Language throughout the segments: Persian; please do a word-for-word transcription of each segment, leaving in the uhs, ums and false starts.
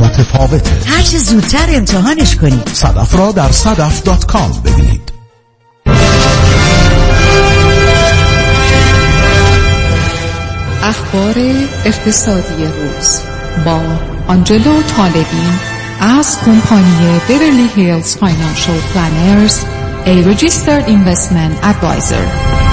متفاوته. هر چه زودتر امتحانش کنید. صدف را در صدف دات کام ببینید. اخبار اقتصادی روز با آنجلو طالبی از کمپانی بیورلی هیلز فاینانشل پلانرز، a registered investment advisor.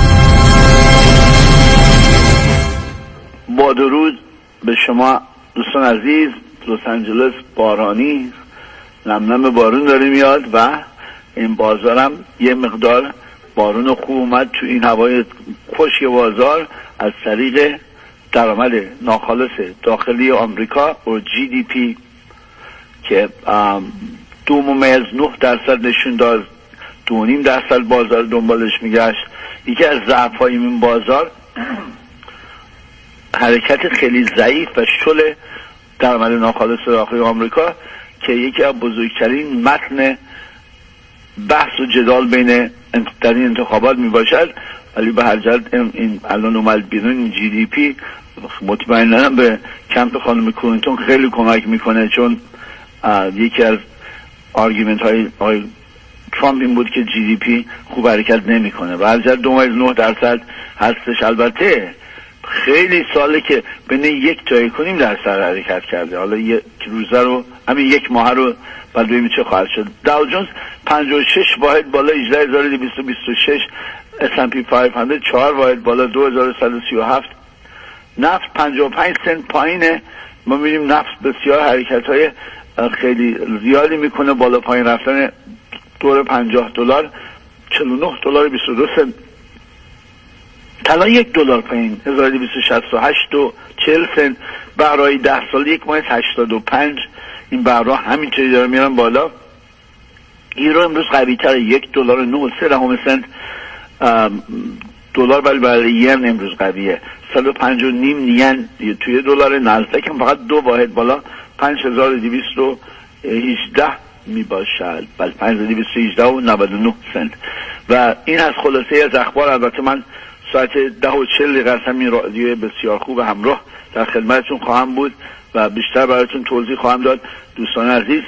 با درود به شما دوستان عزیز. لس آنجلس بارانی، نم نم بارون داره میاد و این بازارم یه مقدار بارون خوب اومد تو این هوای خشک بازار از طریق درآمد ناخالص داخلی آمریکا و جی دی پی که دو ممیز نه درصد نشون داد، دو نیم درصد بازار دنبالش میگشت. یکی از ضعف‌های این بازار حرکت خیلی ضعیف و شل درآمد ناخالص داخلی آمریکا که یکی از بزرگترین متن بحث و جدال بین در این انتخابات می باشد. ولی به هر جهت این الان اومد بیرون این جی دی پی مطمئناً به کمپ خانم کلینتون خیلی کمک میکنه، چون یکی از آرگومنت های آقای ترامپ این بود که جی دی پی خوب حرکت نمیکنه. به هر جهت دو ممیز نه درصد هستش. البته خیلی ساله که بین یک تا یک کنیم درصد حرکت کرده. حالا یک روزه رو همین یک ماه رو بعد ببینیم چه خواهد شد. داو جونز پنجاه و شش واحد بالا هجده هزار و دویست و بیست و شش، اس اند پی پانصد چهار واحد بالا دو هزار و صد و سی و هفت، نفت پنجاه و پنج سنت پایینه. ما می‌بینیم نفت بسیار حرکت‌های خیلی زیادی میکنه، بالا پایین رفتن دور پنجاه دلار، چهل و نه دلار و بیست و دو سنت. طلا یک دلار پایین هزار و دویست و شصت و هشت و چهل سنت. بهرهای ده سال یک ماه هشتاد و پنج. این بهرها همینطوری داره میرن بالا. یورو امروز قوی تر، یک دلار و نه و سه دهم سنت دلار، ولی برای ین امروز قویه. صد و پنج و نیم نین توی دلار. نزدیک هم فقط دو واحد بالا پنج هزار و دویست و هجده می باشد، بله پنج هزار و دویست و هجده و نود و نه سنت. و این از خلاصه از اخبار. البته من ساعت ده و چهل دقیقه از همین رادیو بسیار خوب همراه در خدمتتون خواهم بود و بیشتر براتون توضیح خواهم داد. دوستان عزیز،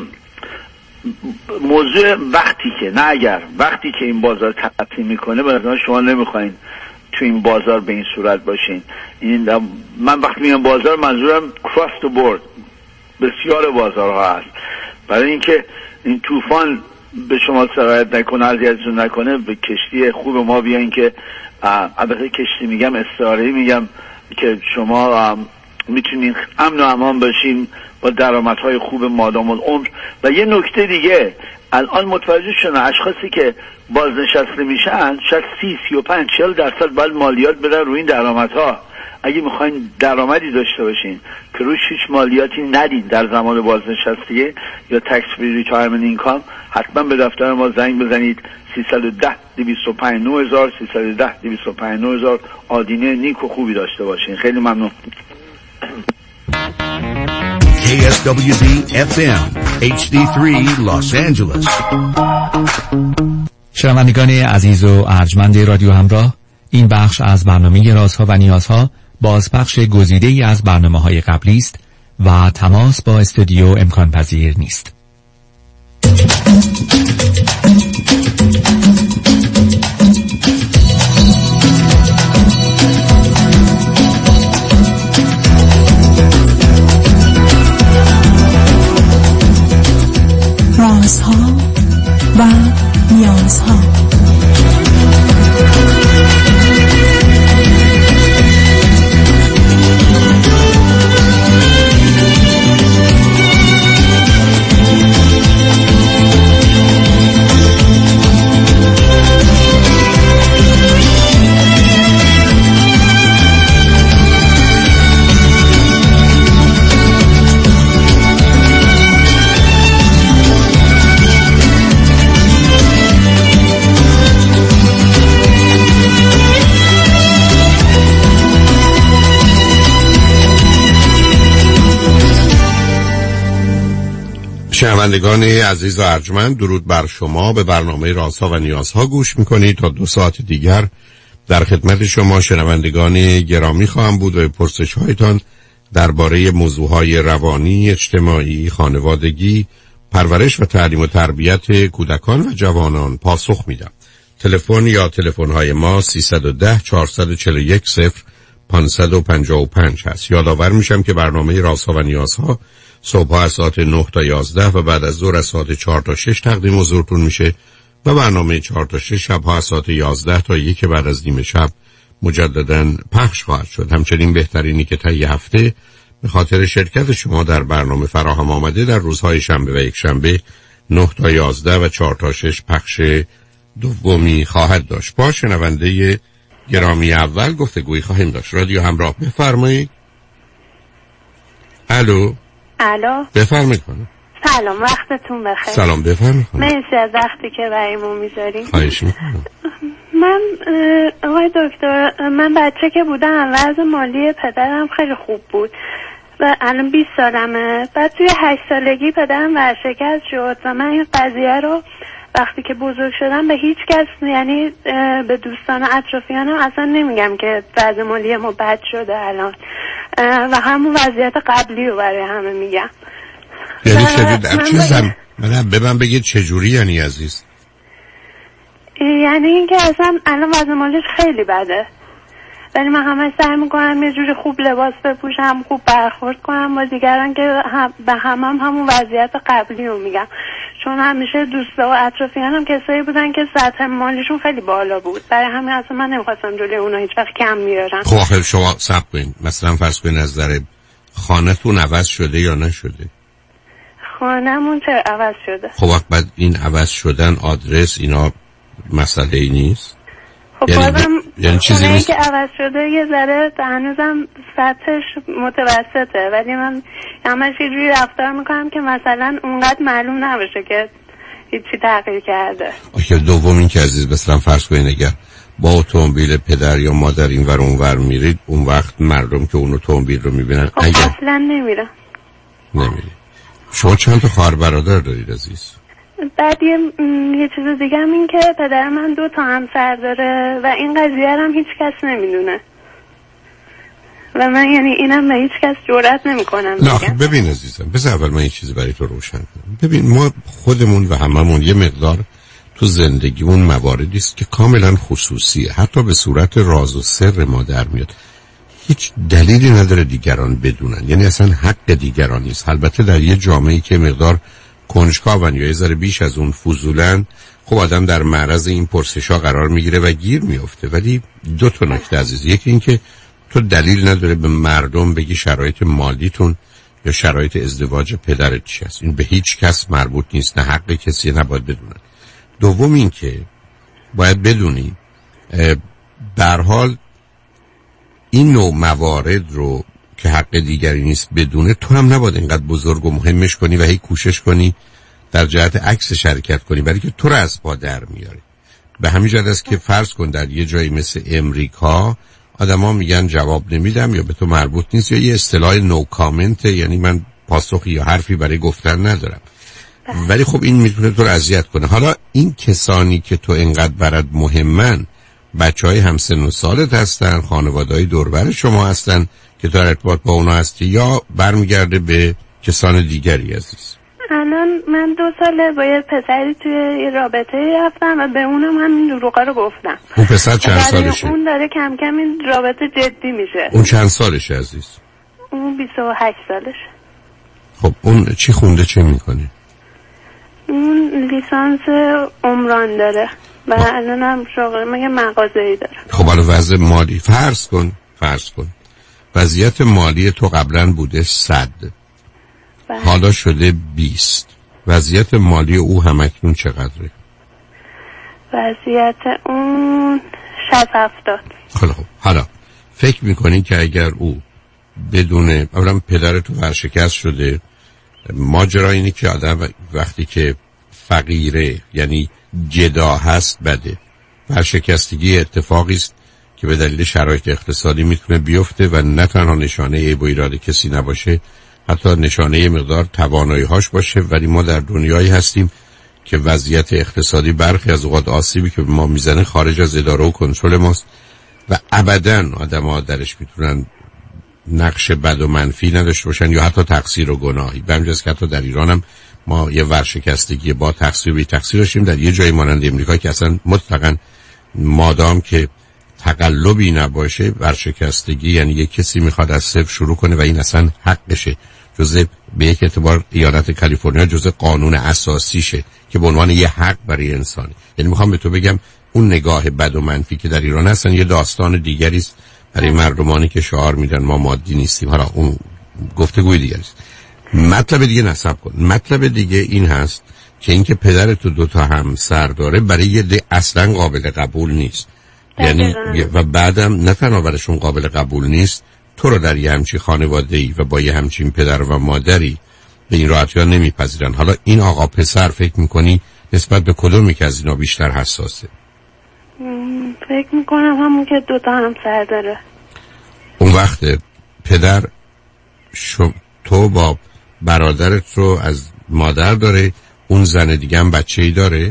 موضوع وقتی که نه اگر وقتی که این بازار تقطیم میکنه، به نظر شما نمیخواین تو این بازار به این صورت باشین. این من وقتی میگم بازار منظورم cross the board، بسیار بازارها هست. برای اینکه این طوفان به شما سرایت نکنه، اذیتتون نکنه، به کشتی خوب ما بیاین که البته کشتی میگم استعاره‌ای میگم که شما میتونین امن و امان باشین با درآمدهای خوب مادام العمر. و یه نکته دیگه، الان متوجه شدن اشخاصی که بازنشسته میشن شاید سی سی و پنج چهل درصد باید مالیات بدن روی این درآمدها. اگه میخواین درآمدی داشته باشین که روش هیچ مالیاتی ندین در زمان بازنشستگی یا تکس فری ریتایرمنت اینکام، حتما به دفتر ما زنگ بزنید. سیصد و ده دویست و پنج نه هزار سیصد و ده دویست و پنج نه هزار. آدینه نیک و خوبی داشته باشین. خیلی ممنون. کی اس دبلیو دی اف ام اچ دی سه Los Angeles. شنوندگان عزیز و ارجمند رادیو همراه، این بخش از برنامه رازها و نیازها بازپخش گزیده‌ای از برنامه‌های قبلی است و تماس با استودیو امکان پذیر نیست. رازها و نیازها. شنوندگان عزیز و ارجمند، درود بر شما. به برنامه رازها و نیازها گوش میکنید. تا دو ساعت دیگر در خدمت شما شنوندگان گرامی خواهم بود و پرسش هایتان درباره موضوعهای روانی، اجتماعی، خانوادگی، پرورش و تعلیم و تربیت کودکان و جوانان پاسخ میدم. تلفن یا تلفن‌های ما سیصد و ده چهارصد و چهل و یک صفر پانصد و پنجاه و پنج هست. یادآور میشم که برنامه رازها و نیازها صبح از ساعت نه تا یازده و بعد از ظهر از ساعت چهار تا شش تقدیم حضورتون میشه و برنامه چهار تا شش شب‌ها از ساعت یازده تا یک بعد از نیم شب مجدداً پخش خواهد شد. همچنین بهترینی که طی هفته به خاطر شرکت شما در برنامه فراهم آمده در روزهای شنبه و یک شنبه نه تا یازده و چهار تا شش پخش دومی خواهد داشت. با شنونده گرامی اول گفتگویی خواهیم داشت. رادیو همراه، بفرمایید. الو. الو. بفرمایید خانم. سلام، وقتتون بخیر. سلام، بفرمایید خانم. مرسی از وقتی که برامون میذارین. خواهش میکنم. من آقای دکتر، من بچه که بودم وضع مالی پدرم خیلی خوب بود و الان بیست سالمه. بعد توی هشت سالگی پدرم ورشکست شد و من این قضیه رو وقتی که بزرگ شدم به هیچ کس، یعنی به دوستان اطرافیانم اصلا نمیگم که وضع مالی ما بد شده الان و همون وضعیت قبلی رو برای همه میگم. یعنی چه چه زم منم به من بگید چجوری یعنی عزیز؟ یعنی اینکه اصلا الان وضع مالیش خیلی بده، ولی من همه سعی میکنم یه جوری خوب لباس بپوشم، خوب برخورد کنم با دیگران که هم به همم هم همون وضعیت قبلی رو میگم، چون همیشه دوستا و اطرافیانم کسایی بودن که سطح مالیشون خیلی بالا بود، برای همین اصلا من نمیخواستم جلوی اونا هیچ وقت کم میارم. خب آخر شما صبر کنید، مثلا فرض کنید از نظر خانه‌تون عوض شده یا نشده؟ خانه‌مون چه عوض شده؟ خب وقت بعد این عوض شدن آدرس اینا مسئله ای نیست؟ خب یعنی بازم یعنی چیزی نیست که عوض شده یه ذره هنوزم سطحش متوسطه، ولی من همش یه جوری رفتار میکنم که مثلا اونقدر معلوم نباشه که هیچی تغییر کرده. آخه دوم این که عزیز مثلا فرض کنید اگر با اتومبیل پدر یا مادر این ور اون ور میرید، اون وقت مردم که اون اتومبیل رو میبینن خب اگر اصلا نمیرم. نمیرید. شما چند تا خواهر برادر دارید عزیز؟ بعد یه, یه چیز دیگه هم این که پدر من دو تا همسر داره و این قضیه هم هیچ کس نمیدونه و من یعنی اینم به هیچ کس جرئت نمیکنم نه ببین عزیزم، بذار اول من این چیزی برای تو روشن کنم. ببین ما خودمون و هممون یه مقدار تو زندگیمون مواردی است که کاملا خصوصیه، حتی به صورت راز و سر ما در میاد، هیچ دلیلی نداره دیگران بدونن، یعنی اصلا حق دیگران نیست. البته در یه جامعه‌ای که مقدار کنجکاون یا یه ذره بیش از اون فضولن، خب آدم در معرض این پرسش‌ها قرار میگیره و گیر میفته. ولی دو تا نکته عزیز، یکی این که تو دلیل نداره به مردم بگی شرایط مالیتون یا شرایط ازدواج پدرت چی است، این به هیچ کس مربوط نیست، نه حق کسی نباید بدونن. دوم این که باید بدونی به هر حال این نوع موارد رو که حق دیگری نیست بدونه، تو هم نباید اینقدر بزرگ و مهمش کنی و هی کوشش کنی در جهت عکس شرکت کنی، برای که تو رو از پا در میاره. به همین جهت است که فرض کن در یه جایی مثل امریکا آدما میگن جواب نمیدم یا به تو مربوط نیست، یا یه اصطلاح نو کامنت، یعنی من پاسخی یا حرفی برای گفتن ندارم. ولی خب این میتونه تو رو اذیت کنه. حالا این کسانی که تو اینقدر برات مهمن بچهای همسن و سالت هستن، خانواده‌های دور و بر شما هستن که تو ارتباط با اونا هستی، یا برمیگرده به کسان دیگری عزیز؟ الان من دو ساله با یه پسری توی یه رابطه رفتم و به اونم همین دروغا رو گفتم. اون پسر چند سالشه؟ اون داره کم کم این رابطه جدی میشه. اون چند سالشه عزیز؟ اون بیست و هشت سالشه. خب اون چی خونده، چه میکنه؟ اون لیسانس عمران داره و الان هم شغل یه مغازه‌ای داره. خب حالا وضع مالی فرض کن فرض کن وضعیت مالی تو قبلا بوده صد، حالا شده بیست، وضعیت مالی او همکنون چقدره؟ وضعیت اون شصت هفتاد. خب حالا فکر میکنی که اگر او بدونه، اولا پدر تو ورشکست شده، ماجرا اینه که آدم وقتی که فقیره یعنی جدا هست بده، ورشکستگی اتفاقی است که به دلیل شرایط اقتصادی میتونه بیفته و نه تنها نشانه عیب و ایراد کسی نباشه، حتی نشانه مقدار توانایی هاش باشه. ولی ما در دنیایی هستیم که وضعیت اقتصادی برخی از اوقات آسیبی که به ما میزنه خارج از اداره و کنترل ماست و ابداً آدم ها درش میتونن نقش بد و منفی نداشته باشن یا حتی تقصیر و گناهی. به همین جاست که حتی در ایران هم ما یه ورشکستگی با تقصیر بی تقصیر داشتیم در یه جای مانند امریکا که اصلا مطلقاً مادام که تقلبی نباشه ورشکستگی یعنی یک کسی میخواد از صفر شروع کنه و این اصلا حقشه، جزء به یک اعتبار ایالت کالیفرنیا جزء قانون اساسیشه که به عنوان یه حق برای انسانی. یعنی میخوام به تو بگم اون نگاه بد و منفی که در ایران هستن یه داستان دیگری است برای مردمانی که شعار میدن ما مادی نیستیم. حالا اون گفتگوی دیگری است. مطلب دیگه نصب کن. مطلب دیگه این هست که اینکه پدر تو دو تا همسر داره برای یه ده اصلا قابل قبول نیست. یعنی و بعدم نه تنها برایشون قابل قبول نیست، تو رو در یه همچین خانواده‌ای و با یه همچین پدر و مادری به این راحتی ها نمیپذیرن. حالا این آقا پسر فکر میکنی نسبت به کدومی که از اینا بیشتر حساسه؟ فکر میکنم همون که دوتا همسر داره. اون وقت پدر شو تو با برادرت رو از مادر داره، اون زن دیگه هم بچه ای داره؟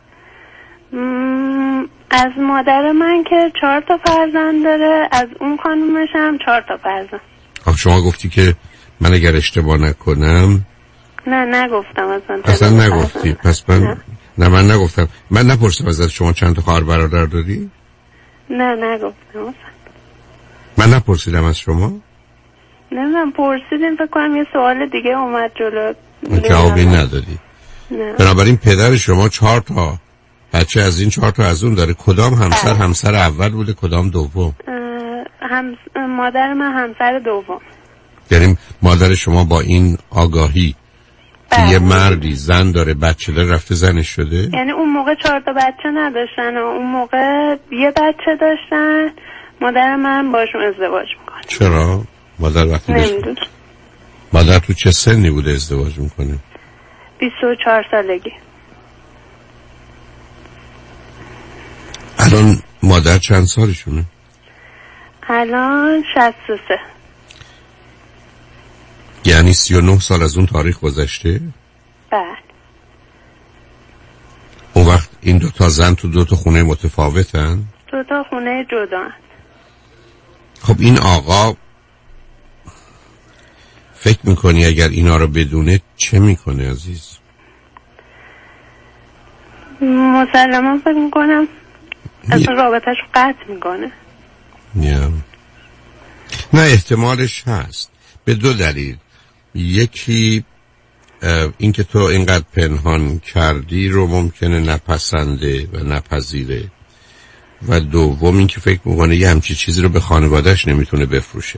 از مادر من که چهار تا فرزند داره، از اون خانومش هم چهار تا فرزند. آخه شما گفتی که من اگر اشتباه نکنم. نه نگفتم اصلا. اصلا نگفتی. پس من نه. نه من نگفتم. من نپرسیدم ازت شما چند تا خواهر برادر داری؟ نه نگفتم اصلا. من نپرسیدم از شما؟ نه من پرسیدیم فکر کنم یه سوال دیگه اومد جلو. جوابی ندادی. نه. بنابراین پدر شما چهار تا بچه از این چهار تا از اون داره. کدام همسر بله. همسر اول بوده کدام دوم؟ هم... مادر من همسر دوم. یعنی مادر شما با این آگاهی که یه مردی زن داره بچه داره رفته زنش شده؟ یعنی اون موقع چهار تا بچه نداشتن و اون موقع یه بچه داشتن. مادر من باشون ازدواج میکنه. چرا؟ مادر وقتی نمیدونم. مادر تو چه سنی بوده ازدواج میکنه؟ بیست و چهار سالگی. الان مادر چند سالشونه؟ الان شصت و سه. یعنی سی و نه سال از اون تاریخ گذشته؟ بله. اون وقت این دو تا زن تو دو تا خونه متفاوتن؟ دو تا خونه جدا. خب این آقا فکر میکنی اگر اینا رو بدونه چه میکنه عزیز؟ مسلما فکر میکنم اصلا رابطهش قطع میکنه. yeah. نه احتمالش هست به دو دلیل. یکی این که تو اینقدر پنهان کردی رو ممکنه نپسنده و نپذیره و دوم این که فکر میکنه یه همچی چیزی رو به خانوادهش نمیتونه بفروشه.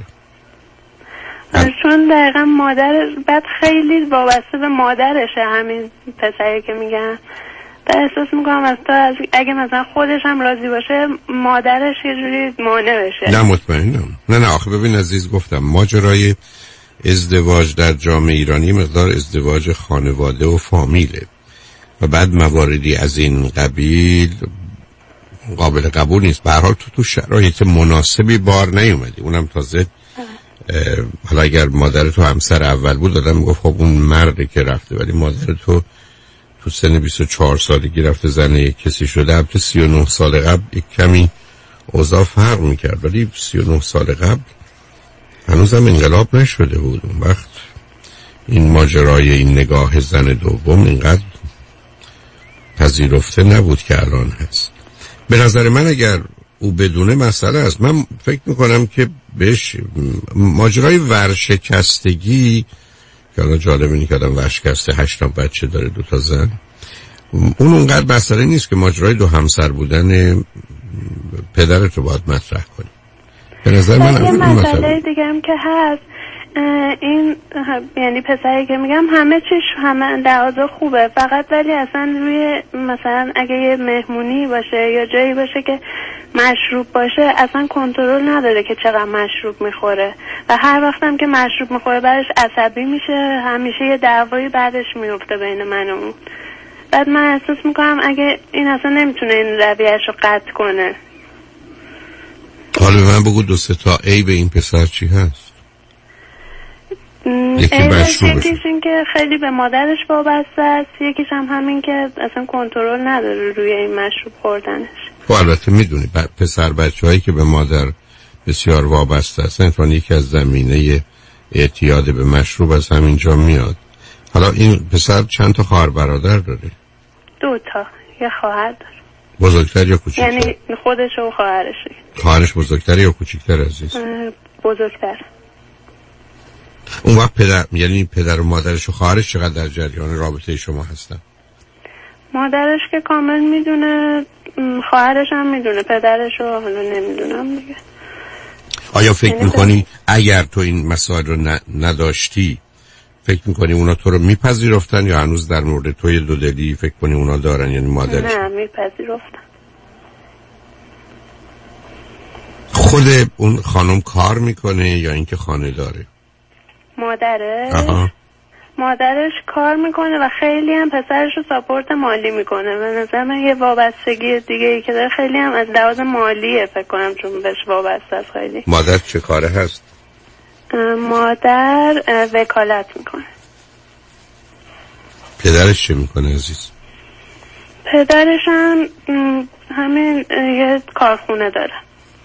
چون دقیقا مادر بعد خیلی وابسته به مادرشه همین پسری که میگن. و احساس میکنم از تا از اگه مثلا خودش هم راضی باشه مادرش یه جوری مانع بشه. نه مطمئنم. نه نه آخه ببین عزیز گفتم ماجرای ازدواج در جامعه ایرانی مقدار ازدواج خانواده و فامیله و بعد مواردی از این قبیل قابل قبول نیست. به هر حال تو تو شرایط مناسبی بار نیومدی. اونم تازه حالا اگر مادر تو همسر اول بود دادم میگفت خب اون مردی که رفته، ولی مادر تو تو سن بیست و چهار سالگی رفته زن یک کسی شده. البته سی و نه سال قبل یک کمی اوضاع فرق میکرد ولی سی و نه سال قبل هنوزم انقلاب نشده بود. اون وقت این ماجرای این نگاه زن دوم اینقدر پذیرفته نبود که الان هست. به نظر من اگر او بدونه مسئله است. من فکر میکنم که بهش ماجرای ورشکستگی که الان جالب اینی که آدم ورشکسته هشت بچه داره دو تا زن، اون اونقدر مسئله نیست که ماجرای دو همسر بودن پدرت رو باید مطرح کنی. به نظر من یه مسئله دیگه هم که هست این یعنی پسری که میگم همه چیش همه لحاظ خوبه، فقط ولی اصلا روی مثلا اگه یه مهمونی باشه یا جایی باشه که مشروب باشه اصلا کنترل نداره که چقدر مشروب میخوره و هر وقتم که مشروب میخوره بعدش عصبی میشه، همیشه یه دعوایی بعدش میفته بین من و اون. بعد من احساس میکنم اگه این اصلا نمیتونه این رویه‌اش رو قطع کنه. حالا به من بگو دو سه تا ای به این پسر چی هست؟ یکی یکیش این که خیلی به مادرش وابسته است، یکیش هم همین که اصلا کنترل نداره روی این مشروب خوردنش. خب البته میدونی پسر بچه هایی که به مادر بسیار وابسته هستن، اتفاقاً یکی از زمینه اعتیاد به مشروب از همینجا میاد. حالا این پسر چند تا خواهر برادر داره؟ دو تا. یه خواهر داره. بزرگتر یا کوچیکتر؟ یعنی خودش و خواهرش. خواهرش بزرگتر یا کوچیکتر عزیز؟ بزرگتر. اون وقت پدر، یعنی پدر و مادرش و خواهرش چقدر در جریان رابطه شما هستن؟ مادرش که کامل میدونه، خواهرش هم میدونه، پدرش رو حالا نمیدونم دیگه. آیا فکر میکنی اگر تو این مسائل رو ن... نداشتی فکر میکنی اونا تو رو میپذیرفتن یا هنوز در مورد توی دودلی فکر کنی اونا دارن، یعنی مادرش؟ نه میپذیرفتن. خود اون خانم کار میکنه یا اینکه خانه داره؟ مادرش؟ آها. مادرش کار میکنه و خیلی هم پسرش رو ساپورت مالی میکنه. به نظر من یه وابستگی دیگه ای که داره خیلی هم از لحاظ مالیه فکر کنم، چون بهش وابسته است خیلی. مادر چه کاره هست؟ مادر وکالت میکنه. پدرش چه میکنه عزیز؟ پدرش هم همین یه کارخونه داره.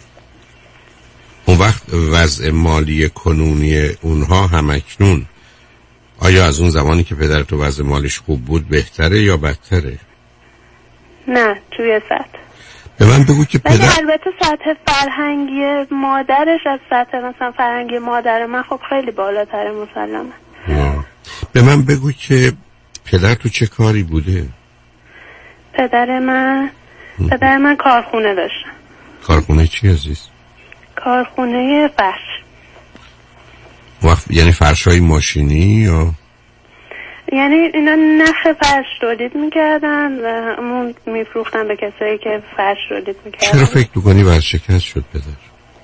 اون وقت وضع مالی کنونی اونها همکنون آیا از اون زمانی که پدر تو وضع مالش خوب بود بهتره یا بدتره؟ نه توی سطح. به من بگو که پدر... ولی البته سطح فرهنگی مادرش از سطح مثلا فرهنگی مادر من خب خیلی بالاتره مسلمه. به من بگو که پدر تو چه کاری بوده؟ پدر من پدر من کارخونه داشتن. کارخونه چی عزیز؟ کارخونه فرش. وقت یعنی فرشای ماشینی یا؟ یعنی اینا نخ فرش تولید میکردن و همون میفروختن به کسایی که فرش تولید میکردن. چرا فکر میکنی ورشکست شد پدر؟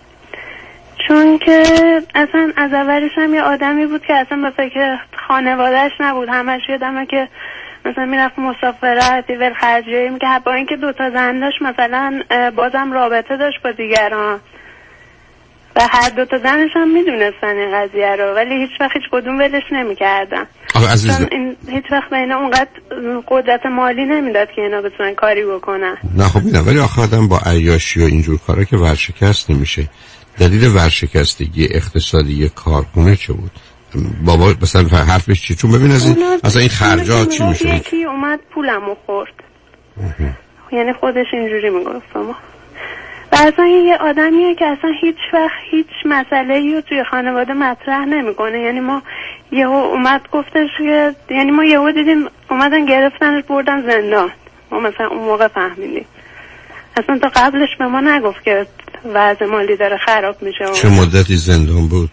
چون که اصلا از اولش هم یه آدمی بود که اصلا به فکر خانوادهش نبود. همش یادمه که مثلا میرفت مسافرت ول خرجی میکرد، با اینکه دوتا زن داشت مثلا بازم رابطه داشت با دیگران و هر دو تا زنش هم میدونستن این قضیه رو، ولی هیچ وقت هیچ کدوم ولش نمیکردن. چون این هیچ وقت به اینا اونقدر قدرت مالی نمیداد که اینا بتونن کاری بکنن. نه خب میدونم، ولی آخه آدم با عیاشی و اینجور کارا که ورشکست نمیشه. دلیل ورشکستگی اقتصادی کارخونه چه بود؟ بابا مثلا حرفش چی؟ چون ببین از این اصلا این خرجات چی میشه؟ یکی اومد پولمو خورد. یعنی خودش اینجوری میگفت ما. و اصلا یه آدمیه که اصلا هیچ وقت هیچ مسئله‌ای رو توی خانواده مطرح نمیکنه. یهو ما یهو اومد گفتش که یعنی ما یهو دیدیم اومدن گرفتنش بردن زندان. ما مثلا اون موقع فهمیدیم. اصلا تا قبلش به ما نگفت که وضع مالی داره خراب میشه. چه مدتی زندان بود؟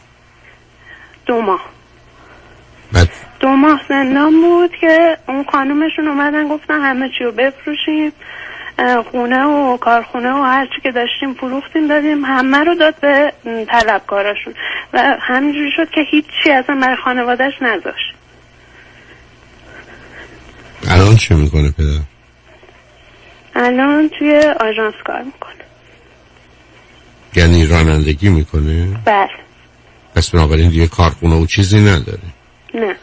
دو ماه. بعد دو ماه زندان بود که اون خانومشون اومدن گفتن همه چی رو بفروشیم، خونه و کارخونه و هر چی که داشتیم فروختیم دادیم، همه رو داد به طلبکاراشون و همینجوری شد که هیچی اصلا برای خانوادهش نذاشت. الان چه میکنه پدر؟ الان توی آژانس کار میکنه. یعنی رانندگی میکنه؟ بله. پس بنابراین دیگه کارخونه و چیزی نداره؟ نه.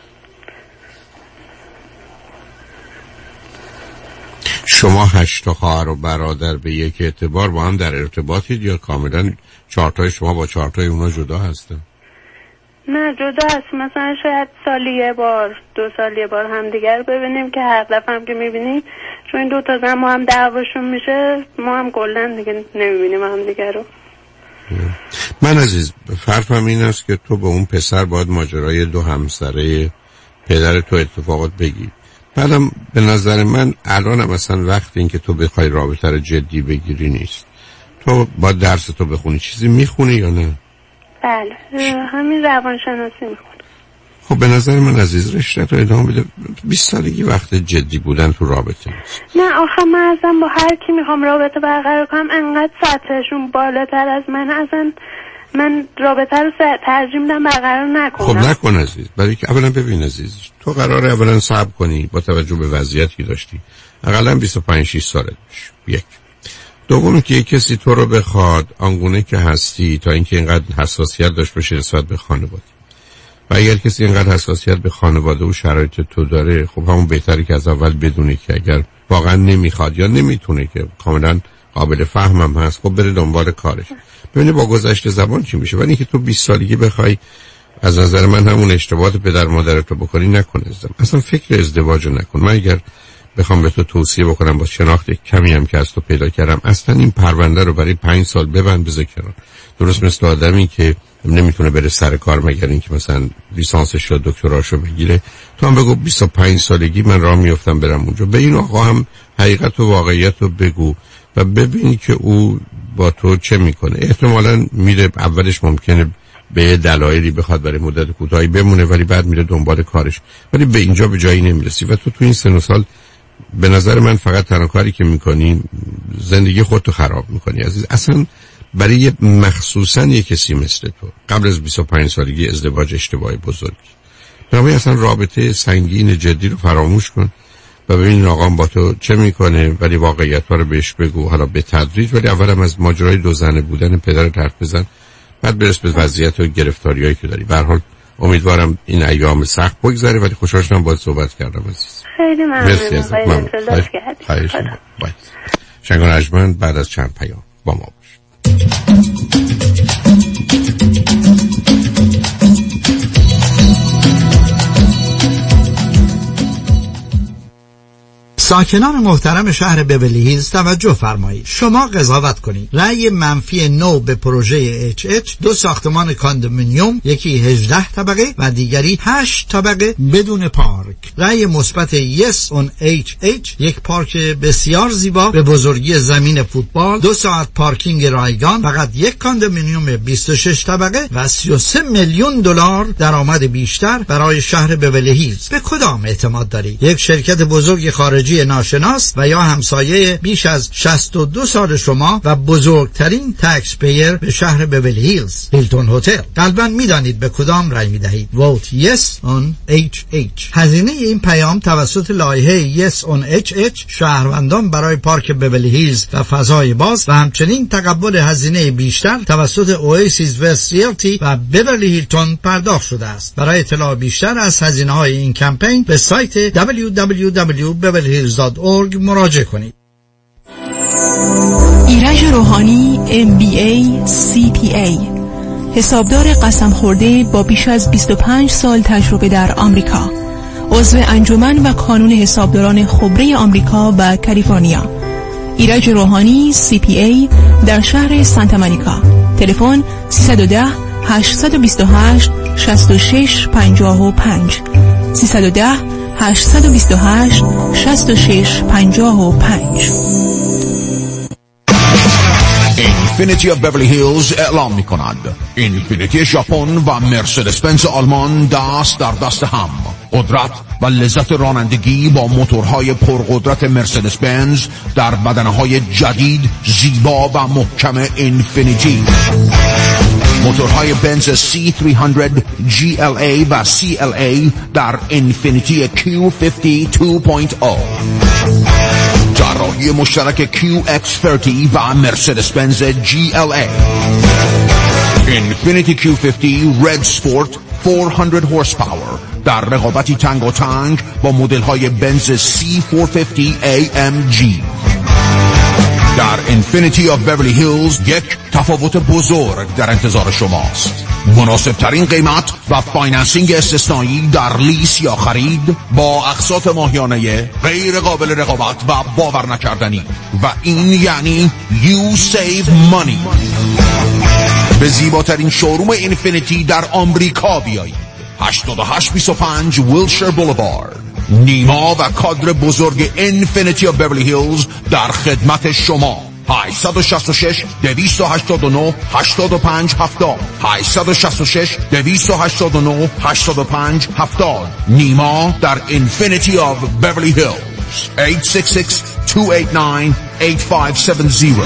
شما هشت تا خواهر و برادر به یک اعتبار با هم در ارتباطید یا کاملا چهارتای شما با چهارتای اونا جدا هستن؟ نه جدا هست. مثلا شاید سالی یه بار دو سال یه بار هم دیگر رو ببینیم که هر دفعه هم که میبینیم چون این دو تا زن ما هم دعواشون میشه ما هم کلا دیگه نمیبینیم هم دیگر رو. من عزیز فرضم این است که تو به اون پسر باید ماجرای دو همسره پدر تو اتفاقات بگی. بعدم به نظر من الان هم مثلا وقت این که تو بخوای رابطه رو جدی بگیری نیست. تو با درس تو بخونی چیزی میخونی یا نه؟ بله همین روانشناسی میخونم. خب به نظر من عزیز رشته تو ادامه بده. بیست سالگی وقت جدی بودن تو رابطه نیست. نه آخه من اصلا با هر کی میخوام رابطه برقرار کنم انقدر سطحشون بالاتر از من، اصلا من رابطه رو ترجیح میدم برقرار نکنم. خب نکن عزیز، برای که اولا ببین عزیز تو قراره اولا صبر کنی با توجه به وضعیتی داشتی حداقل بیست و پنج شش سالت باشه. یک دوم که یک کسی تو رو بخواد آنگونه که هستی تا اینکه اینقدر حساسیت داشت باشه نسبت به خانواده و اگر کسی اینقدر حساسیت به خانواده و شرایط تو داره خب همون بهتره که از اول بدونی که اگر واقعا نمیخواد یا نمیتونه که کاملا قابل فهمم هست، خب بره دنبال کارش. ببینید با گذشت زمان چی میشه. ولی که تو بیست سالگی بخوای از نظر من همون اشتباهات پدر مادرت رو بکنی، نکنه. اصلا فکر ازدواج رو نکن. من اگر بخوام به تو توصیه بکنم با شناخت کمی هم که از تو پیدا کردم، اصلا این پرونده رو برای پنج سال ببند بذار کنار. درست مثل آدمی که نمیتونه بره سر کار مگر اینکه مثلا لیسانسش یا دکتراشو بگیره. تو هم بگو بیست و پنج سالگی من راه میافتم برم اونجا. به این آقا هم حقیقت و واقعیت رو بگو و ببینی که او با تو چه میکنه. احتمالاً میره اولش ممکنه به دلایلی بخواد برای مدت کوتاهی بمونه، ولی بعد میره دنبال کارش، ولی به اینجا به جایی نمیرسی. و تو تو این سن و سال به نظر من فقط تنها کاری که میکنی زندگی خودتو خراب میکنی عزیز. اصلا برای مخصوصا یک کسی مثل تو قبل از بیست و پنج سالگی ازدواج اشتباهی بزرگی. برای اصلا رابطه سنگین جدی رو فراموش کن و ببین آقام با تو چه میکنه، ولی واقعیت ها رو بهش بگو، حالا به تدریج، ولی اولم از ماجرای دو زنه بودن پدر حرف بزن، بعد برس به وضعیت و گرفتاریایی که داری. به هر حال امیدوارم این ایام سخت بگذره، ولی خوشحال شدم باهات صحبت کردم عزیز. خیلی ممنونم. ممنون. باید شنگان اجمن بعد از چند پیام با ما باش. ساکنان محترم شهر بیولی هیلز توجه فرمایید. شما قضاوت کنید. رأی منفی نو به پروژه اچ اچ، دو ساختمان کاندومینیوم، یکی هجده طبقه و دیگری هشت طبقه بدون پارک. رأی مثبت یس اون اچ اچ، یک پارک بسیار زیبا به بزرگی زمین فوتبال، دو ساعت پارکینگ رایگان، فقط یک کاندومینیوم بیست و شش طبقه و سی و سه میلیون دلار درآمد بیشتر برای شهر بیولی هیلز. به کدام اعتماد دارید؟ یک شرکت بزرگ خارجی ناشناس و یا همسایه بیش از شصت و دو سال شما و بزرگترین تکس پیر به شهر بیولی هیلز، هیلتون هتل. قلباً میدانید به کدام رای میدهید. ووت یس اون اچ اچ. هزینه این پیام توسط لایحه یس اون اچ اچ شهروندان برای پارک بیولی هیلز و فضای باز و همچنین تقبل هزینه بیشتر توسط اواسیس وست ریالتی و بیولی هیلتون پرداخت شده است. برای اطلاع بیشتر از هزینه‌های این کمپین به سایت دبلیو دبلیو دبلیو دات بیولی هیلز دات اورگ مراجعه کنید. ایرج روحانی ام بی ای سی پی ای، حسابدار قسم خورده با بیش از بیست و پنج سال تجربه در آمریکا، عضو انجمن و کانون حسابداران خبره آمریکا و کالیفرنیا. ایرج روحانی سی پی ای در شهر سانتا مونیکا. تلفن سیصد و ده هشتصد و بیست و هشت شصت و شش پنجاه و پنج سیصد و ده هشتصد و بیست و هشت شصت و شش پنجاه و پنج. اینفینیتی اف بیولی هیلز اعلام می کند اینفینیتی ژاپن و مرسدس بنز آلمان دست در دست هم. قدرت و لذت رانندگی با موتورهای پرقدرت مرسدس بنز در بدنه‌های جدید، زیبا و محکم اینفینیتی. موتورهای بنز سی سیصد جی ال ای و سی ال ای در اینفینیتی کیو پنجاه دو نقطه صفر. طراحی مشترک کیو اکس صد و مرسدس بنز جی ال ای. اینفینیتی کیو پنجاه رد سپورت چهارصد هورس پاور در رقابتی تنگ و تنگ با مدل های بنز سی چهارصد و پنجاه ای ام جی. در اینفینیتی آف بیولی هیلز یک تفاوت بزرگ در انتظار شماست. مناسب ترین قیمت و فایننسینگ استثنایی در لیس یا خرید با اقساط ماهیانه غیر قابل رقابت و باور نکردنی، و این یعنی you save money. به زیباترین شوروم اینفینیتی در آمریکا بیایید. هشتاد و هشت بیست و پنج ویلشر بولوارد. نیما و کادر بزرگ اینفینیتی آف بیولی هیلز در خدمت شما. هشت شش شش دویست و هشتاد و نه هشتاد و پنج هفتاد هشت شش شش دویست و هشتاد و نه هشتاد و پنج هفتاد. نیما در اینفینیتی آف بیولی هیلز. هشت شش شش دو هشت نه هشت پنج هفت صفر.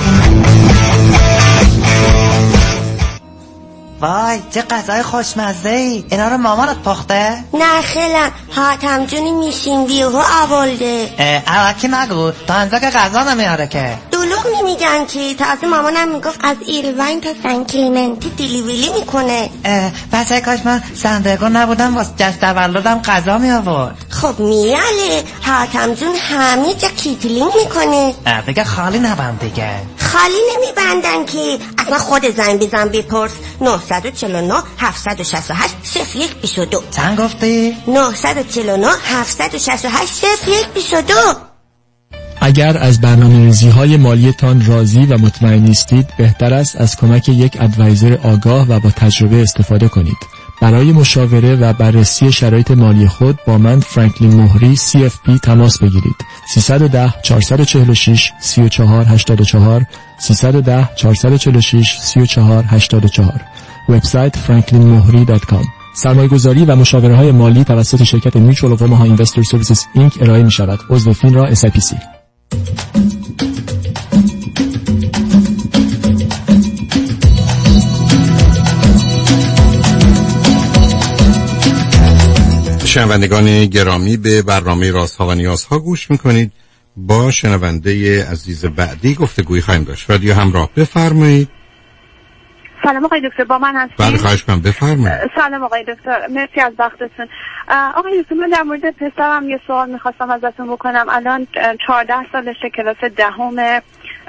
وای چه غذای خوشمزه‌ای. اینا رو مامانت پخته؟ نه خیلی حاتم جونی میشین بیهو آورده. الکی نگو تا انزا که غذا نمیاره که. دو دروغ نمیگن که. تازه مامانم میگفت از ایلوین تا سن کلیمنتی دیلیویلی میکنه. بچه کاش من سندرگو نبودم واسه جشن تولدم غذا می آورد. خب میاله حاتم جون همه جا کیتلینگ میکنه. دیگه خالی نبند دیگه. خالی نمیبندن که. اصلا خود زنگ بزن بپرس. نه چهار نه هفت شش هشت صفر یک دو دو. چند گفتی؟ نه چهار نه هفت شش هشت صفر یک دو دو. اگر از برنامه‌ریزی‌های مالیتان راضی و مطمئن نیستید، بهتر است از کمک یک ادوایزر آگاه و با تجربه استفاده کنید. برای مشاوره و بررسی شرایط مالی خود با من فرانکلین مهری سی اف پی تماس بگیرید. سه یک صفر چهار چهار شش سه چهار هشت چهار سه یک صفر چهار چهار شش سه چهار هشت چهار. وبسایت فرانکلین مهری دات کام. سرمایه‌گذاری و مشاوره های مالی توسط شرکت میچوال آف اوماها اینوستر سرویسز اینک ارائه می‌شود. عضو فینرا اس آی پی سی. شنوندگان گرامی، به برنامه رازها و نیازها گوش میکنید. با شنونده عزیز بعدی گفتگوی خواهیم داشت. رادیو همراه، بفرمایید. سلام آقای دکتر، با من هستید؟ بله خواهش کنم، بفرمایید. سلام آقای دکتر، مرسی از وقتتون. آقای دکتر من در مورد پسرم یه سوال میخواستم ازتون بکنم. الان چهارده سالشه، کلاس دهمه.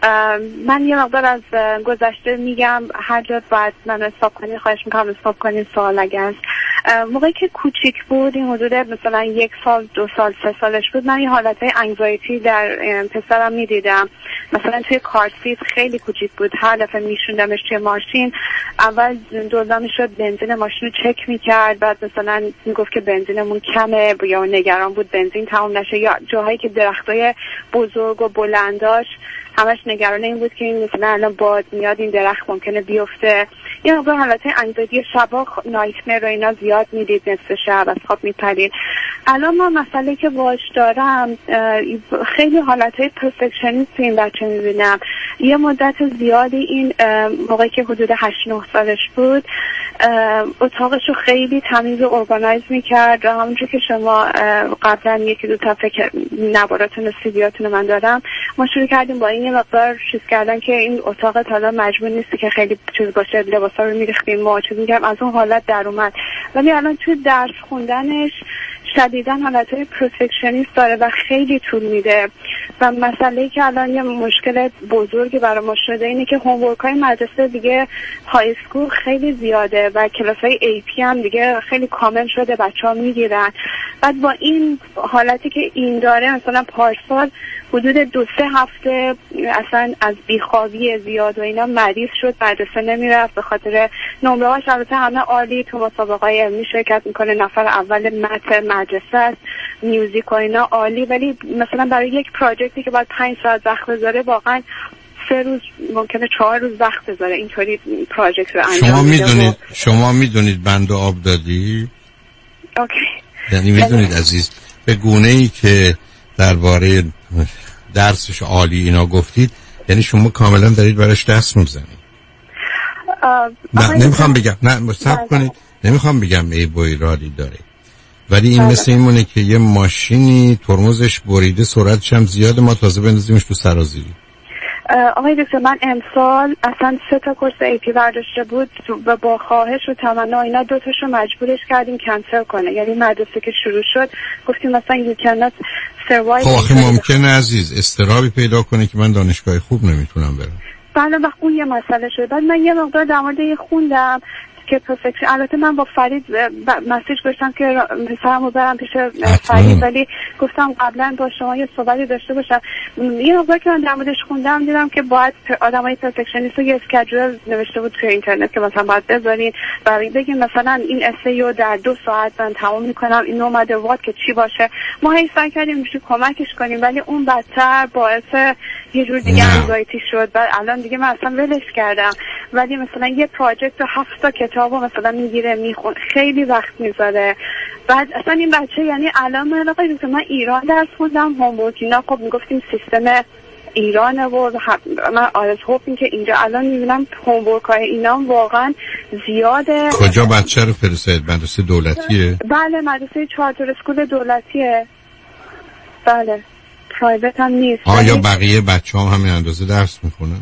من یه مقدار از گذشته میگم، هر جا باید من حساب کنید خواهش میکنم حساب کنید سوال اگه هست. موقعی که کوچیک بود، این حدود مثلا یک سال دو سال سه سالش بود، من یه حالتهای انگزایتی در پسرم میدیدم. مثلا توی کار سیت خیلی کوچیک بود، هر دفعه میشوندمش توی ماشین، اول دزدا میشد بنزین ماشین رو چک میکرد، بعد مثلا میگفت که بنزینمون کمه یا نگران بود بنزین تموم نشه، یا جاهایی که درختای بزرگ و بلند داشت همش نگران این بود که این مثلا الان باد میاد این درخت ممکنه بیفته. یه مقدار حالت انگزایتی، شبا نایتمر رو اینا زیاد میدید، نصف شب از خواب میپرید. الان ما مسئله که باش دارم خیلی حالتهای پرفکشنیست تو این بچه میبینم. یه مدت زیادی این موقعی که حدود هشت نه سالش بود اتاقش رو خیلی تمیز و ارگانایز میکرد و همونجور که شما قبلا یکی دو تا فکر نباراتون و سیدیاتون من دارم، ما شروع کردیم با این یه مقدار چیز کردن که این اتاقت حالا مجبور نیستی که خیلی چیز باشه، لباسا رو میریختیم ما چیز میکردیم، از اون حالت در اومد. ولی الان توی درس خوندنش شدیداً حالتهای پرفکشنیست داره و خیلی طول میده و مسئله‌ای که الان یه مشکل بزرگی برای ما شده اینه که هومورک‌های مدرسه دیگه های اسکول خیلی زیاده و کلاس‌های ای پی هم دیگه خیلی کامل شده، بچه‌ها میگیرن. بعد با این حالتی که این داره، مثلا پارسال حدود دو سه هفته اصلا از بیخوابی زیاد و اینا مریض شد، مدرسه نمیرفت به خاطر نمره‌هاش. البته همه عالی، تو مسابقه‌های علمی شرکت میکنه، نفر اول مت مدرسه است، میوزیک و اینا عالی، ولی مثلا برای یک پراجکتی که باید پنج ساعت وقت بذاره واقعا سه روز ممکنه چهار روز وقت بذاره اینطوری پراجکت رو انجام شما میدونید شما میدونید بند آب دادی؟ اوکی. یعنی میدونید عزیز، به گونه‌ای که درباره درسش عالی اینا گفتید، یعنی شما کاملا دارید براش دست میزنید. نه نمیخوام بگم، نه صبر کنید، نمیخوام بگم ای بو ایرادی داره، ولی این مثل این مونه که یه ماشینی ترمزش بریده، سرعتش هم زیاده، ما تازه بندازیمش تو سرازیری. آقای دکتر من امسال اصلا سه تا کورس ای پی برداشته بود و با خواهش و تمنا اینا دو تاشو مجبورش کردیم کنسل کنه. یعنی مدرسه که شروع شد گفتیم مثلا you cannot survive. خب آخه ممکنه عزیز استرابی پیدا کنه که من دانشگاه خوب نمیتونم برم. بله وقت اون یه مسئله شد. بعد من یه مقدار در مورد خوندم که پرفکشن، البته من با فرید مسیج گذاشتم که پسرمو برم پیش فرید، ولی گفتم قبلا با شما یه صحبتی داشته باشم. یه مقدار که من در موردش خوندم دیدم که باید آدمای پرفکشنیست رو یه اسکیجول نوشته بود توی اینترنت که مثلا باید بذارین برای بگیم مثلا این اسای رو در دو ساعت من تمام میکنم، این اومده وات که چی باشه. ما هی سعی کردیم میشه کمکش کنیم، ولی اون بدتر باعث یه جور دیگه انگزایتی شد و الان دیگه من اصلا ولش کردم. ولی مثلا یه پراجکت رو هفت تا کتابو مثلا میگیره میخونه، خیلی وقت میذاره. بعد اصلا این بچه یعنی الان من آقای دکتر من ایران درس خوندم، هومورک اینا خب میگفتیم سیستم ایرانه و من آرز هوپین که اینجا الان میبینم هومورک های اینا واقعا زیاده. کجا بچه رو فرستید؟ مدرسه دولتیه؟ بله مدرسه چارتر اسکول دولتیه. بله پرایوت هم نیست. آیا بقیه بچه هم همین اندازه درس میخونن؟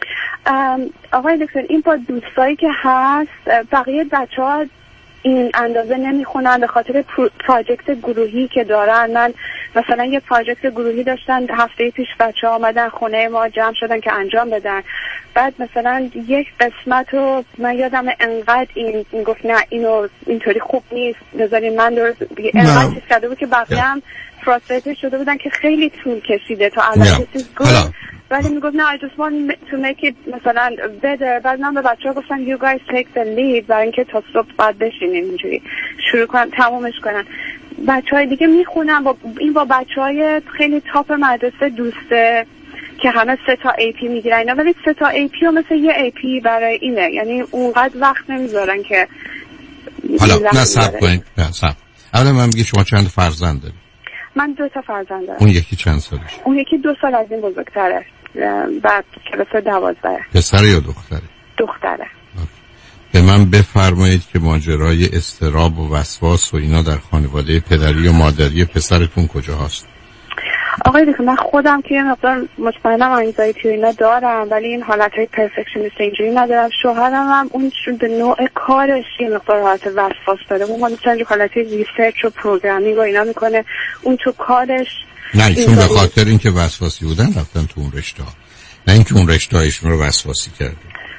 آقای دکتر این با دوستایی که هست بقیه بچه ها این اندازه نمیخونن به خاطر پراجکت گروهی که دارن. من مثلا یه پراجکت گروهی داشتن هفته پیش بچه ها آمدن خونه ما جمع شدن که انجام بدن. بعد مثلا یک قسمت رو من یادم انقدر این گفت نه اینو اینطوری خوب نیست بذارین من درست انقدر چیز کرده بود که بقیه هم فرستریتد شده بودن که خیلی طول کشیده تا الان چیز گفت. ولی میگفت نه I just want to make it مثلا better. بعد من به بچه ها گفتم you guys take the lead برای اینکه تا صبح باید بشینیم اینجوری شروع کنن تمومش کنن. بچه های دیگه میخونن با این با بچه های خیلی تاپ مدرسه دوسته که همه سه تا ای پی میگیرن اینا، ولی سه تا ای پی و مثل یه ای پی برای اینه، یعنی اونقدر وقت نمیذارن که حالا نه صبر کنید نه صبر. اولا من میگه شما چند فرزند دارید؟ من دو تا فرزند دارم. اون یکی چند سالشه؟ اون یکی دو سال از این بزرگتره، بعد کلاس دوازده. پسر یا دختره؟ دختره. به من بفرمایید که ماجرای اضطراب و وسواس و اینا در خانواده پدری و مادری پسرتون کجا هست؟ آقای دکتر من خودم که یه مقدار مطمئنم انگزایتی و اینا دارم، ولی این حالتهای پرفکشنیست اینجوری ندارم. شوهرم هم اون به نوع کارش یه مقدار حالت وسواس داره. اون مثلا حالتی ریسرچ و پروگرامینگ و اینا میکنه، اون تو کارش نه چون به خاطر اینکه وسواسی بودن رفتن تو اون رشته ها، نه اینکه اون رشته هایشون رو وسواسی کرده.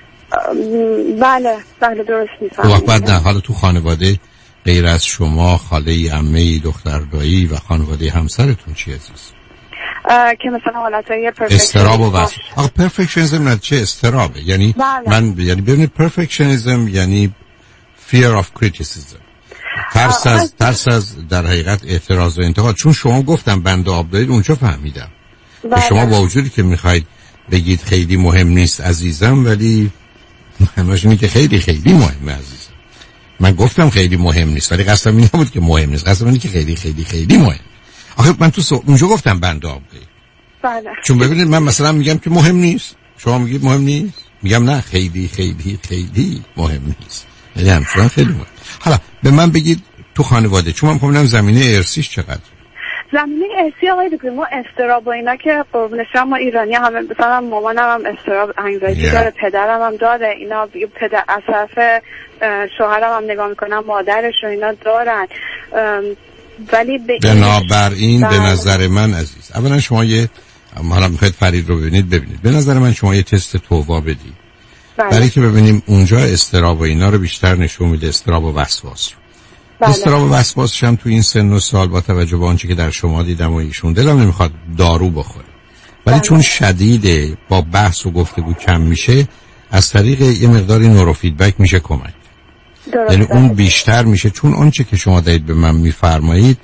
بله بله درست میفهمم. وقت بعد نه حالا تو خانواده غیر از شما خاله ای، عمه ای، دختر دایی و خانواده همسرتون چی عزیز؟ که مثلا حالتهای استراب و وسواس. آقا پرفکشنیسم نه چه استرابه؟ یعنی بله. من یعنی ببینید پرفکشنیسم یعنی fear of criticism، ترس از ترس از در حقیقت اعتراض و انتقاد. چون شما گفتم بند آب دارید اونجا فهمیدم. بله. شما با وجودی که میخواید بگید خیلی مهم نیست عزیزم، ولی همش اینه که خیلی خیلی مهمه عزیزم. من گفتم خیلی مهم نیست ولی قصدم این نبود که مهم نیست، قصدم اینه که خیلی خیلی خیلی مهم. آخه من تو سو... اونجا گفتم بند آب دارید. بله. چون ببینید من مثلا میگم که مهم نیست، شما میگید مهم نیست، میگم نه خیلی خیلی خیلی مهم نیست، یعنی همچنان خیلی مهم. حالا به من بگید تو خانواده، چون من میخوام زمینه ارثیش چقدر؟ زمینه ارثی آقای دکتر ما استراب و اینا که قربون شما ما ایرانی هم مثلا مامانم هم استراب انگزایتی yeah. داره، پدرم هم داره، اینا پدر از طرف شوهرم هم نگاه میکنم مادرش و اینا دارن. ولی به بنابراین به نظر من عزیز اولا شما یه حالا میخواید فرید رو ببینید ببینید به نظر من شما یه تست تووا بدید برای که ببینیم اونجا استراب و اینا رو بیشتر نشون میده، استراب و وسواس رو. بله. استراب و وسواسش هم تو این سن و سال با توجه به آنچه که در شما دیدم و ایشون دلم نمیخواد دارو بخوره، ولی چون شدیده با بحث و گفتگو کم میشه از طریق یه مقداری نورو فیدبک میشه کمک، یعنی اون بیشتر میشه. چون آنچه که شما دارید به من میفرمایید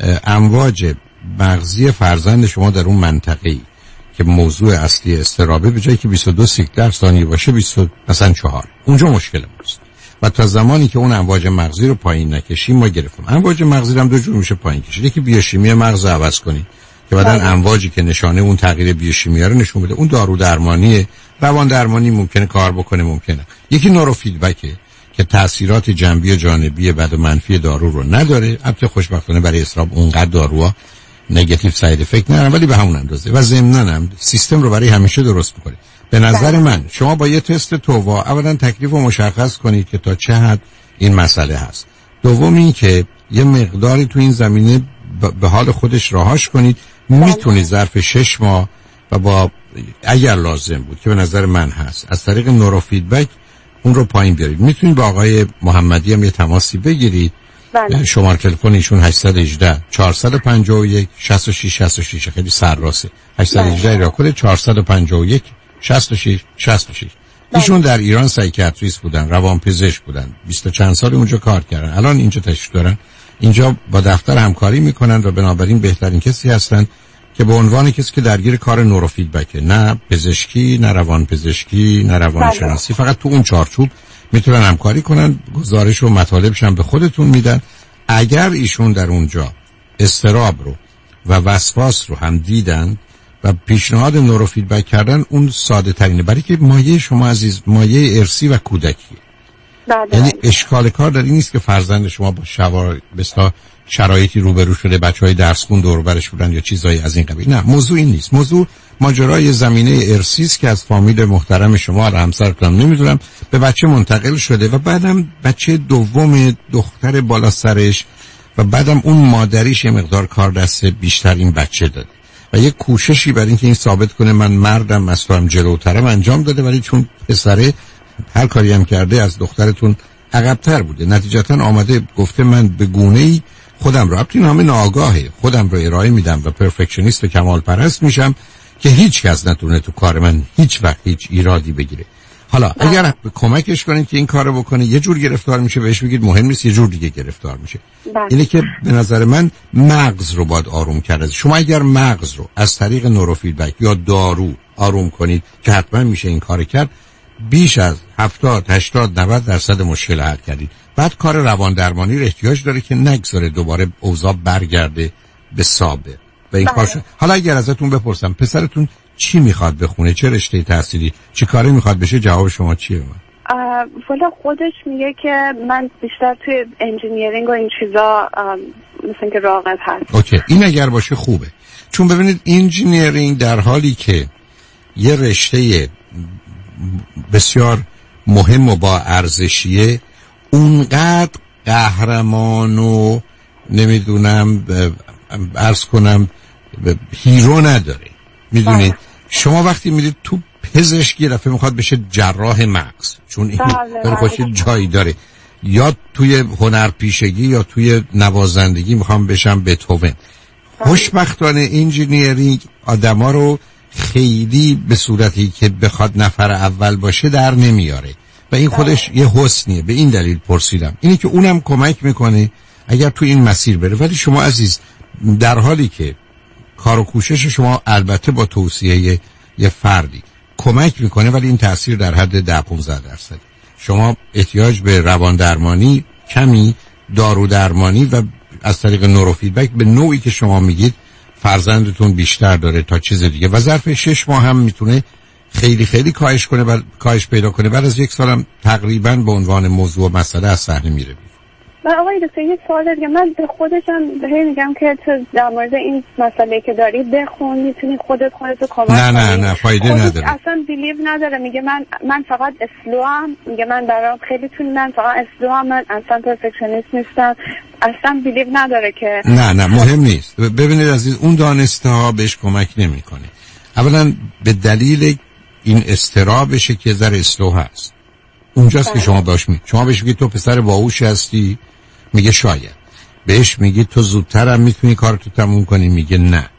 امواج مغزی فرزند شما در اون منطقه‌ای که موضوع اصلی استرابه به جایی که بیست و دو سیکل در ثانیه باشه بیست مثلا چهار، اونجا مشکل ماست. و تا زمانی که اون امواج مغزی رو پایین نکشیم ما گرفتیم. امواج مغزی رو هم دو جور میشه پایین کشید، یکی بیوشیمی مغز عوض کنید که بعدن امواجی که نشانه اون تغییر بیوشیمی رو نشون بده، اون دارو درمانی روان درمانی ممکنه کار بکنه ممکنه. یکی نورو فیدبکه که تاثیرات جنبی و جانبی بد و منفی دارو رو نداره. البته خوشبختانه برای استراب اونقدر داروها نگاتیو ساید افکت ندارن ولی به همون اندازه و ضمناً هم سیستم رو برای همیشه درست می‌کنه. به نظر من شما با یه تست تووا اولا تکلیف رو مشخص کنید که تا چه حد این مسئله هست. دوم این که یه مقداری تو این زمینه به حال خودش راهاش کنید. میتونید ظرف شش ماه و با اگر لازم بود که به نظر من هست از طریق نورو فیدبک اون رو پایین بیارید. میتونید با آقای محمدی هم یه تماسی بگیرید. بله. شماره تلفن ایشون هشت یک هشت چهار پنج یک شش شش شش شش خیلی سرراسه. هشت یک هشت را کد چهار پنج یک شش شش شش شش. ایشون در ایران سایکیاتریست بودن، روانپزشک بودن، بیست و چند سال اونجا کار کردن. الان اینجا تشریف دارن، اینجا با دفتر همکاری میکنن و بنابراین بهترین کسی هستن که به عنوان کسی که درگیر کار نورو فیدبکه، نه پزشکی، نه روانپزشکی، نه روانشناسی، فقط تو اون چارچوب میتونن همکاری کنن. گزارش و مطالبش هم به خودتون میدن. اگر ایشون در اونجا استراب رو و وسواس رو هم دیدن و پیشنهاد نورو فیدبک کردن، اون ساده ترینه، برای که مایه شما عزیز مایه ارثی و کودکیه. یعنی اشکال کار در این نیست که فرزند شما با شوار بسا شرایطی روبرو شده، بچهای درس خون دور و برش بودن یا چیزایی از این قبیل. نه، موضوع این نیست. موضوع ماجرای زمینه ارثی است که از فامیل محترم شما، همسرتون نمیدونم، به بچه منتقل شده و بعدم بچه دوم دختر بالا سرش و بعدم اون مادریش یه مقدار کار دست بیشتر این بچه داده و یه کوششی برای اینکه این ثابت کنه من مردم، مثلا جلوترم، انجام داده، ولی چون پسره هر کاری هم کرده از دخترتون عقب‌تر بوده، نتیجتاً آمده گفته من به گونه‌ای خودم رو، البته همه ناآگاهه، خودم رو ارائه میدم و پرفکشنیست و کمال پرست میشم که هیچ کس نتونه تو کار من هیچ وقت هیچ ایرادی بگیره. حالا اگر کمکش کنید که این کارو بکنه، یه جور گرفتار میشه، بهش بگید مهم نیست، یه جور دیگه گرفتار میشه. اینه که به نظر من مغز رو باید آروم کرد. شما اگر مغز رو از طریق نوروفیدبک یا دارو آروم کنید که حتما میشه این کار کرد، بیش از هفتاد هشتاد نود درصد مشکل حل کردید. بعد کار روان درمانی رو احتیاج داره که نگذاره دوباره اوضاع برگرده به سابق و این کار. حالا اگر ازتون بپرسم پسرتون چی میخواد بخونه، چه رشته تحصیلی، چه کاری میخواد بشه، جواب شما چیه؟ من والا خودش میگه که من بیشتر توی انجینیرینگ و این چیزا مثلا که راغب هست. اوکی، این اگر باشه خوبه، چون ببینید انجینیرینگ در حالی که یه رشته بسیار مهم و با ارزشیه، اونقدر قهرمان و نمیدونم عرض کنم هیرو نداره. میدونید شما وقتی میرید تو پزشکی دفعه میخواد بشه جراح مغز، چون این برای خوشی جایی داره، یا توی هنرپیشگی یا توی نوازندگی میخوام بشم بتهوون. خوشبختانه انجینیرینگ آدما رو خیلی به صورتی که بخواد نفر اول باشه در نمیاره و این خودش یه حسنیه. به این دلیل پرسیدم، اینه که اونم کمک میکنه اگر تو این مسیر بره. ولی شما عزیز، در حالی که کار و کوشش شما البته با توصیه یه فردی کمک میکنه، ولی این تاثیر در حد ده پانزده درصد. شما احتیاج به روان درمانی، کمی دارو درمانی و از طریق نوروفیدبک به نوعی که شما میگید فرزندتون بیشتر داره تا چیز دیگه و ظرف شش ماه هم میتونه خیلی خیلی کاهش کنه و کاهش پیدا کنه. بعد از یک سالم تقریبا به عنوان موضوع و مسئله از صحنه میره. و آقای دکتر یه سوال دیگه، من به خودشم هی میگم که تو در مورد این مسئله که داری بخون، میتونی خودت خودت کمک کنی. نه نه نه فایده نداره. اصلا بیلیو نداره، میگه من من فقط اسلو ام، میگه من برام خیلی طول، من فقط اسلو ام، من اصلا پرفکشنیست نیستم. اصلا بیلیو نداره که نه نه مهم نیست. ببینید عزیز، اون دانسته ها بهش کمک نمیکنه. اولا به دلیل این استرابشه که ذر اسلو هست. اونجاست که شما باش می شما بهش میگید تو پسر باهوش هستی، میگه شاید. بهش میگی تو زودترم میتونی کارتو تموم کنی، میگه نه.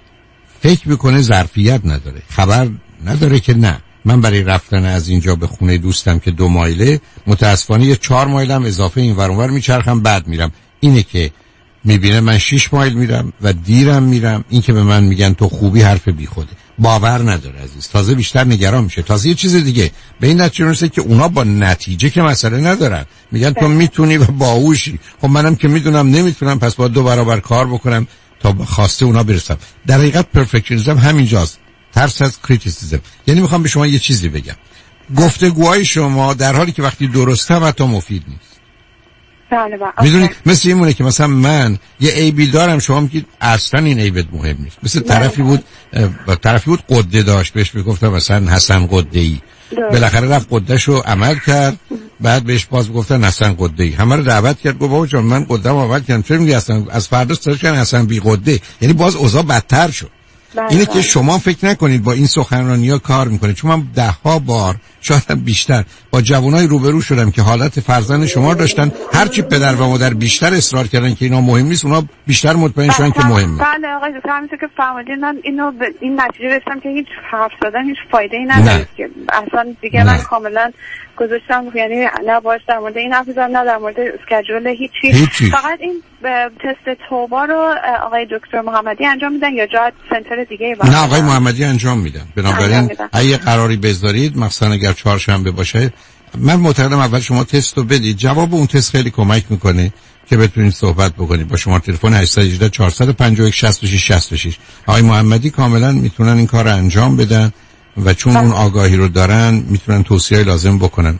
فکر میکنه ظرفیت نداره، خبر نداره که نه، من برای رفتن از اینجا به خونه دوستم که دو مایله متاسفانه یه چهار مایلم اضافه این ور اونور میچرخم بعد میرم. اینه که میبینه من شش مایل میرم و دیرم میرم. این که به من میگن تو خوبی حرف بی خوده، باور نداره عزیز، تازه بیشتر نگران میشه. تازه یه چیز دیگه به این نتیجه میرسه که اونا با نتیجه که مسئله ندارن، میگن تو میتونی و باهوشی. خب منم که میدونم نمیتونم، پس باید دو برابر کار بکنم تا خواسته اونا برسم. در حقیقت پرفکشنیسم همینجاست، ترس از کریتیسیزم. یعنی میخوام به شما یه چیزی بگم، گفتگوهای شما در حالی که وقتی درسته هم حتی مفید نیست. میدونید مثل این مونه که مثلا من یه عیبی دارم، شما میگید اصلا این عیبت مهم نیست. مثل طرفی بود طرفی بود قده داشت، بهش میگفتم مثلا حسن قده‌ای، بالاخره رفت قدهشو عمل کرد، بعد بهش باز گفتن حسن قده‌ای، همه رو دعوت کرد، گفت بابا جان من قده‌ام عمل کردم، چرا میگی حسن؟ از فردا سرشن حسن بی قده. یعنی باز اوضاع بدتر شد. اینه که شما فکر نکنید با این سخنرانی‌ها کار میکنید، چون من ده ها بار شاید بیشتر با جوانای روبرو شدم که حالت فرزند شما داشتن، هرچی پدر و مادر بیشتر اصرار کردن که اینا مهم نیست، اونا بیشتر مطمئن شدن که مهمه. بله آقای دکتر، همینطور که فرمودین من اینو به این نتیجه رسیدم که هیچ حرف زدن هیچ فایده‌ای نداره، که اصلا دیگه نه. من کاملا گذاشتم، یعنی نه باش در مورد این حرف زدم، نه در مورد اسکیجول، هیچی. هیچی. فقط این تست توبا رو آقای دکتر محمدی انجام میدن یا جا سنتر دیگه؟ نه آقای محمدی انجام میدن. بنابراین اگه قراری بذارید مثلا اگر چهارشنبه باشه، من معتقدم اول شما تست رو بدید، جواب اون تست خیلی کمک میکنه که بتونید صحبت بکنید. با شما تلفن هشت یک هشت چهار پنج یک شش شش شش شش آقای محمدی کاملا میتونن این کار رو انجام بدن و چون اون آگاهی رو دارن میتونن توصیه لازم بکنن.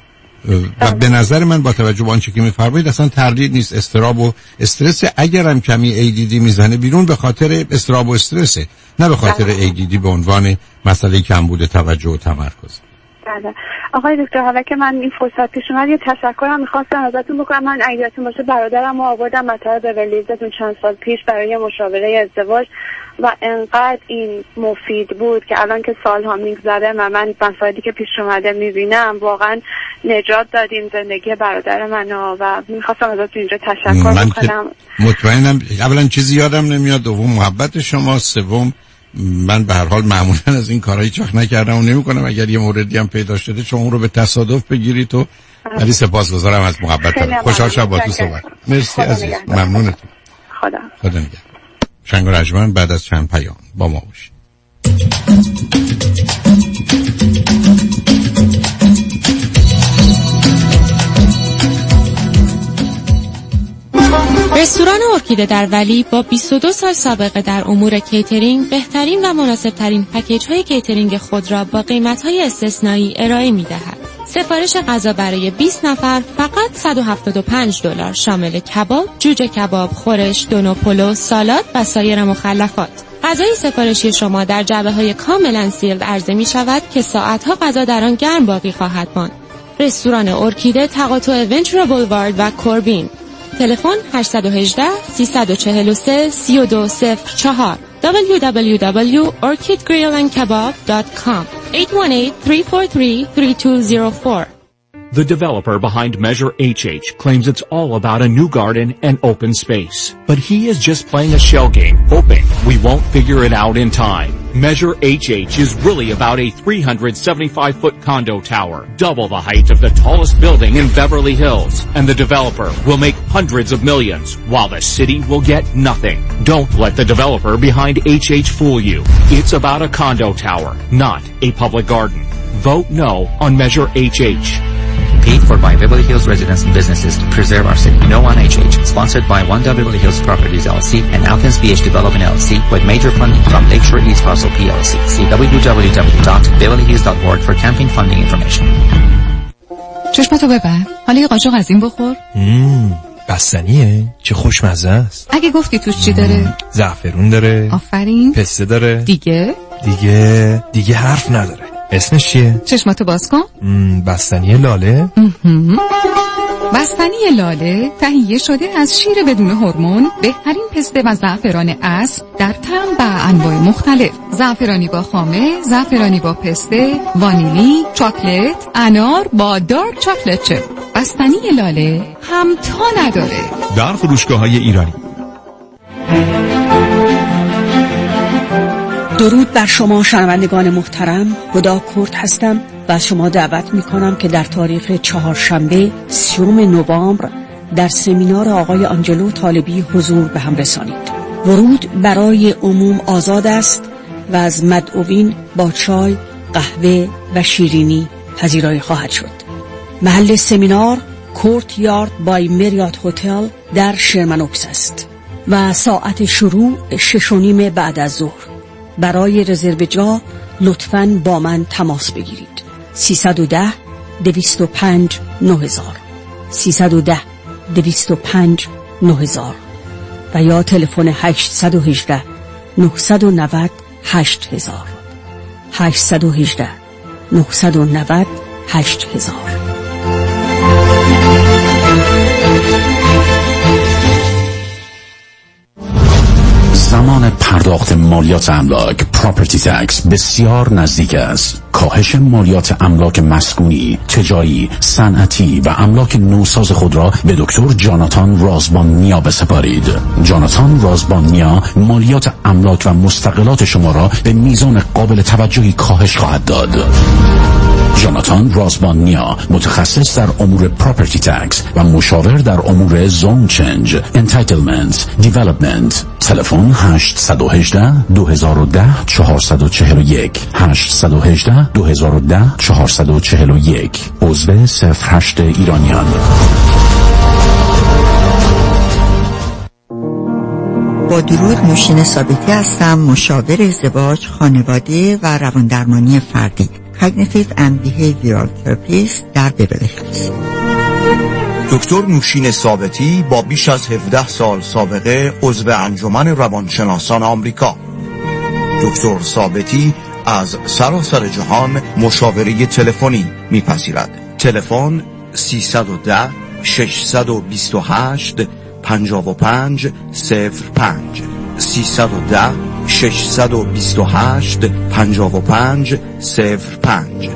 و به نظر من با توجه به آنچه که می‌فرمایید اصلا تردید نیست، استراب و استرس اگرم کمی ای دی دی میزنه بیرون به خاطر استراب و استرسه، نه به خاطر ای دی دی به عنوان مسئله کمبود توجه و تمرکز. بله آقای دکتر، حالا که من این فرصت پیش اومد یه تشکرم می‌خواستم ازتون بکنم. من اگه یادتون باشه برادرم رو آوردم مطار بورلی هیلزتون چند سال پیش برای مشاوره ازدواج و انقدر این مفید بود که الان که سالها میگذره و من مسائلی که پیش اومده میبینم واقعا نجات دادیم زندگی برادر منو و میخواستم ازتون اینجا تشکر بکنم. مطمئنم اولا چیزی یادم نمیاد، دوم محبت شما، سوم من به هر حال معمولا از این کارا هیچ وقت نکردم و نمیکنم. اگر یه موردی هم پیدا شده چون اون رو به تصادف بگیرید تو، ولی سپاسگزارم از محبتتون. خوشحال شدم با تو صحبت. مرسی عزیز، ممنونتم. خدا خدا نگهدار. شنگ و رجمن بعد از چند پیام با ما باشید. رستوران ارکیده در ولی با بیست و دو سال سابقه در امور کیترینگ بهترین و مناسبترین پکیج های کیترینگ خود را با قیمت های استثنایی ارائه می دهد. سفارش غذا برای بیست نفر فقط صد و هفتاد و پنج دلار شامل کباب، جوجه کباب، خورش، دونو پلو، سالاد و سایر مخلفات. غذای سفارشی شما در جعبه‌های کاملا سیلد عرضه می شود که ساعتها غذا در آن گرم باقی خواهد ماند. رستوران ارکیده تقاطع ونچورا بولوارد و کوربین. تلفن هشت یک هشت سه چهار سه سه دو صفر چهار دبلیو دبلیو دبلیو دات orchid grill and kebab dot com eight one eight, three four three, three two zero four. The developer behind Measure H H claims it's all about a new garden and open space. But he is just playing a shell game, hoping we won't figure it out in time. Measure H H is really about a three hundred seventy-five foot condo tower, double the height of the tallest building in Beverly Hills. And the developer will make hundreds of millions, while the city will get nothing. Don't let the developer behind H H fool you. It's about a condo tower, not a public garden. Vote no on Measure H H. Paid for by Beverly Hills residents and businesses to preserve our city. No on H H. Sponsored by One Beverly Hills Properties L L C and Alkins B H Development L L C with major funding from Lakeshore East Parcel P L C. See w w w dot beverly hills dot org for camping funding information. چشمتو ببند. حالا یه قاشق از این بخور. مم. بستنیه؟ چه خوشمزه است. اگه گفتی توش چی داره؟ زعفرون داره. آفرین. پسته داره. دیگه؟ دیگه دیگه حرف نداره. اسمش چیه؟ چشماتو باز کن. بستنی لاله؟ بستنی لاله تهیه شده از شیر بدون هورمون، بهترین پسته و زعفران اصل در طعم و انواع مختلف. زعفرانی با خامه، زعفرانی با پسته، وانیلی، چاکلت، انار با دارک چاکلت چپ. بستنی لاله همتا نداره. در فروشگاه‌های ایرانی. درود بر شما شنوندگان محترم، هدا کرد هستم و از شما دعوت می کنم که در تاریخ چهارشنبه سیوم نوامبر در سمینار آقای آنجلو طالبی حضور به هم رسانید. ورود برای عموم آزاد است و از مدعوین با چای، قهوه و شیرینی پذیرایی خواهد شد. محل سمینار کورت یارد بای مریات هتل در شرمن اوکس است و ساعت شروع شش و نیم بعد از ظهر. برای رزرو جا لطفاً با من تماس بگیرید. سیصد و ده دویست و پنج نه هزار سیصد و ده دویست و پنج نه هزار و یا تلفن هشت یک هشت نه نه صفر هشت هزار هشت یک هشت نه نه صفر هشت هزار. زمان پرداخت مالیات املاک پراپرتی تکس بسیار نزدیک است. کاهش مالیات املاک مسکونی، تجاری، صنعتی و املاک نوساز خود را به دکتر جاناتان رازبانیا بسپارید. جاناتان رازبانیا مالیات املاک و مستقلات شما را به میزان قابل توجهی کاهش خواهد داد. جاناتان رازبانیا متخصص در امور پراپرتی تکس و مشاور در امور زون چنج، انتایتلمنت، دیولپمنت. تلفن هشت یک هشت دو یک صفر چهار چهار یک هشت یک هشت دو یک صفر چهار چهار یک عضو صفر هشت ایرانیان. با درود، نوشین ثابتی هستم، مشاور ازدواج، خانواده و رواندرمانی فردی. Cognitive and Behavioral Therapies در بیولی هیلز. دکتر نوشین ثابتی با بیش از هفده سال سابقه عضو انجمن روانشناسان آمریکا. دکتر ثابتی از سراسر جهان مشاوره تلفنی میپذیرد. تلفن سیصد و ده ششصد و بیست و هشت پنجاه و پنج صفر پنج سیصد و ده ششصد و بیست و هشت پنجاه و پنج صفر پنج.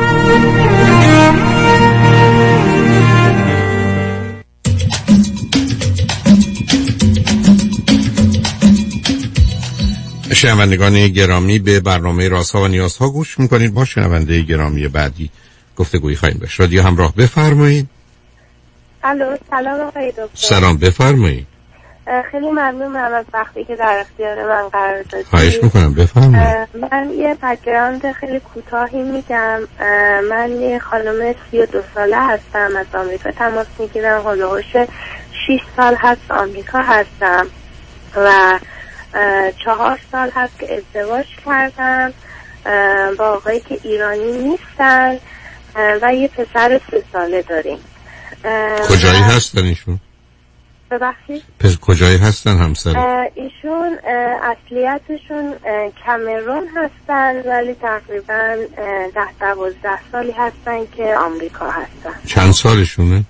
شنوندگان گرامی، به برنامه رازها و نیازها گوش میکنید. با شنونده گرامی بعدی گفتگویی خواهیم داشت. رادیو همراه، بفرمایید. الو، سلام آقای دکتر. سلام، بفرمایید. خیلی ممنونم از وقتی که در اختیار من قرار دادید. خواهش میکنم، بفرمایید. من یه بک‌گراند خیلی کوتاهی میگم. من یه خانم سی و دو ساله هستم، از آمریکا تماس میگیرم. هولوش شش سال هست آمریکا هستم و چهار سال هست که ازدواج کردم با آقایی که ایرانی نیستن و یه پسر سه ساله داریم. کجایی هستن ایشون؟ ببخشید؟ پس کجایی هستن همسر؟ ایشون اصلیتشون کامرون هستن ولی تقریبا ده دوازده سالی هستن که آمریکا هستن. چند سالشونه؟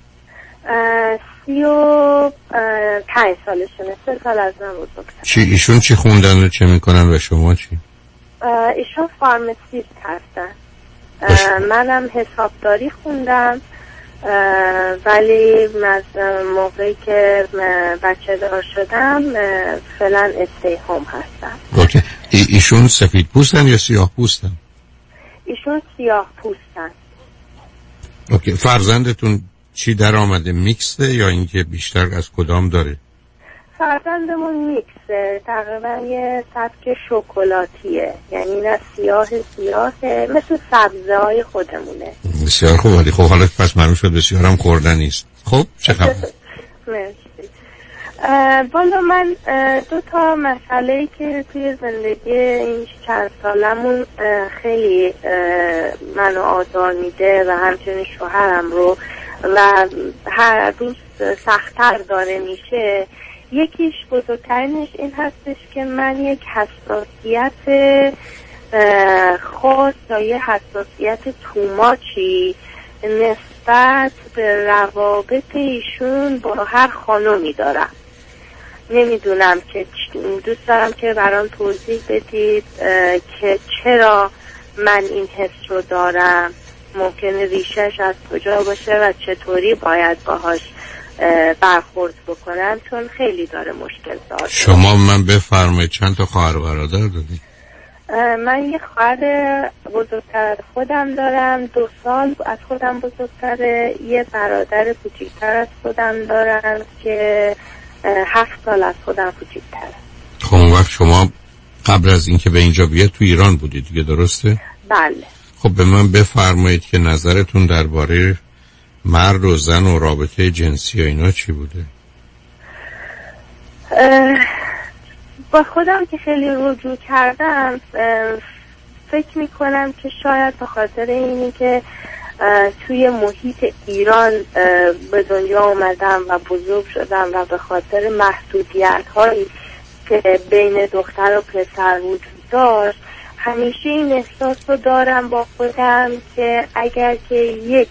سی و پنج سالشونه، سه سال از من بزرگتر. چی ایشون چی خوندن و چه میکنن و شما چی؟ ایشون فارماسیست هستن. منم حسابداری خوندم ولی از موقعی که بچه دار شدم فعلا استی هوم هستم. اوکی. ای ایشون سفید پوستن یا سیاه پوستن؟ ایشون سیاه پوستن. اوکی. فرزندتون چی در آمده، میکسه یا اینکه بیشتر از کدام داره؟ فرزندمون میکسه، تقریبا یه سبک شکلاتیه، یعنی نه سیاه سیاهه، مثل سبزه های خودمونه. بسیار خوب. ولی خب حالا پس معلوم شد بسیار هم خوردن نیست. خب چه خبر؟ مرسی. والا من دو تا مسئله که توی زندگی این چند سالمون خیلی منو آزار میده و همچنین شوهرم رو و هر روز سخت‌تر داره میشه. یکیش بزرگترینش این هستش که من یک حساسیت خاص یا یه حساسیت توماچی نسبت به روابط ایشون با هر خانومی دارم. نمیدونم که دوست دارم که برام توضیح بدید که چرا من این حس رو دارم، ممکنه ریشش از کجا باشه و چطوری باید باهاش برخورد بکنم، چون خیلی داره مشکل داره. شما من بفرمایید چند تا خواهر و برادر دارید؟ من یه خواهر بزرگتر از خودم دارم، دو سال از خودم بزرگتره. یه برادر کوچیکتر از خودم دارم که هفت سال از خودم کوچیکتره. خب اون وقت شما قبل از اینکه به اینجا بیاد تو ایران بودید دیگه، درسته؟ بله. خب به من بفرمایید که نظرتون درباره مرد و زن و رابطه جنسی و اینا چی بوده؟ با خودم که خیلی رجوع کردم فکر میکنم که شاید به خاطر اینی که توی محیط ایران به دنیا آمدم و بزرگ شدم و به خاطر محدودیت هایی که بین دختر و پسر وجود داشت، همیشه این احساس رو دارم با خودم که اگر که یک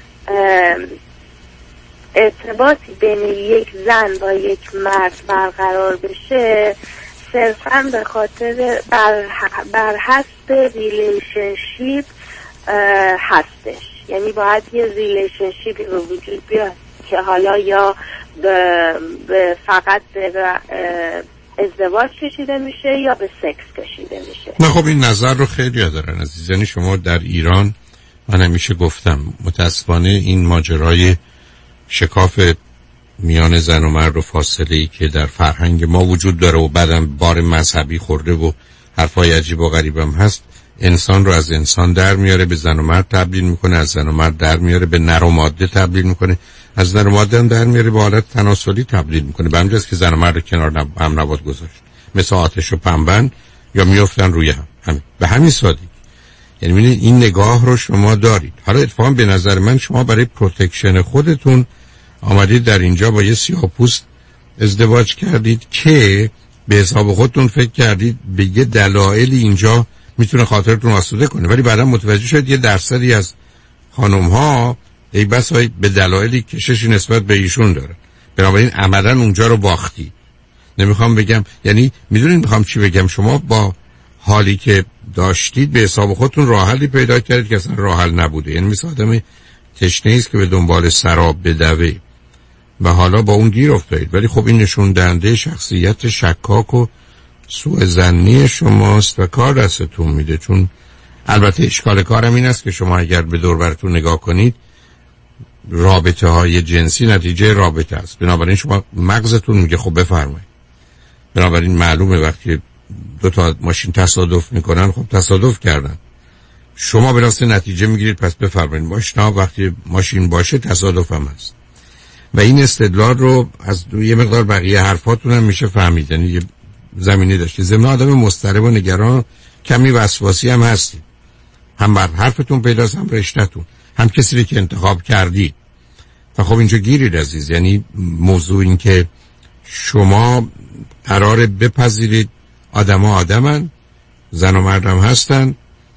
ارتباطی بین یک زن با یک مرد برقرار بشه صرفاً به خاطر بر, بر حسب ریلیشنشیپ هستش، یعنی باید یه ریلیشنشیپی به وجود بیاد که حالا یا به فقط به ازدواج کشیده میشه یا به سکس کشیده میشه. نه خب این نظر رو خیلی ها دارن عزیز. یعنی شما در ایران، من همیشه گفتم متاسفانه این ماجرای شکاف میان زن و مرد و فاصله‌ای که در فرهنگ ما وجود داره و بعدم بار مذهبی خورده و حرفای عجیب و غریبم هست، انسان رو از انسان در میاره به زن و مرد تبدیل میکنه، از زن و مرد در میاره به نر و ماده تبدیل میکنه، از نر و ماده هم در میاره به حالت تناسلی تبدیل میکنه. به همجاست که زن و مرد رو کنار هم نباید گذاشت، مثل آتش و پنبند، یا میافتن روی هم. همین به همین سادگی. یعنی این نگاه رو شما دارید. حالا اتفاقا به نظر من شما برای پروتکشن خودتون آمدید در اینجا با یه سیاه‌پوست ازدواج کردید که به حساب خودتون فکر کردید به یه دلایلی اینجا میتونه خاطرتون آسوده کنه، ولی بعدا متوجه شد یه درصدی از خانم ها ای بس های به دلایلی کششی نسبت به ایشون داره، بنابراین عملا اونجا رو باختی. نمیخوام بگم، یعنی میدونید میخوام چی بگم، شما با حالی که داشتید به حساب خودتون راه حلی پیدا کردید که اصلا راه حل نبوده. یعنی مثل آدم تشنه‌ای است که به دنبال سراب بدوه و حالا با اون گیر افتادید. ولی خب این نشون دهنده شخصیت شکاک و سوء ظنی شماست و کار دستتون میده. چون البته اشکال کارم این است که شما اگر به دور براتون نگاه کنید رابطه های جنسی نتیجه رابطه است، بنابراین شما مغزتون میگه خب بفرمایید. بنابراین معلومه وقتی دو تا ماشین تصادف میکنن خب تصادف کردن، شما به راست نتیجه میگیرید پس بفرمایید. ماشینا وقتی ماشین باشه تصادف هم هست و این استدلال رو از یه مقدار بقیه حرفاتون هم میشه فهمید. یعنی یه زمینه داشتی. ضمن آدم مضطرب و نگران کمی وسواسی هم هستی، هم بر حرفتون پیداست هم رشته‌تون، هم کسی رو که انتخاب کردید. و خب اینجا گیرید عزیز. یعنی موضوع این که شما قراره بپذیرید آدما آدمن، زن و مرد هم هستن،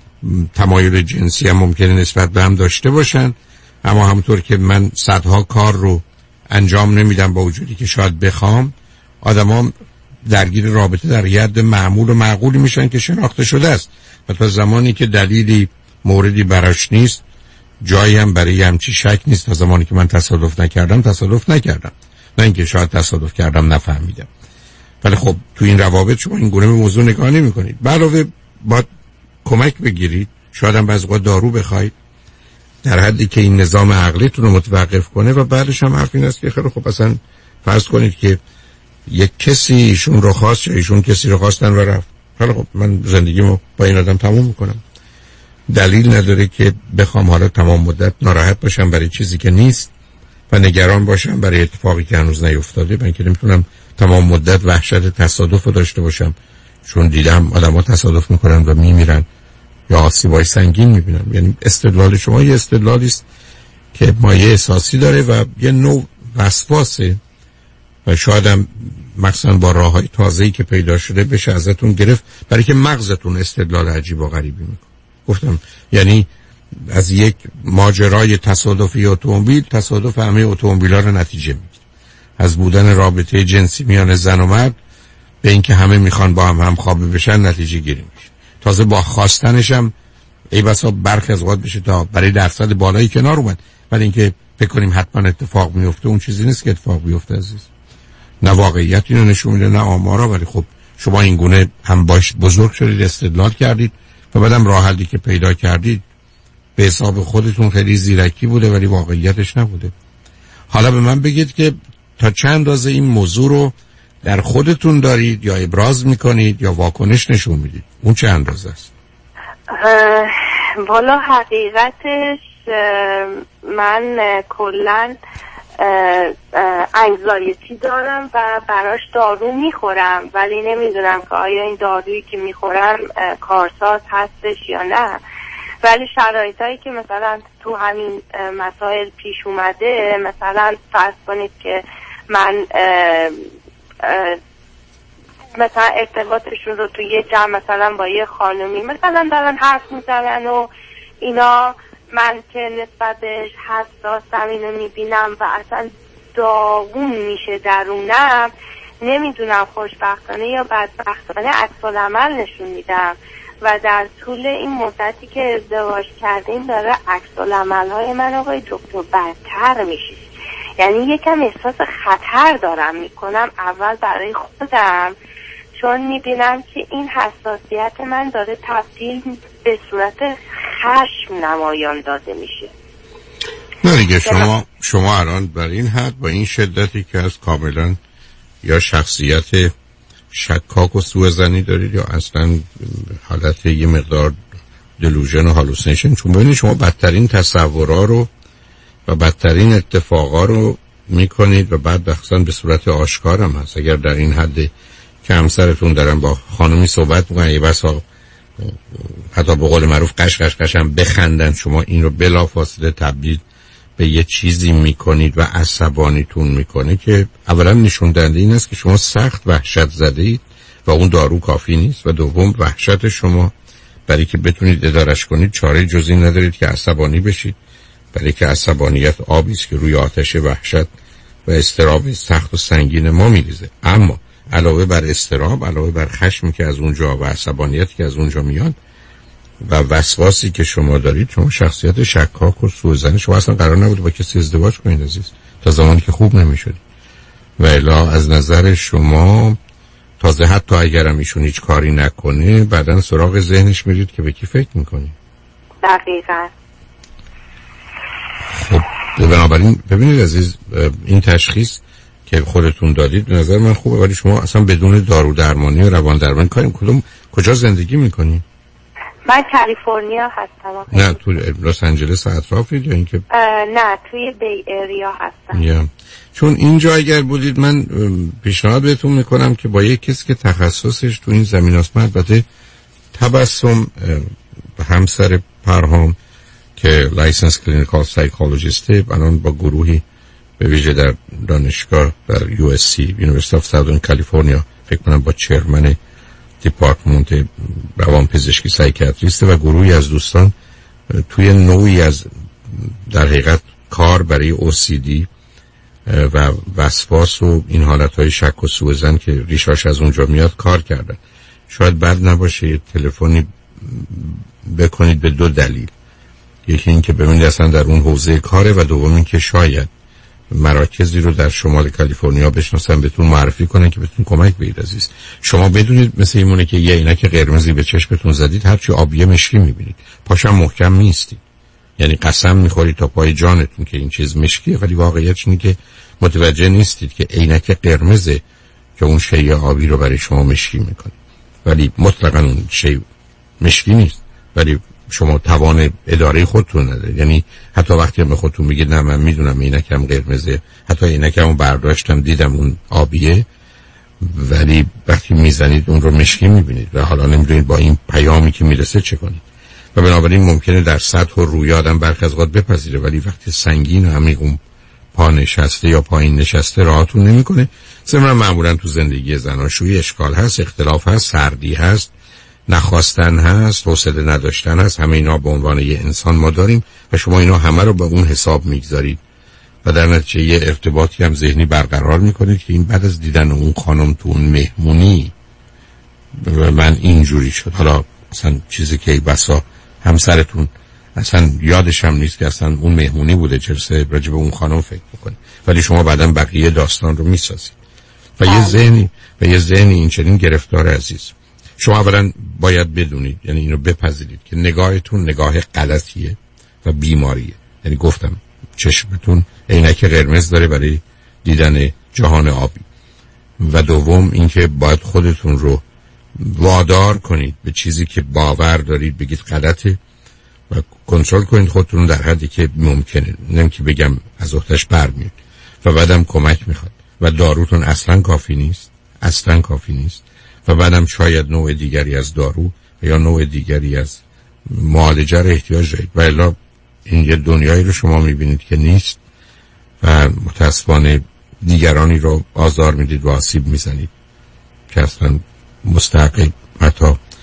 تمایل جنسی هم ممکنه نسبت به هم داشته باشن، اما همونطور که من صدها کار رو انجام نمیدم با وجودی که شاید بخوام، آدما درگیر رابطه در ید معمول و معقولی میشن که شناخته شده است و تا زمانی که دلیلی موردی براش نیست جایی هم برای همچی شک نیست. تا زمانی که من تصادف نکردم تصادف نکردم، نه اینکه شاید تصادف کردم نفهمیدم. ولی خب تو این روابط شما این گونه به موضوع نگاه نمی کنید. علاوه باید کمک بگیرید، شاید هم بعضی وقت دارو بخواید در حدی که این نظام عقلیتون رو متوقف کنه. و بعدش هم حرف این است که خیلی خب اصلا فرض کنید که یک کسی ایشون رو خواست یا ایشون کسی رو خواستن و رفت، خیلی خب من زندگیمو با این آدم تموم میکنم. دلیل نداره که بخوام حالا تمام مدت ناراحت باشم برای چیزی که نیست و نگران باشم برای اتفاقی که هنوز نیفتاده. من که نمیتونم تمام مدت وحشت تصادف رو داشته باشم چون دیدم آدم‌ها تصادف میکنن و میمیرن یا آسیبای سنگین میبینن. یعنی استدلال شما یه استدلالی است که مایه احساسی داره و یه نوع وسواسه و شاید هم مثلا با راه‌های تازه‌ای که پیدا شده بشه ازتون گرفت برای که مغزتون استدلال عجیب و غریبی میکنه. گفتم یعنی از یک ماجرای تصادفی اتومبیل تصادف همه اتومبیل‌ها رو نتیجه میگیره. از بودن رابطه جنسی میان زن و مرد به اینکه همه میخوان با هم همخوابه بشن نتیجه گیری میشه. تازه با خواستنش هم ای بسا برخی از اوقات بشه تا برای درصد بالایی کنار اومد. ولی اینکه فکر کنیم حتما اتفاق میفته اون چیزی نیست که اتفاق بیفته عزیز. نه واقعیت اینو نشون میده نه آمارا. ولی خب شما این گونه هم باش بزرگ شدید، استدلال کردید و بعدم راه حلی که پیدا کردید به حساب خودتون خیلی زیرکی بوده ولی واقعیتش نبوده. حالا به من بگید که تا چند اندازه این موضوع رو در خودتون دارید یا ابراز میکنید یا واکنش نشون میدید؟ اون چه اندازه است؟ والا حقیقتش من کلن انگزایتی دارم و براش دارو میخورم، ولی نمیدونم که آیا این دارویی که میخورم کارساز هستش یا نه. ولی شرایطایی که مثلا تو همین مسائل پیش اومده، مثلا فرض کنید که من اه اه مثلا ارتباطشون رو تو یه جمع مثلا با یه خانومی مثلا دارن حرف میزنن و اینا، من که نسبت بهش حساسم اینو میبینم و اصلا داغون میشه درونم، نمیدونم خوشبختانه یا بدبختانه عکس‌العمل نشون میدم و در طول این مدتی که ازدواج کردیم داره عکس‌العمل‌های من آقای دکتر بدتر میشه. یعنی یکم احساس خطر دارم میکنم اول برای خودم، چون میبینم که این حساسیت من داره تبدیل به صورت خشم نمایان داده میشه. نه دیگه شما شما الان بر این حد با این شدتی که از کاملا یا شخصیت شکاک و سوءظنی دارید یا اصلا حالت یه مقدار دلوژن و هالوسینیشن، چون ببینید شما بدترین تصورا رو و بدترین اتفاقا رو میکنید و بعد اصلا به صورت آشکار هم هست. اگر در این حد که همسرتون دارن با خانمی صحبت میکنن یه بسا حتی به قول معروف قش قش قش هم بخندن، شما این رو بلافاصله تبدیل به یه چیزی میکنید و عصبانیتون میکنه که اولا نشون دهنده این است که شما سخت وحشت زده اید و اون دارو کافی نیست، و دوم وحشت شما برای که بتونید ادارش کنید چاره جزی ندارید که عصبانی بشید، برای که عصبانیت آبی است که روی آتش وحشت و اضطراب سخت و سنگین ما میریزه. اما علاوه بر اضطراب، علاوه بر خشمی که از اونجا و عصبانیتی که از اونجا میاد و وسواسی که شما دارید، شما شخصیت شکاک و سوءظن، شما اصلا قرار نبود با کسی ازدواج کنید عزیز، تا زمانی که خوب نمیشد. و الا از نظر شما تازه حتی اگرم ایشون هیچ کاری نکنه بعدن سراغ ذهنش میرید که به کی فکر میکنی. دقیقاً. خب بنابراین ببینید عزیز، این تشخیص که خودتون دادید به نظر من خوبه، ولی شما اصلا بدون دارو درمانی و روان درمانی کاریم کدوم کجا زندگی میکنی؟ من کالیفرنیا هستم. نه تو لس آنجلس اطرافید یا اینکه نه توی بی ایریا هستم. یا چون اینجا اگر بودید من پیشنهاد بهتون میکنم که با یک کسی که تخصصش تو این زمین است، البته تبسم همسر پرهام که لایسنس کلینیکال سایکولوژیسته، الان با گروهی به ویژه در دانشگاه در یو اس سی یونیورسیتی آف ساوزرن کالیفرنیا فکر کنم با چیرمن دیپارتمنت روانپزشکی سایکیاتریسته و گروهی از دوستان توی نوعی از در حقیقت کار برای او سی دی و وسواس و این حالتهای شک و سوءظن که ریشاش از اونجا میاد کار کردن. شاید بد نباشه یه تلفنی بکنید به دو دلیل، یکی این که ببینید اصلا در اون حوزه کاره و دوم این که شاید مراکزی رو در شمال کالیفرنیا بشناسن بهتون معرفی کنن که بهتون کمک بگیرید عزیز. شما بدونید مثل اینونه که یه عینک قرمزی به چشمتون زدید هرچی آبیه مشکی میبینید، پاشم محکم نیستید، یعنی قسم میخورید تا پای جانتون که این چیز مشکیه، ولی واقعیتش اینه که متوجه نیستید که عینک قرمزه که اون شیء آبی رو برای شما مشکی میکنه، ولی مطلقاً اون شیء مشکی نیست، ولی شما توان اداره خودتون ندارید. یعنی حتی وقتی به خودتون میگید نه من میدونم اینکم قرمزه، حتی اینکم برداشتم دیدم اون آبیه، ولی وقتی میزنید اون رو مشکی میبینید و حالا نمیدونید با این پیامی که میرسه چه کنید. و بنابراین ممکنه در سطح و روی آدم برخی از اوقات بپذیره، ولی وقتی سنگین و عمیق اون پا نشسته یا پایین نشسته راحتون نمیکنه. ضمن معمولا تو زندگی زناشویی اشکال هست، اختلاف هست، سردی هست، نخواستن هست، حوصله نداشتن هست، همه اینا به عنوان یه انسان ما داریم و شما اینا همه رو به اون حساب میگذارید و در نتیجه یه ارتباطی هم ذهنی برقرار میکنید که این بعد از دیدن اون خانم تو اون مهمونی و من اینجوری شد. حالا اصلا چیزی که بسا همسرتون اصلا یادش هم نیست که اصلا اون مهمونی بوده، جلسه راجع به اون خانم فکر میکنه، ولی شما بعداً بقیه داستان رو میسازید و یه ذهنی و یه ذهنی این چنین گرفتار عزیز. شما اولا باید بدونید، یعنی اینو بپذیرید که نگاهتون نگاه غلطیه و بیماریه. یعنی گفتم چشمتون عینک قرمز داره برای دیدن جهان آبی، و دوم اینکه باید خودتون رو وادار کنید به چیزی که باور دارید بگید غلطه و کنترل کنید خودتون در حدی که ممکنه، نمی که بگم از وقتش برمیاد و بعدم کمک میخواد و داروتون اصلا کافی نیست، اصلا کافی نیست و بعدم شاید نوع دیگری از دارو یا نوع دیگری از معالجه رو احتیاج دارید و الا این یه دنیایی رو شما میبینید که نیست و متاسفانه دیگرانی رو آزار میدید و آسیب میزنید که اصلا مستحق حتی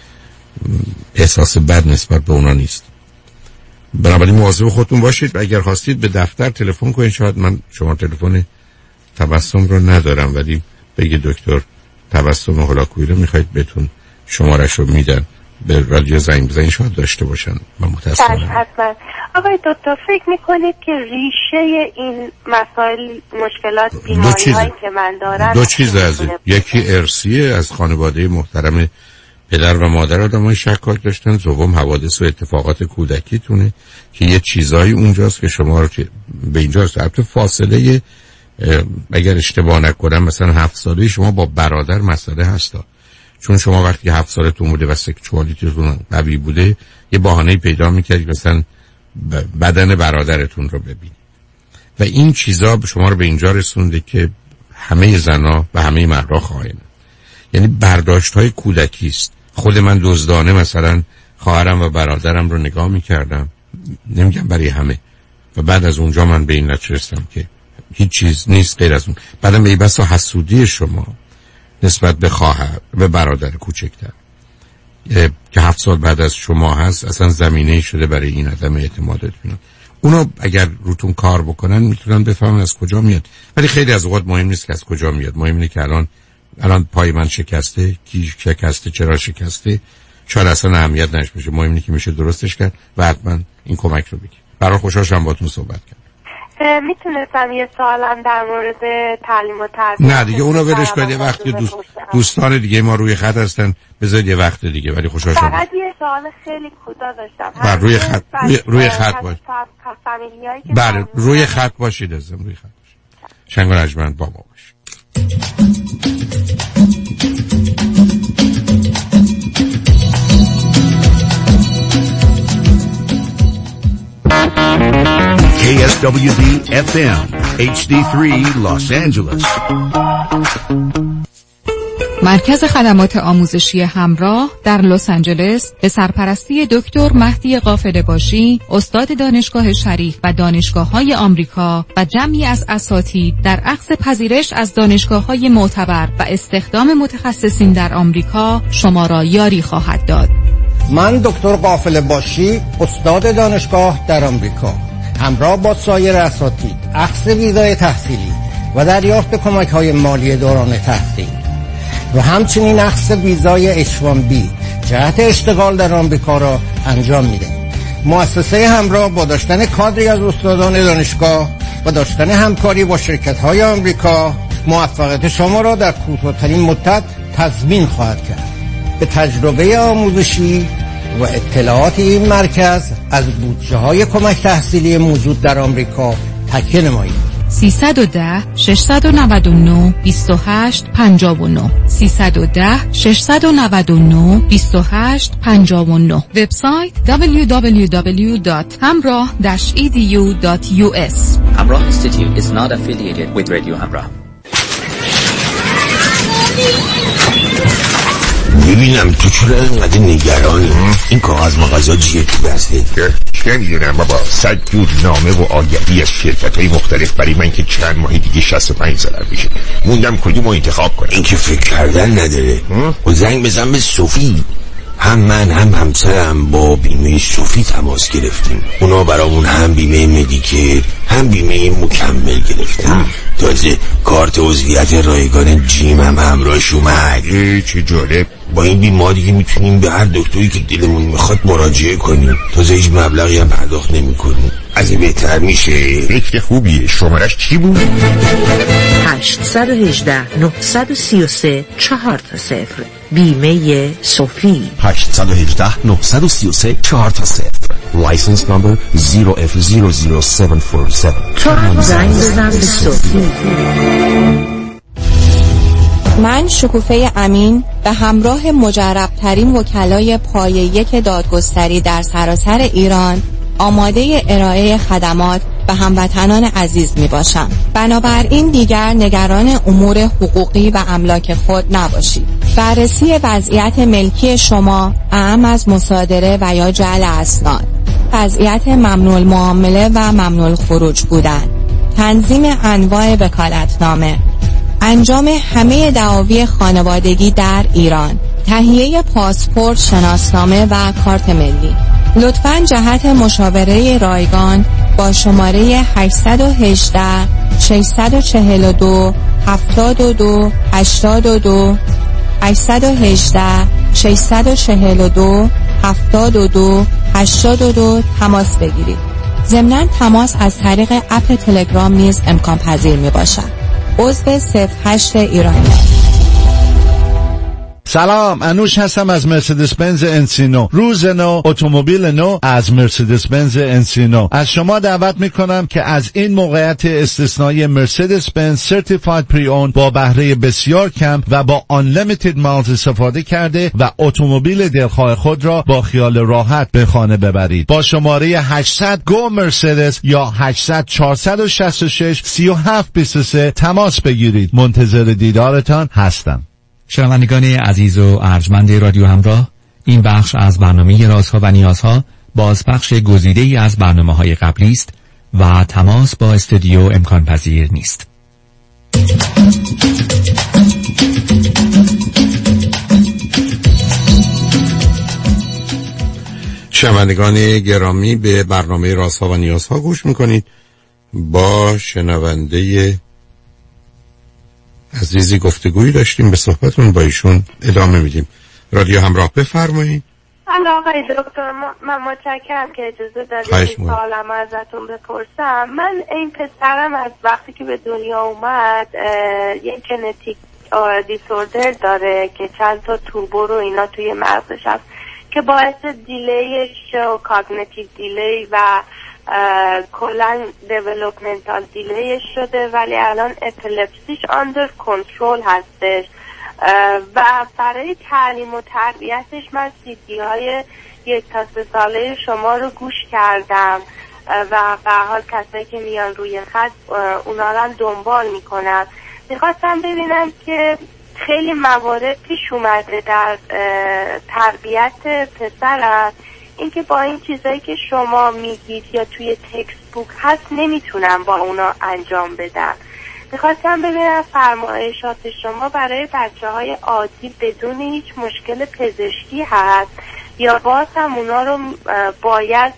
احساس بد نسبت به اونا نیست. بنابراین مواظب خودتون باشید و اگر خواستید به دفتر تلفن کنید. شاید من شما تلفن تبسم رو ندارم، ولی بگید دکتر تبسم هولاکویی رو میخواید بهتون شمارش رو میدن، به رادیو زنگ بزنید شاید داشته باشن. من متاسفم. حتما. آقای دکتر فکر میکنید که ریشه این مسائل مشکلات بیماری هایی که من دارم دو چیز عزیز، یکی ارثیه از خانواده محترم پدر و مادر آدمای شکاک داشتن، دوم حوادث و اتفاقات کودکیتونه که یه چیزایی اونجاست که شما رو به اینجاست. البته فاصله اگر اشتباه نکنم مثلا هفت ساله شما با برادر مسئله هستا، چون شما وقتی هفت سالتون بوده و سکشوالیتیتون قوی بوده یه بهانه‌ای پیدا می‌کردید مثلا بدن برادرتون رو ببینید و این چیزا شما رو به اینجا رسونده که همه زن‌ها و همه مردها خائن، یعنی برداشت‌های کودکی است خود من دزدانه مثلا خواهرم و برادرم رو نگاه میکردم، نمیگم برای همه، و بعد از اونجا من به این نتیجه رسیدم که هیچ چیز نیست غیر از اون. بعدم به بس حسودی شما نسبت به خواهر و برادر کوچکتر که هفت سال بعد از شما هست اصلا زمینه شده برای این عدم اعتماد اطمینان. اونو اگر روتون کار بکنن میتونن بفهمن از کجا میاد، ولی خیلی از اوقات مهم نیست که از کجا میاد، مهم اینه که الان الان پای من شکسته، کی شکسته، چرا شکسته، شاید اصلا اهمیت نشه باشه، مهم اینه که میشه درستش کرد و حتما این کمک رو بگیر. برای خوشحال شدم باهاتون صحبت کردم. میتونستم یه سوالم در مورد تعلیم و تربیت؟ نه دیگه اونو ولش کنید، یه وقتی دوست دوستان دیگه ما روی خط هستن، بذارید یه وقت دیگه. ولی خوشحال شدم. فقط یه سوال خیلی کوتاه داشتم. بله روی خط روی, روی خط باشید. بله روی خط باشید ازم روی خط باشید. شنگ و نجمند با ما باشید. کی اس دبلیو دی اف ام اچ دی سه Los Angeles. مرکز خدمات آموزشی همراه در لس آنجلس به سرپرستی دکتر مهدی قافله‌باشی، استاد دانشگاه شریف و دانشگاه‌های آمریکا و جمعی از اساتید در اخذ پذیرش از دانشگاه‌های معتبر و استخدام متخصصین در آمریکا شما را یاری خواهد داد. من دکتر قافله‌باشی، استاد دانشگاه در آمریکا، همراه با سایر اساتید اخذ ویزای تحصیلی و دریافت کمک‌های مالی دوران تحصیل و همچنین اخذ ویزای اچ وان بی جهت اشتغال در آمریکا را انجام می‌دهیم. مؤسسه همراه با داشتن کادری از استادان دانشگاه و داشتن همکاری با شرکت‌های آمریکا موفقیت شما را در کوتاه‌ترین مدت تضمین خواهد کرد. به تجربه آموزشی و اطلاعات این مرکز از بودجه‌های کمک تحصیلی موجود در آمریکا تکیه نمایید. سیصد و ده ششصد و نود و نه بیست و هشت پنجاه و نه سیصد و ده ششصد و نود و نه بیست و هشت پنجاه و نه. وبسایت دبلیو دبلیو دبلیو دات همراه داش ای دی یو دات یو اس. Hamrah Institute is not affiliated with Radio Hamrah. ببینم تو چرا اینقدر نگرانی؟ این کاغذ مغازه جیه تو بسته؟ چه میدونم بابا، صد جور نامه و آگهی از شرکت های مختلف برای من که چند ماهی دیگه شصت و پنج سالم میشه. موندم کدومو انتخاب کنم. این که فکر کردن نداره. و زنگ بزن به صوفی. هم من هم همسرم با بیمه صوفی تماس گرفتیم. اونا برامون هم بیمه مدیکر هم بیمه مکمل گرفتن. تازه کارت عضویت رایگان جیم هم همراهش اومد. چه جالب. با این بیمه دیگه میتونیم به هر دکتری که دلمون میخواد مراجعه کنیم. تازه هیچ مبلغی هم پرداخت نمیکنیم. از این بهتر میشه. فکر خوبیه. شمارش چی بود؟ هشت یک هشت نه سه سه چهار تا صفر. بیمه صوفی. هشت یک هشت نه سه سه چهار تا صفر. License number zero F zero zero seven four seven. تو هم زنگ بزن به صوفی. من شکوفه امین به همراه مجربترین وکلای پایه یک دادگستری در سراسر ایران آماده ارائه خدمات به هموطنان عزیز می باشم. بنابراین دیگر نگران امور حقوقی و املاک خود نباشید. بررسی وضعیت ملکی شما اهم از مصادره و یا جعل اسناد، وضعیت ممنوع المعامله و ممنوع الخروج بودن، تنظیم انواع وکالتنامه، انجام همه دعاوی خانوادگی در ایران، تهیه پاسپورت، شناسنامه و کارت ملی. لطفاً جهت مشاوره رایگان با شماره هشت یک هشت شش چهار دو هفتاد و دو هشتاد و دو هشت یک هشت شش چهار دو هفتاد و دو هشتاد و دو تماس بگیرید. ضمناً تماس از طریق اپ تلگرام نیز امکان پذیر می باشد. عضو صفر هشت ایرانی. سلام، انوش هستم از مرسدس بنز انسینو. روز نو، اتومبیل نو از مرسدس بنز انسینو. از شما دعوت میکنم که از این موقعیت استثنایی مرسدس بنز سرتیفاید پری اون با بهره بسیار کم و با unlimited miles استفاده کرده و اتومبیل دلخواه خود را با خیال راحت به خانه ببرید. با شماره هشتصد گو مرسدس یا هشتصد چهارصد و شصت و شش سی و هفت بیست و سه تماس بگیرید. منتظر دیدارتان هستم. شنوندگان عزیز و ارجمند رادیو همراه، این بخش از برنامه رازها و نیازها بازپخش گزیده‌ای از برنامه‌های قبلی است و تماس با استودیو امکان پذیر نیست. شنوندگان گرامی، به برنامه رازها و نیازها گوش میکنید. با شنونده عزیزی گفتگویی داشتیم، به صحبتون با ایشون ادامه میدیم. رادیو همراه، بفرمایید. الان آقای دکتر، من متشکرم که اجازه دادید سوالم ازتون بپرسم. من این پسرم از وقتی که به دنیا اومد یک ژنتیک دیسوردر داره که چند تا توبور و اینا توی مغزش هست که باعث دیلیش و کاگنیتیو دیلی و کلن دیولوپمنتال دیلیش شده، ولی الان اپیلپسیش آندر کنترل هستش و برای تعلیم و تربیتش من سیدی های یک تا سه ساله شما رو گوش کردم و به حال کسایی که میان روی خط اونا رو دنبال میکنم. میخواستم ببینم که خیلی موارد پیش اومده در تربیت پسرم، اینکه با این چیزایی که شما میگید یا توی تکست بوک هست نمیتونم با اونا انجام بدم. میخواستم ببینم فرمایشات شما برای بچه های عادی بدون هیچ مشکل پزشکی هست یا باز هم اونا رو باید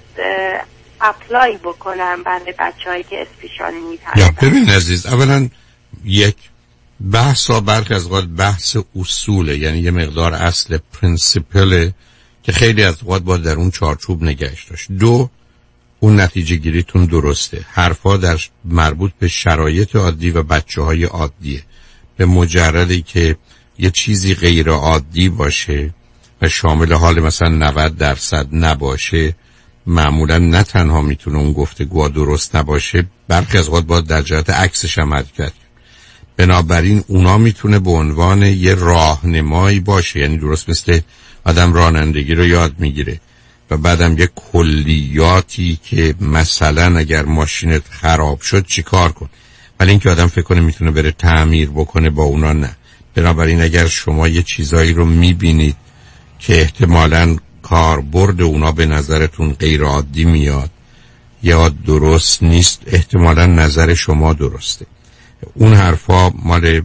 اپلای بکنم برای بچه هایی که اسپیشال نیز هست؟ یا ببین عزیز، اولا یک بحث ها برخی از اوقات بحث اصوله، یعنی یه مقدار اصل پرینسیپله که خیلی از اوقات باید در اون چارچوب نگهش داشت. دو، اون نتیجه گیریتون درسته، حرفا در مربوط به شرایط عادی و بچه های عادیه. به مجردی که یه چیزی غیر عادی باشه و شامل حال مثلا نود درصد نباشه، معمولا نه تنها میتونه اون گفتگوها درست نباشه، برخی از اوقات باید در جهت عکسش هم حرکت کرد. بنابراین اونا میتونه به عنوان یه راهنمایی باشه، یعنی درست مثل آدم رانندگی رو یاد میگیره و بعدم یه کلیاتی که مثلا اگر ماشینت خراب شد چی کار کن، ولی اینکه آدم فکر کنه میتونه بره تعمیر بکنه، با اونا نه. بنابراین اگر شما یه چیزایی رو میبینید که احتمالاً کاربرد اونا به نظرتون غیر عادی میاد یا درست نیست، احتمالاً نظر شما درسته. اون حرفا مال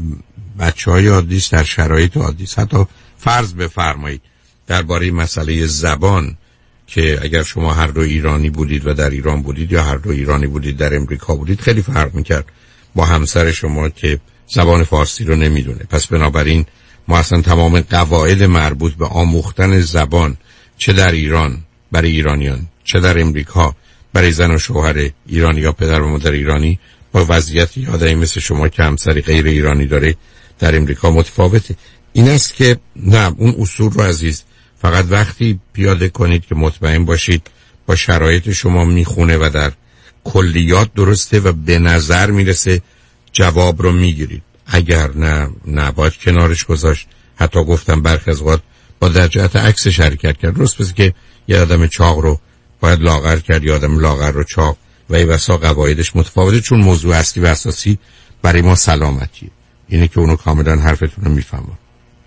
بچه‌های عادی است، در شرایط عادی است. حتی فرض بفرمایید درباره مسئله زبان که اگر شما هر دو ایرانی بودید و در ایران بودید یا هر دو ایرانی بودید در امریکا بودید، خیلی فرق میکرد با همسر شما که زبان فارسی رو نمیدونه. پس بنابراین ما اصلا تمام قواعد مربوط به آموختن زبان، چه در ایران برای ایرانیان، چه در امریکا برای زن و شوهر ایرانی یا پدر و مادر ایرانی، با وضعیتی آدمی مثل شما که همسری غیر ایرانی داره در امریکا متفاوته. این است که نه، اون اصول رو عزیز فقط وقتی پیاده کنید که مطمئن باشید با شرایط شما میخونه و در کلیات درسته و به نظر میرسه جواب رو میگیرید. اگر نه، نه باید کنارش گذاشت. حتی گفتم برخی از اوقات با در جهت عکسش حرکت کرد. درست پس که یه آدم چاق رو باید لاغر کرد یا آدم لاغر رو چاق، و این وسا قواعدش متفاوته، چون موضوع اصلی و اساسی برای ما سلامتیه. اینه که اونو کاملا حرفتون رو میفهمم.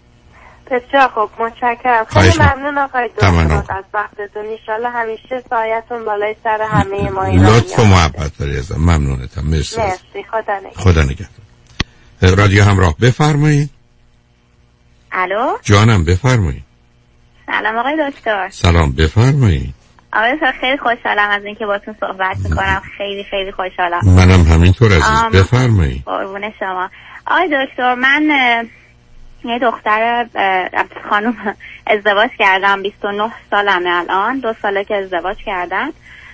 بسیار خوب، متشکرم. خیلی ممنون آقای دکتر از وقتتون. ان شاءالله همیشه سایه‌تون بالای سر همه ما ایرانیان. لطف و محبت داری ازم. ممنونتم. مرسی. مرسی. خدا نگهدار. خدا نگهدار. رادیو همراه، بفرمایید. الو جانم، بفرمایید. سلام آقای دکتر. سلام، بفرمایید. آقای دکتر خیلی خوشحالم از اینکه باهاتون صحبت میکنم. خیلی خیلی خوشحالم. منم همینطور عزیز. بفرمایید. قربون شما. آقای دکتر، من یه دختر خانم ازدواج کردم، بیست و نه سالمه الان، دو ساله که ازدواج کردن.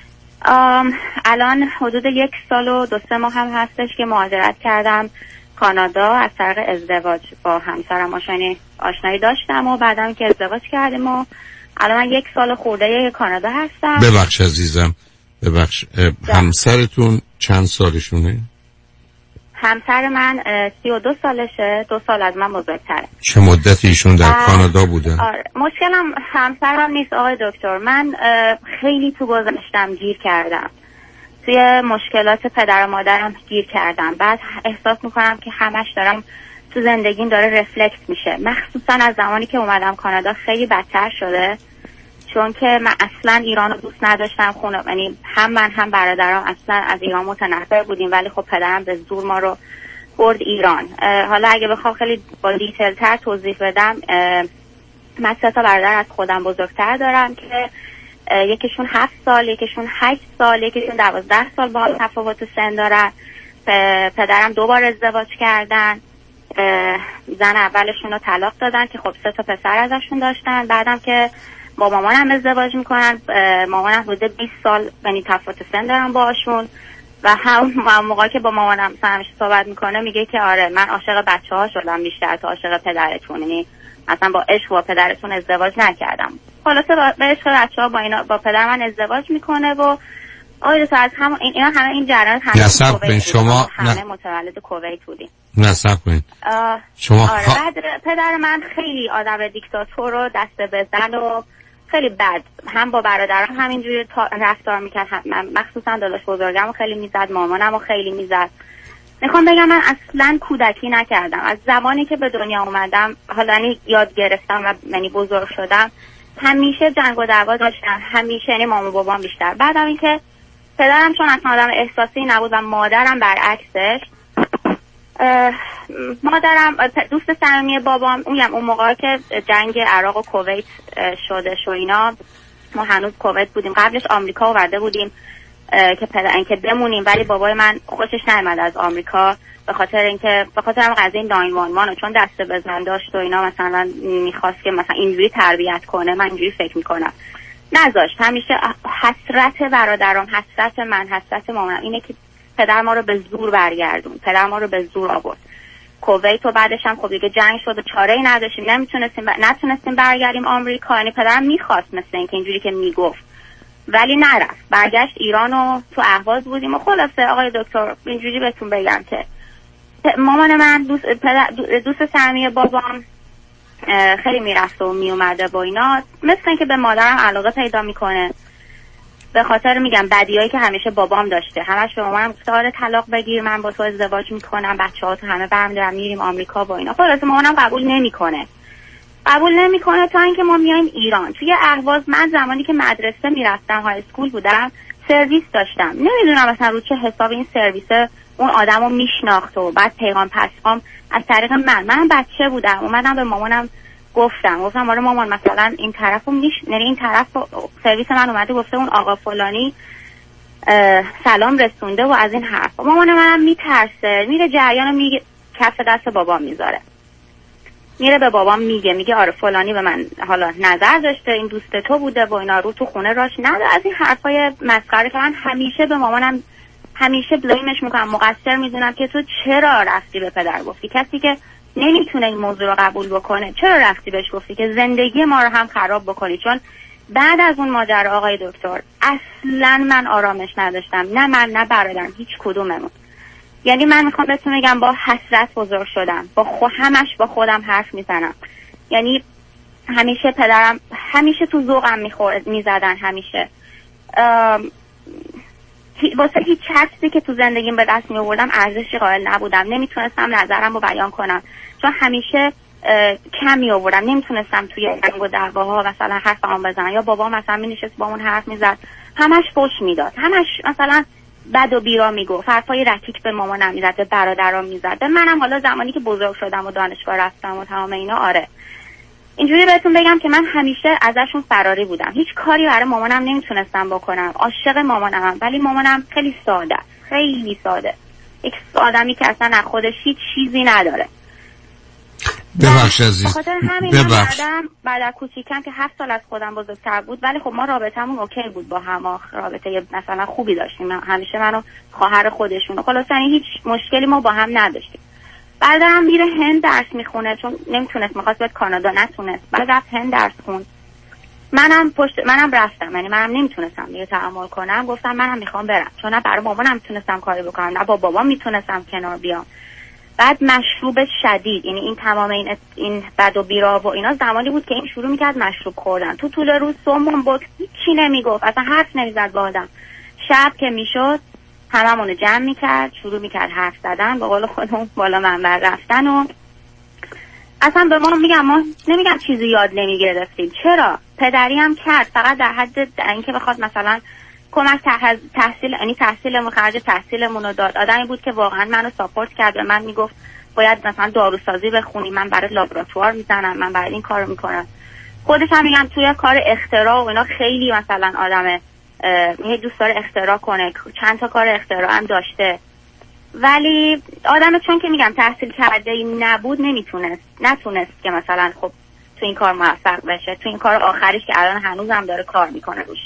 الان حدود یک سال و دو سه ماه هم هستش که مهاجرت کردم کانادا از طریق ازدواج. با همسرم آشنایی آشنایی داشتم و بعدم که ازدواج کردیم و الان من یک سال خورده کانادا هستم. ببخش عزیزم، ببخش، همسرتون چند سالشونه؟ همسر من سی و دو سالشه، دو سال از من بزرگتره. چه مدتی ایشون در کانادا بودن؟ آره. مشکلم همسرم نیست آقای دکتر، من خیلی تو گذشتم گیر کردم، توی مشکلات پدر و مادرم گیر کردم. بعد احساس میکنم که همش دارم تو زندگیم داره رفلکت میشه، مخصوصا از زمانی که اومدم کانادا خیلی بدتر شده، چون که من اصلا ایران رو دوست نداشتم. خونه یعنی هم من هم برادرام اصلا از ایران متنفر بودیم، ولی خب پدرم به زور ما رو برد ایران. حالا اگه بخوام خیلی با دیتیل تر توضیح بدم، من سه تا برادر از خودم بزرگتر دارم که یکیشون هفت سال، یکیشون هشت سال، یکیشون دوازده سال با هم تفاوت سن دارن. پدرم دو بار ازدواج کردن، زن اولشون رو طلاق دادن که خب سه تا پسر ازشون داشتن. بعدم که با مامانم ازدواج میکنن، مامانم حدود بیست سال یعنی تفاوت سن دارم باهاشون و هم موقعی که با مامانم همیشه صحبت میکنه میگه که آره من عاشق بچه‌ها شدم بیشتر تا عاشق پدرتون، یعنی اصلا با عشق با پدرتون ازدواج نکردم. خلاصه با عشق بچه‌ها با اینا با پدر من ازدواج میکنه و آره تو از هم این اینا همه این جریان همه نصب بین شما همه متولد کویت بودیم. نصب بین شما آره ها... بعد پدر من خیلی آدم دیکتاتور و دست بزن و خیلی بد، هم با برادرم همینجوری رفتار میکرد، هم مخصوصا داداش بزرگمو خیلی میزد، مامانمو خیلی میزد. میخوام بگم من اصلا کودکی نکردم. از زمانی که به دنیا اومدم حالا یاد گرفتم و یعنی بزرگ شدم همیشه جنگ و دعوا داشتم، همیشه یعنی مامان و بابام بیشتر. بعدم اینکه پدرم چون اصلا آدم احساسی نبود و مادرم برعکسش، مادرم دوست صمیمی بابام اونم اون موقع که جنگ عراق و کویت شده و اینا، ما هنوز کویت بودیم، قبلش آمریکا آورده بودیم که پدر اینکه بمونیم، ولی بابای من خوشش نیامد از آمریکا به خاطر اینکه به خاطر هم قضیه نود و یک چون دست بزن داشت و اینا، مثلا میخواست که مثلا اینجوری تربیت کنه، من اینجوری فکر میکنم نذاشت. همیشه حسرت برادرام، حسرت من، حسرت مامانم اینه که پدر ما رو به زور برگردون، پدر ما رو به زور آورد کویت و بعدش هم خب دیگه جنگ شد و چاره‌ای نداشتیم، نمیتونستیم ب... نتونستیم برگردیم آمریکا. یعنی پدرم میخواست مثل اینکه اینجوری که میگفت ولی نرفت، برگشت ایران و تو اهواز بودیم و خلاصه آقای دکتر اینجوری بهتون بگم که مامان من دوست پدر... دوست صمیمی بابام خیلی میرفت و میومده با اینا، مثل اینکه به مادرم علاقه پیدا میکنه به خاطر میگم بدیایی که همیشه بابام داشته. همش به مامانم گفته آره طلاق بگیر، من با تو ازدواج میکنم، بچه‌ها تو همه برمی‌دارم میریم آمریکا با اینا. خلاص مامانم قبول نمیکنه قبول نمیکنه تا اینکه ما میایم ایران. توی اهواز من زمانی که مدرسه میرفتم، های اسکول بودم، سرویس داشتم. نمیدونم مثلا رو چه حساب این سرویس اون آدمو میشناخت و بعد پیغام پسام از طریق من من بچه بودم اومدم به مامانم گفتم گفتم آره مامان مثلا این طرفو میش یعنی این طرف سرویس من اومده گفته اون آقا فلانی سلام رسونده و از این حرف. مامان منم میترسه، میره جریانو میگه کف دست بابام میذاره، میره به بابام میگه میگه آره فلانی به من حالا نظر داشته، این دوست تو بوده با اینا، رو تو خونه راش نده، از این حرفای مسخره که من همیشه به مامانم همیشه بلیمش میکنم، مقصر میدونم که تو چرا رفتی به پدر گفتی، کسی که نمیتونه این موضوع رو قبول بکنه چرا رفتی بهش گفتی که زندگی ما رو هم خراب بکنی. چون بعد از اون ماجرا آقای دکتر اصلا من آرامش نداشتم، نه من نه برادرم، هیچ کدوممون. یعنی من میخوام بهتون بگم با حسرت بزرگ شدم، با خو همش با خودم حرف میزنم. یعنی همیشه پدرم همیشه تو ذوقم میخورد میزدن، همیشه واسه هیچ چیزی که تو زندگیم به دست می آوردم ارزشی قائل نبودم، نمیتونستم نظرم رو بیان کنم چون همیشه کم می آوردم، نمیتونستم توی جنگ و دعواها مثلا حرفم بزنم، یا بابا مثلا می نشست با اون حرف میزد همش فحش میداد، همش مثلا بد و بیرا میگفت، حرفای رکیک به مامانم میزد، به برادرام میزد، به منم حالا زمانی که بزرگ شدم و دانشگاه رفتم و تمام اینا. آره اینجوری بهتون بگم که من همیشه ازشون فراری بودم، هیچ کاری برای مامانم نمیتونستم بکنم، عاشق مامانم، ولی مامانم خیلی ساده، خیلی ساده، یک آدمی که اصلا از خودش هیچ چیزی نداره. ببخش عزیز، بخاطر همین من بعدم بعد از کوچیکم که هفت سال از خودم بزرگتر بود، ولی خب ما رابطمون اوکی بود با هم، رابطه مثلا خوبی داشتیم، همیشه منو خواهر خودشون، خلاص یعنی هیچ مشکلی ما با هم نداشتیم. بعدم میره هند درس میخونه چون نمیتونست، میخواست بیاد کانادا، نتونست، بعد رفت هند درس خون. منم پشت منم رفتم، یعنی منم نمیتونستم دیگه تحمل کنم، گفتم منم میخوام برم، چون نه برای مامانم میتونستم کاری بکنم نه با بابام میتونستم کنار بیام. بعد مشروب شدید، یعنی این تمام این این بد و بیرا و اینا زمانی بود که این شروع میکرد مشروب خوردن، تو طول روز سومون بود، هیچی نمیگفت، اصلا حرف نمیزد با آدم. شب که میشد هممون جمع میکرد، شروع میکرد حرف زدن، به قول خودمون بالا منبر رفتن و اصلا به ما میگم ما نمیگم چیزی یاد نمیگرفتیم، چرا پدری هم کرد، فقط در حد اینکه بخواد مثلا کمک تحصیل، یعنی تحصیلمون خرج تحصیلمون رو داد. آدمی بود که واقعا منو ساپورت کرد، به من میگفت باید مثلا داروسازی بخونی، من برای لابراتوار میزنم، من برای این کارو میکنم. خودش هم میگم توی کار اختراع و اینا خیلی مثلا آدمه میگه دوست داره اختراع کنه، چند تا کار اختراع هم داشته، ولی آدم چون که میگم تحصیل کرده نبود نمیتونست نتونست که مثلا خب تو این کار موفق بشه، تو این کار آخریش که الان هنوزم داره کار میکنه روش.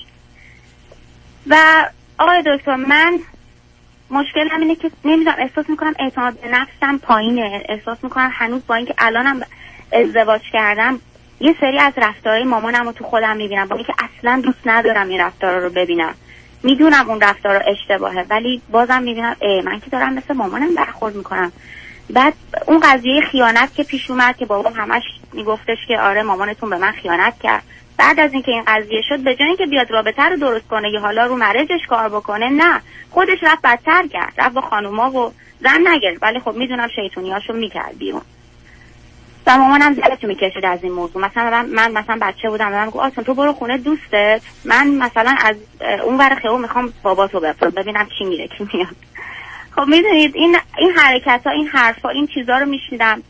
و آقای دکتر من مشکلم اینه که نمیدونم، احساس میکنم اعتماد به نفسم پایینه، احساس میکنم هنوز با اینکه الانم ازدواج کردم یه سری از رفتارهای مامانم رو تو خودم میبینم، با اینکه اصلا دوست ندارم این رفتارها رو ببینم، میدونم اون رفتار اشتباهه، ولی بازم میبینم ای من که دارم مثل مامانم برخورد میکنم. بعد اون قضیه خیانت که پیش اومد که بابام همش میگفتش که آره مامانتون به من خیانت کرد، بعد از اینکه این قضیه شد به جای اینکه بیاد رابطه رو درست کنه یا حالا رو مرجش کار بکنه، نه خودش رفت بدتر کرد، رفت با خانوما و زن نگرفت، ولی خب میدونم شیطونیاشو میکرد بیرون. و مامانم دلش میکشید از این موضوع. مثلا من, من مثلا بچه بودم، من گفتم آسان تو برو خونه دوستت، من مثلا از اون ور خیابون میخوام باباتو بفرستم ببینم کی میره کی میاد. خب میدونید این این حرکت ها، این حرفا، این چیزا رو میشنیدم.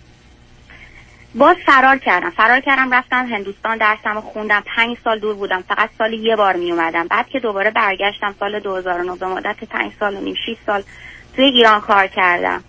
باز فرار کردم فرار کردم رفتم هندوستان، درسمو خوندم، پنج سال دور بودم، فقط سالی یه بار می اومدم. بعد که دوباره برگشتم سال دو هزار و نه به مدت پنج سال و نیم شش سال توی ایران کار کردم.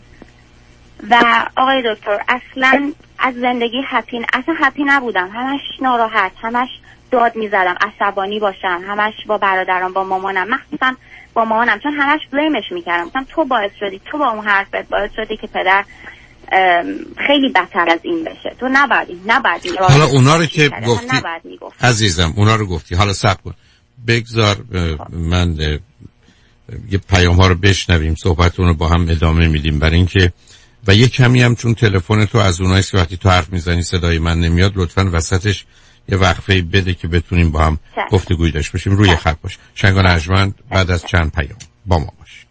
و آقای دکتر اصلا از زندگی هپی اصلا هپی نبودم، همش ناراحت، همش داد میزدم، عصبانی باشم، همش با برادرام، با مامانم، مخصوصا با مامانم، چون همش بلیمش میکردم، مثلا تو باعث شدی، تو با اون حرفت باعث شدی که پدر خیلی بدتر از این بشه، تو نباید نباید. حالا اونا رو که گفتی عزیزم، اونا رو گفتی، حالا صبر کن بگذار من یه پیام ها رو بشنویم، صحبتون رو با هم ادامه میدیم، برای اینکه و یه کمی هم چون تلفن تو از اوناییست که وقتی تو حرف میزنی صدای من نمیاد، لطفاً وسطش یه وقفه بده که بتونیم با هم گفتگوی داشته باشیم. روی خط باش. شنگان ارجمند بعد از چند پیام با ما باش.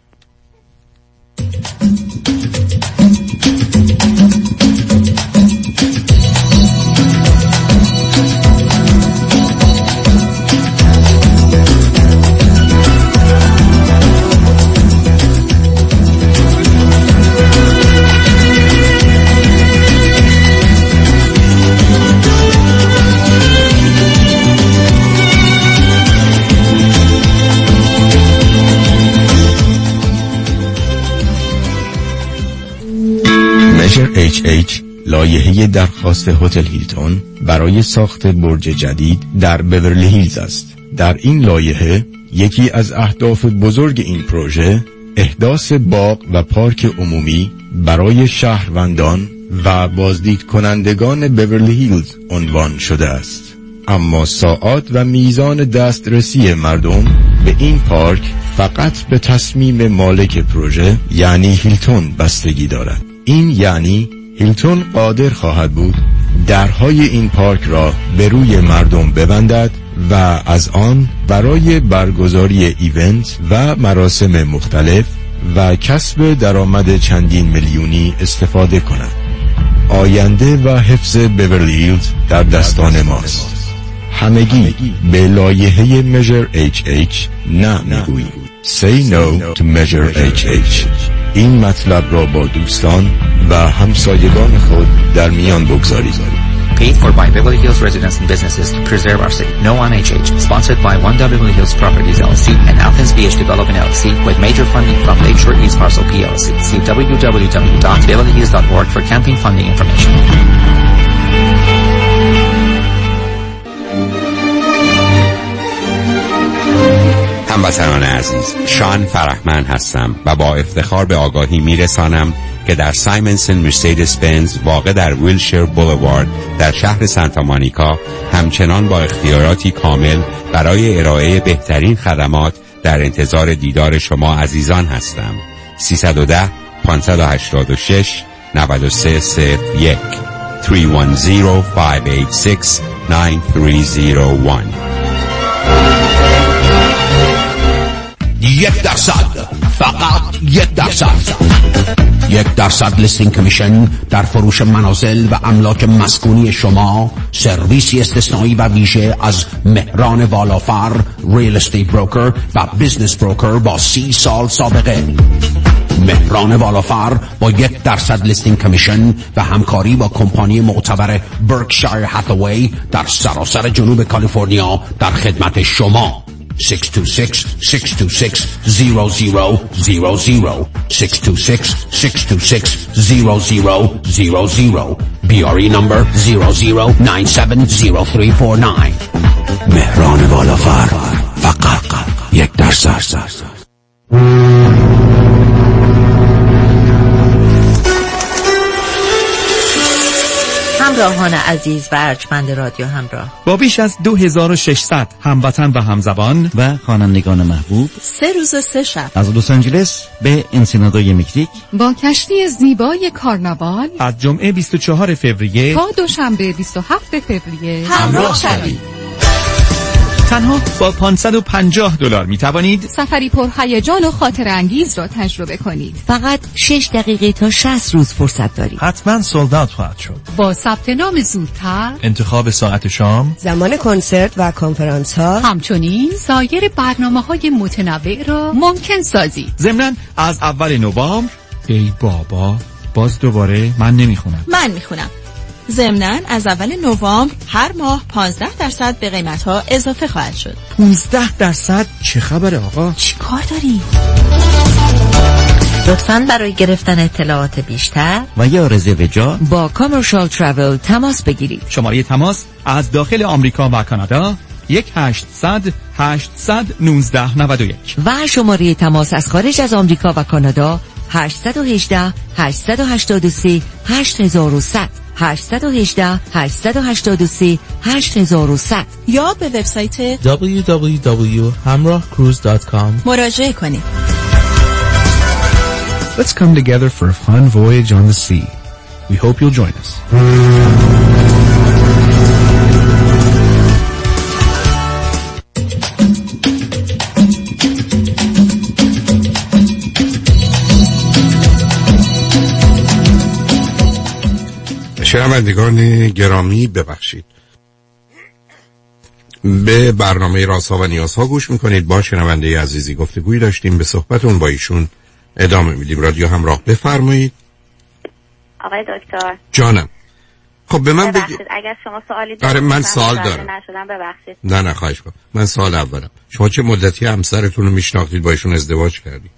اچ اچ لایحه درخواست هتل هیلتون برای ساخت برج جدید در بیورلی هیلز است. در این لایحه یکی از اهداف بزرگ این پروژه احداث باغ و پارک عمومی برای شهروندان و بازدید کنندگان بیورلی هیلز عنوان شده است. اما ساعات و میزان دسترسی مردم به این پارک فقط به تصمیم مالک پروژه یعنی هیلتون بستگی دارد. این یعنی هیلتون قادر خواهد بود درهای این پارک را به روی مردم ببندد و از آن برای برگزاری ایونت و مراسم مختلف و کسب درآمد چندین میلیونی استفاده کند. آینده و حفظ بیورلی هیلز در دستان ماست. همگی به لایحه Measure اچ اچ نه میگوییم. Say no to Measure اچ اچ. این مطلب را با دوستان و همسایگان خود در میان بگذارید. Paid for by Beverly Hills residents and businesses to preserve our city. No on H H. Sponsored by one Beverly Hills Properties L L C and Athens B H Development L L C with major funding from Lakeshore East Parcel P L C. See w w w dot beverly hills dot org for campaign funding information. هموطنان عزیز، شان فرحمند هستم و با افتخار به آگاهی میرسانم که در سایمنسن مرسدس بنز واقع در ویلشیر بولوارد در شهر سانتا مونیکا همچنان با اختیاراتی کامل برای ارائه بهترین خدمات در انتظار دیدار شما عزیزان هستم. سیصد و ده پانصد و هشتاد و شش نود و سه صفر یک سه یک صفر پنج هشت شش نه سه صفر یک یک درصد، فقط یک درصد. یک درصد لیستینگ کمیشن در فروش منازل و املاک مسکونی شما. سرویسی استثنایی و ویژه از مهران والافر، ریل استیت بروکر و بیزنس بروکر با سی سال سابقه. مهران والافر با یک درصد لیستینگ کمیشن و همکاری با کمپانی معتبر برکشایر هاتاوی در سراسر جنوب کالیفرنیا در خدمت شما. six two six, six two six, zero zero zero zero six two six, six two six, zero zero zero zero B R E number zero zero nine seven zero three four nine. مهران والافر، فقط یک درصد. همراهان عزیز و ارجمند رادیو همراه، با بیش از دو هزار و ششصد هموطن و همزبان و خوانندگان محبوب، سه روز و سه شب از لس آنجلس به انسینادوی مکزیک با کشتی زیبای کارناوال از جمعه بیست و چهارم فوریه تا دوشنبه بیست و هفتم فوریه همراه شوید. تنها با پانصد و پنجاه دلار می توانید سفری پر هیجان و خاطر انگیز را تجربه کنید. فقط شش دقیقه تا شصت روز فرصت دارید. حتما سولد اوت خواهد شد. با ثبت نام زودتر، انتخاب ساعت شام، زمان کنسرت و کنفرانس ها، همچنین سایر برنامه‌های متنوع را ممکن سازید. ضمناً از اول نوامبر، ای بابا باز دوباره من نمیخونم من میخونم ضمناً از اول نوامبر هر ماه پانزده درصد به قیمت‌ها اضافه خواهد شد. پانزده درصد؟ چه خبره آقا؟ چی کار داری؟ لطفاً برای گرفتن اطلاعات بیشتر و یا رزرو جا با کامرشال ترافل تماس بگیرید. شماره تماس از داخل آمریکا و کانادا یک هشتصد هشتصد نوزده نود و یک و شماره تماس از خارج از آمریکا و کانادا هشت یک هشت هشت هشت سه هشت صفر صفر هشت یک هشت هشت هشت سه هشت صفر صفر یا به وبسایت دبلیو دبلیو دبلیو دات hamrah cruise دات کام مراجعه کنید. Let's come together for a fun voyage on the sea. We hope you'll join us. شنوندگان گرامی ببخشید، به برنامه رازها و نیازها گوش میکنید. با شنونده عزیزی گفتگوی داشتیم، به صحبتون با ایشون ادامه میدیم. رادیو همراه، بفرمایید. آقای دکتر جانم. خب به من بگید اگر شما سوالی دارید. آره من سوال دارم. نشدم ببخشید. نه نه خواهش کنم. من سوال اولم، شما چه مدتی همسرتون رو میشناختید، با ایشون ازدواج کردید؟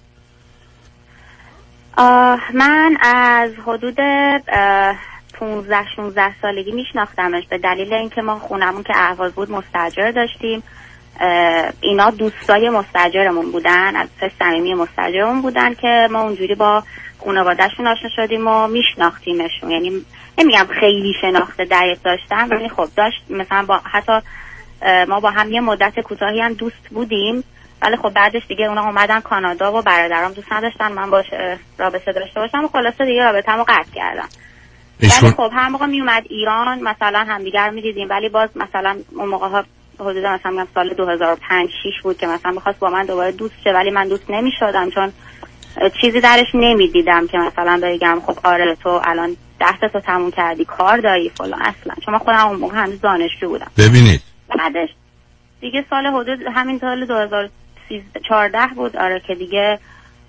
من از حدود پونزده شونزده سالگی میشناختمش، به دلیل اینکه ما خونمون که اهواز بود مستاجر داشتیم. اینا دوستای مستاجرمون بودن، از سه صمیمی مستاجرمون بودن که ما اونجوری با خانواده‌شون آشنا شدیم و میشناختیمشون. یعنی نمیگم خیلی شناخته دقیق داشتم، ولی خب داشت مثلا با حتی ما با هم یه مدت کوتاهی هم دوست بودیم، ولی خب بعدش دیگه اونا اومدن کانادا و برادرام دوست نداشتن من باش رابطه داشته باشم و خلاصه دیگه رابطه‌مو قطع کردم. ولی خب هر موقع می اومد ایران مثلا همدیگر می‌دیدیم، ولی باز مثلا اون موقع‌ها حدود مثلا میگم سال دو هزار و پنج شش بود که مثلا می‌خواست با من دوباره دوست شه، ولی من دوست نمی‌شدم چون چیزی درش نمی‌دیدم که مثلا بگم خب آره تو الان ده تا تموم کردی کار داری فلان، اصلا چون من خودم اون موقع هنوز دانشجو بودم. ببینید بعدش دیگه سال حدود همین سال دو هزار و چهارده بود آره که دیگه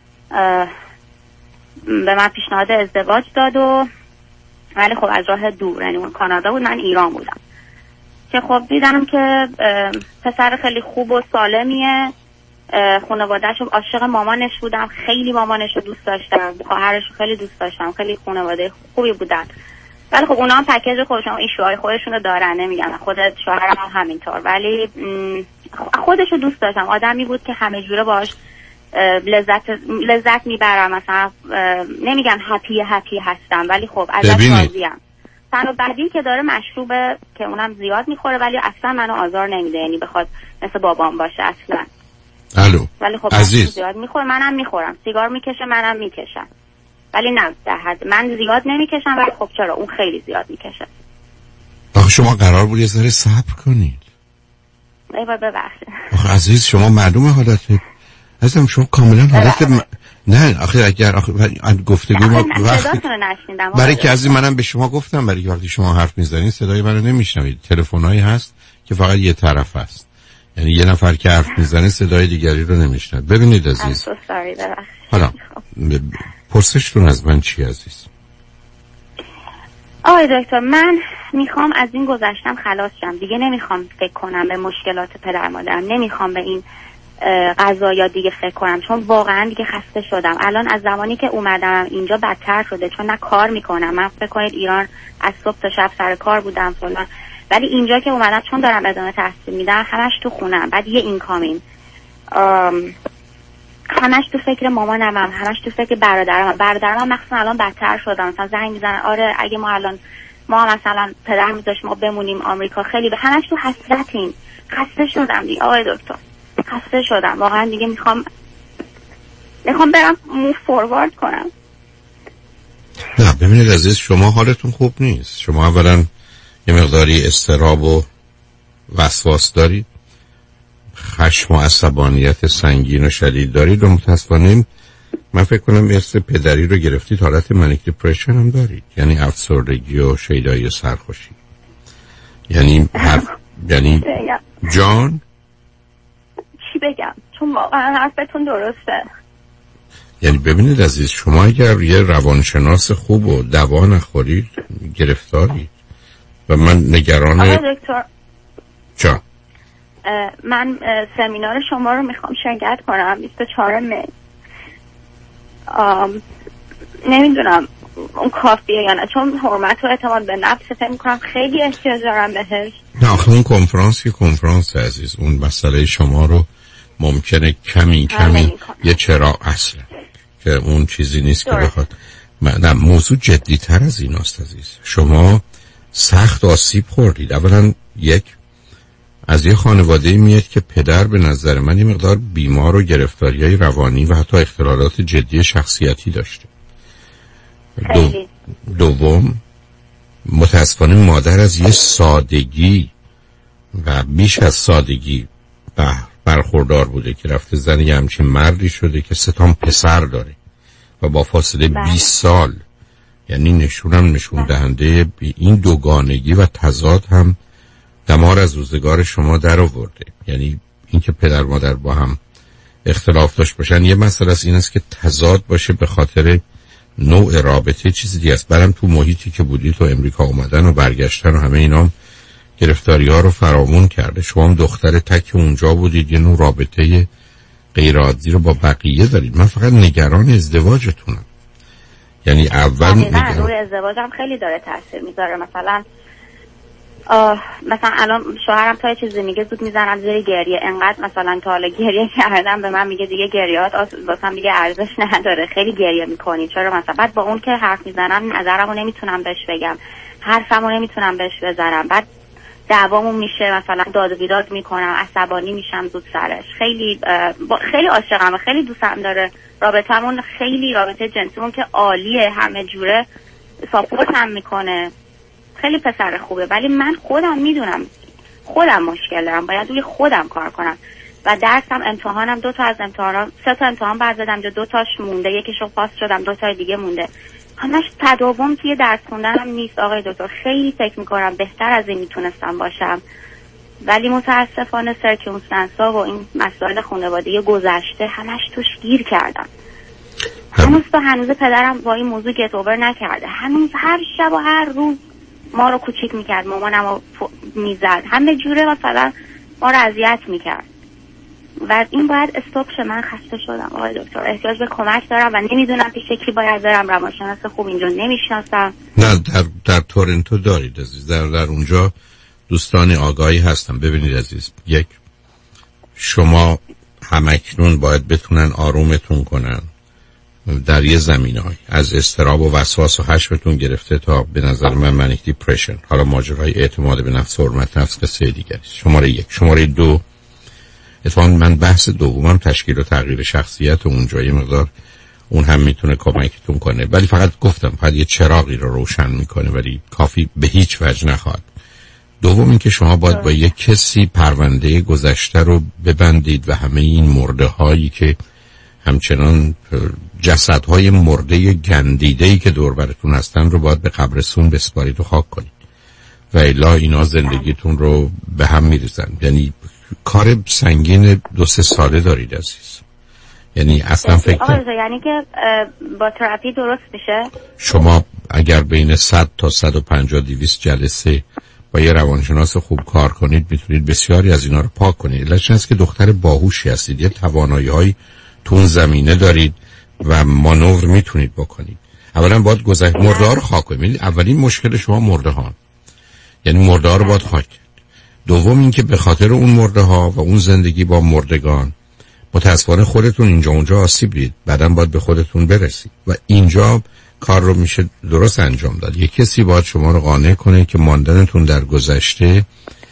به من پیشنهاد ازدواج داد و ولی خب از راه دور، یعنی اون کانادا بود من ایران بودم، که خب دیدم که پسر خیلی خوب و سالمیه، خانواده‌شو عاشق مامانش بودم، خیلی مامانش رو دوست داشتم، خواهرش رو خیلی دوست داشتم، خیلی خانواده خوبی بودن. ولی خب اونا هم پکیج خودشون ایشوهای خودشون رو دارن، نمیگم خود شوهرم هم همینطور، ولی خودش رو دوست داشتم. آدمی بود که همه جوره باش لذت لذت میبرم، مثلا نمیگم هپی هپی هستم ولی خب ازش راضیم. تنها بعدی که داره مشروبه که اونم زیاد میخوره ولی اصلا منو آزار نمیده، یعنی بخواد مثل بابام باشه اصلا. الو ولی خب عزیز زیاد میخوره، منم میخورم، سیگار میکشه منم میکشم، ولی نه در حد من زیاد نمیکشم، ولی خب چرا اون خیلی زیاد میکشه. آخه شما قرار بود یه ذره صبر کنید. ای بابا ببخشید. آخه عزیز شما معلومه حالت عزیزم شما کاملا حالت م... نه آخه اگر آخه گفتگو ما وقتی برای که از منم به شما گفتم برای که وقتی شما حرف میزنید صدای منو نمیشنوید. تلفنایی هست که فقط یه طرف هست، یعنی یه نفر که حرف میزنه صدای دیگری رو نمیشنوه. ببینید عزیز حالا پرسشتون از من چی عزیز؟ آقای دکتر من میخوام از این گذشتم خلاص شم دیگه، نمیخوام فکر کنم به مشکلات پدر مادرم، نمیخوام به این قضایا دیگه فکر کنم، چون واقعا دیگه خسته شدم. الان از زمانی که اومدم اینجا بدتر شده، چون نه کار میکنم. من فکر کنید ایران از صبح تا شب سر کار بودم فلان، ولی اینجا که اومدم چون دارم ادامه تحصیل میدم همش تو خونم، بعد یه اینکامین، همش تو فکر مامانم، هم همش تو فکر برادرم. برادرم مخصوصا الان بدتر شدم، مثلا زنگ میزنن آره اگه ما الان ما مثلا پدر میذاشت ما بمونیم آمریکا، خیلی به همش تو حسرتیم. خسته شدم دیگه آقای دکتر، خسته شدم واقعا دیگه. میخوام میخوام برم موو فوروارد کنم. نه ببینید عزیز، شما حالتون خوب نیست. شما اولا یه مقداری اضطراب و وسواس دارید، خشم و عصبانیت سنگین و شدید دارید و متاسفانه من فکر کنم ارث پدری رو گرفتید. حالت منیک دیپرشن هم دارید، یعنی افسردگی و شیدایی و سرخوشی. یعنی هر... یعنی جان چی بگم؟ چون واقعا حرفتون درسته. یعنی ببینید عزیز، شما اگر یه روانشناس خوب و دوا نخورید گرفتارید و من نگران. آقای دکتر چا؟ من سمینار شما رو میخوام شرکت کنم بیست و چهارم می. نمیدونم اون کافیه یا نه، چون حرمت و اعتماد به نفس فکر میکنم خیلی احتیاج دارم بهش. نه آخه اون کنفرانس که کنفرانس عزیز، اون مسئله شما رو ممکنه کمی کمی یه چرا اصلا که اون چیزی نیست که بخواد. نه موضوع جدی تر از این است عزیز. شما سخت آسیب خوردید. اولا یک از یه خانواده میاد که پدر به نظر من یه مقدار بیمار و گرفتاری‌های روانی و حتی اختلالات جدی شخصیتی داشته. دو... دوم متاسفانه مادر از یه سادگی و بیش از سادگی برخوردار بوده که رفته زن یه همچین مردی شده که سه تا پسر داره و با فاصله بیست سال. یعنی نشونم نشون دهنده این دوگانگی و تضاد هم دمار از روزگار شما در آورده. یعنی اینکه پدر مادر با هم اختلاف داشت باشن یه مسئله است، این است که تضاد باشه به خاطر نوع رابطه چیزی دیگه است. برام تو محیطی که بودی تو امریکا اومدن و برگشتن و همه اینا گرفتاری ها رو فرامون کرده. شما هم دختر تک اونجا بودید، یه نوع رابطه غیر عادی رو با بقیه دارید. من فقط نگران ازدواجتونم. یعنی اول نگران روی ازدواجم خیلی داره تاثیر میذاره. مثلا آه مثلا الان شوهرم تا یه چیزی میگه زود میزنم زیر گریه. انقدر مثلا تا حالا گریه کردم به من میگه دیگه گریهات واسم دیگه ارزش نداره، خیلی گریه میکنی چرا مثلا. بعد با اون که حرف میزنم نظرمو نمیتونم بهش بگم، حرفمو نمیتونم بهش بزنم، بعد دعوامون میشه، مثلا داد و بیداد میکنم، عصبانی میشم زود سرش. خیلی خیلی عاشقم، خیلی دوستم داره. رابطمون خیلی رابطه جنسیمون که عالیه، همه جوره ساپورت هم میکنه، خیلی پسر خوبه. ولی من خودم میدونم خودم مشکل دارم، باید روی خودم کار کنم. و درسم امتحانم دو تا از امتحانا سه تا امتحان بردادم، دو تاش مونده، یکیشو پاس شدم، دو تا دیگه مونده. همش تداوم توی درس خوندنم نیست آقای دکتر. خیلی فکر میکنم بهتر از این میتونستم باشم، ولی متاسفانه سرکمستنسا و این مسائل خانوادگی گذشته همش توش گیر کردم. هنوز تا هنوز پدرم با این موضوع گت اوور نکرده. هنوز هر شب و هر روز ما رو کوچیک میکرد، مامانم رو میزد، همه جوره مثلا ما رو اذیت میکرد و این باید استاپ شه. من خسته شدم آقای دکتر، احتیاج به کمک دارم و نمیدونم پیش کی باید برم. روانشناس خوب اینجا نمیشناسم. نه در در تورنتو دارید عزیز، در در اونجا دوستان آگاهی هستن. ببینید عزیز، یک شما همکنون باید بتونن آرومتون کنن در یه زمینه‌ای، از اضطراب و وسواس و خشمتون گرفته تا به نظر من منیک دیپرشن. حالا ماجرای اعتماد به نفس و حرمت نفس قصه دیگه است. شماره یک. شماره دو، اتفاقاً من بحث دومم تشکیل و تغییر شخصیت اونجا یه مقدار اون هم میتونه کمکتون کنه، ولی فقط گفتم فقط یه چراغی رو روشن میکنه ولی کافی به هیچ وجه نخواهد. دوم اینکه شما باید با یک کسی پرونده گذشته رو ببندید و همه این مرده هایی که همچنان جسدهای مرده گندیده‌ای که دور براتون هستن رو باید به قبرستون بسپارید و خاک کنید و الا اینا زندگیتون رو به هم میریزن. یعنی کار سنگین دو سه ساله دارید عزیز. یعنی اصلا فکر آقا یعنی که با تراپی درست میشه؟ شما اگر بین صد تا صد و پنجاه دویست جلسه با یه روانشناس خوب کار کنید میتونید بسیاری از اینا رو پاک کنید. علتش هست که دختر باهوشی هستید، یه توانایی‌های تو اون زمینه دارید و مانور میتونید بکنید. اولا باید گذشت مرده ها رو خاک کنید. اولین مشکل شما مرده ها، یعنی مرده ها رو باید خاک کرد. دوم این که به خاطر اون مرده ها و اون زندگی با مردگان متاسفانه خودتون اینجا اونجا آسیب دید، بعداً باید به خودتون برسید و اینجا کار رو میشه درست انجام داد. یک کسی باید شما رو قانع کنه که ماندنتون در گذشته